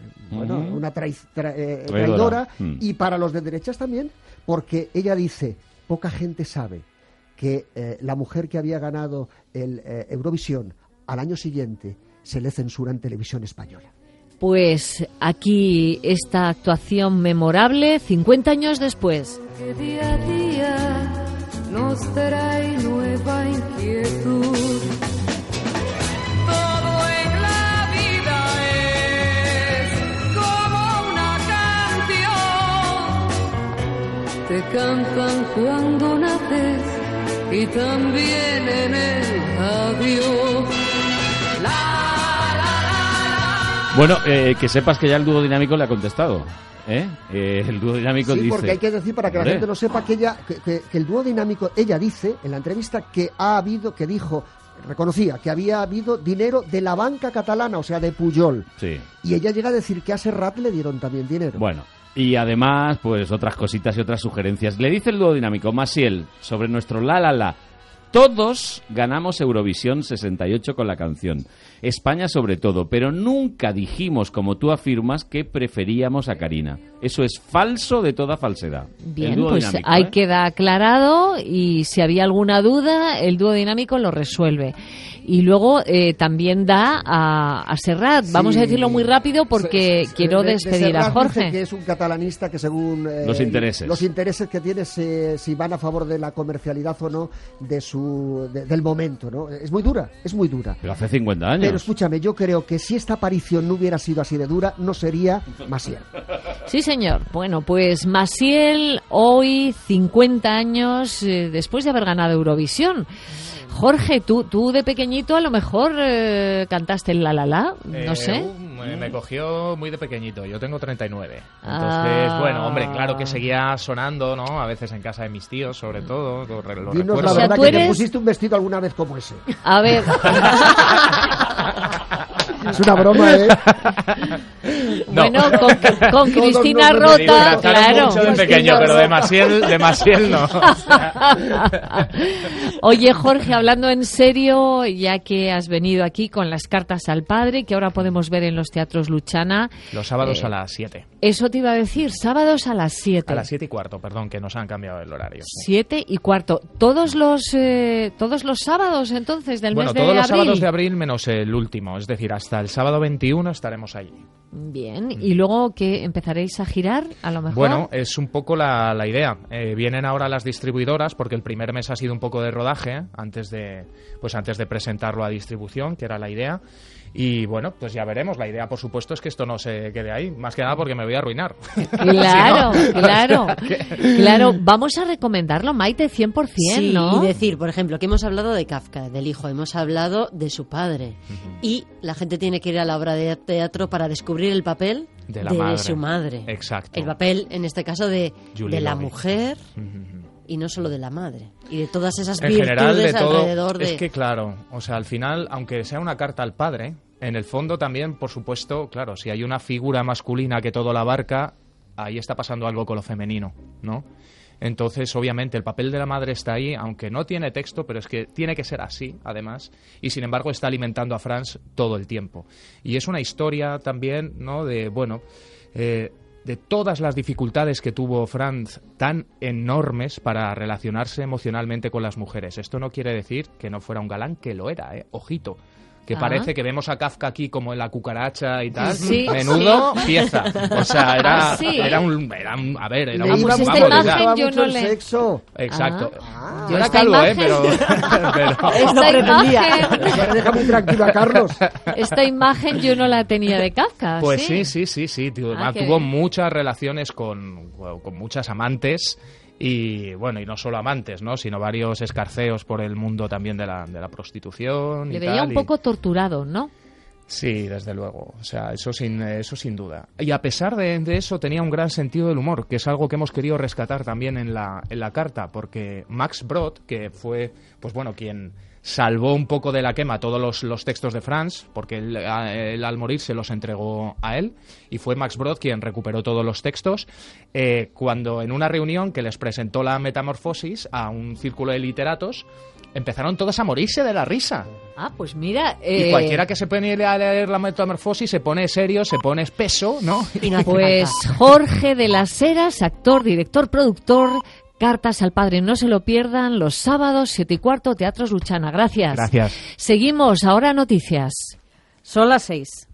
traidora, y para los de derechas también, porque ella dice, poca gente sabe que la mujer que había ganado el Eurovisión al año siguiente se le censura en televisión española. Pues aquí esta actuación memorable 50 años después. Que día a día nos trae nueva inquietud. Todo en la vida es como una canción. Te cantan cuando naces y también en el adiós. Bueno, que sepas que ya el dúo dinámico le ha contestado. El dúo dinámico dice... Sí, porque hay que decir, para que la gente lo sepa, que el dúo dinámico, ella dice en la entrevista que reconocía que había habido dinero de la banca catalana, o sea, de Pujol. Sí. Y ella llega a decir que a Serrat le dieron también dinero. Bueno, y además, pues otras cositas y otras sugerencias. Le dice el dúo dinámico, Maciel, sobre nuestro la. Todos ganamos Eurovisión 68 con la canción. España sobre todo, pero nunca dijimos, como tú afirmas, que preferíamos a Karina. Eso es falso de toda falsedad. Bien, pues ahí queda aclarado y si había alguna duda, el dúo dinámico lo resuelve. Y luego también da a Serrat. Vamos a decirlo muy rápido porque quiero despedir a Jorge. Dice que es un catalanista que según los intereses que tiene si van a favor de la comercialidad o no del momento, ¿no? Es muy dura. Pero hace 50 años. Pero escúchame, yo creo que si esta aparición no hubiera sido así de dura, no sería Maciel. Sí, señor. Bueno, pues Maciel hoy 50 años después de haber ganado Eurovisión. Jorge, tú de pequeñito a lo mejor cantaste el La La La, no sé. Me cogió muy de pequeñito, yo tengo 39. Entonces, bueno, hombre, claro que seguía sonando, ¿no? A veces en casa de mis tíos, sobre todo. Dinos la verdad, que te pusiste un vestido alguna vez como ese. A ver. Es una broma, ¿eh? Bueno, con Cristina Rota, claro. Mucho de pequeño, pero de Maciel no. Oye, Jorge, hablando en serio, ya que has venido aquí con las cartas al padre, que ahora podemos ver en los teatros Luchana. Los sábados a las 7. Eso te iba a decir, sábados a las 7. A las 7:15, perdón, que nos han cambiado el horario. 7:15. ¿Todos los sábados, entonces, del mes de abril? Bueno, todos los sábados de abril menos el último, es decir, hasta el sábado 21 estaremos allí. Bien, ¿y luego qué empezaréis a girar, a lo mejor? Bueno, es un poco la idea. Vienen ahora las distribuidoras, porque el primer mes ha sido un poco de rodaje, antes de presentarlo a distribución, que era la idea. Y bueno, pues ya veremos. La idea, por supuesto, es que esto no se quede ahí. Más que nada porque me voy a arruinar. Claro, claro. Vamos a recomendarlo, Maite, 100%, sí, ¿no? Y decir, por ejemplo, que hemos hablado de Kafka, del hijo, hemos hablado de su padre. Y la gente tiene que ir a la obra de teatro para descubrir el papel de su madre. Exacto. El papel, en este caso, de la Lobby. Mujer. Y no solo de la madre, y de todas esas en virtudes general, de todo, alrededor de... Es que claro, o sea, al final, aunque sea una carta al padre, en el fondo también, por supuesto, claro, si hay una figura masculina que todo la abarca, ahí está pasando algo con lo femenino, ¿no? Entonces, obviamente, el papel de la madre está ahí, aunque no tiene texto, pero es que tiene que ser así, además, y sin embargo está alimentando a Franz todo el tiempo. Y es una historia también, ¿no?, de, bueno... de todas las dificultades que tuvo Franz tan enormes para relacionarse emocionalmente con las mujeres. Esto no quiere decir que no fuera un galán, que lo era, ojito. Que parece que vemos a Kafka aquí como en La cucaracha y tal. Sí, menudo pieza. O sea, era un pues esta imagen yo no le... sexo. Exacto. Yo era calvo, pero esta imagen... Deja muy tranquilo a Carlos. Esta imagen yo no la tenía de Kafka. Pues sí. Tuvo muchas relaciones con muchas amantes. Y bueno, y no solo amantes, ¿no?, sino varios escarceos por el mundo también de la prostitución. Le veía un poco torturado, ¿no? Sí, desde luego. O sea, eso sin duda. Y a pesar de eso, tenía un gran sentido del humor, que es algo que hemos querido rescatar también en la carta, porque Max Brod, que fue, pues bueno, quien salvó un poco de la quema todos los textos de Franz, porque él al morir se los entregó a él, y fue Max Brod quien recuperó todos los textos, cuando en una reunión que les presentó la Metamorfosis a un círculo de literatos, empezaron todos a morirse de la risa. Ah, pues mira... Y cualquiera que se pone a leer la Metamorfosis se pone serio, se pone espeso, ¿no? Pues Jorge de las Heras, actor, director, productor... Cartas al padre, no se lo pierdan, los sábados 7:15, Teatros Luchana. Gracias. Gracias. Seguimos, ahora noticias. Son las 6.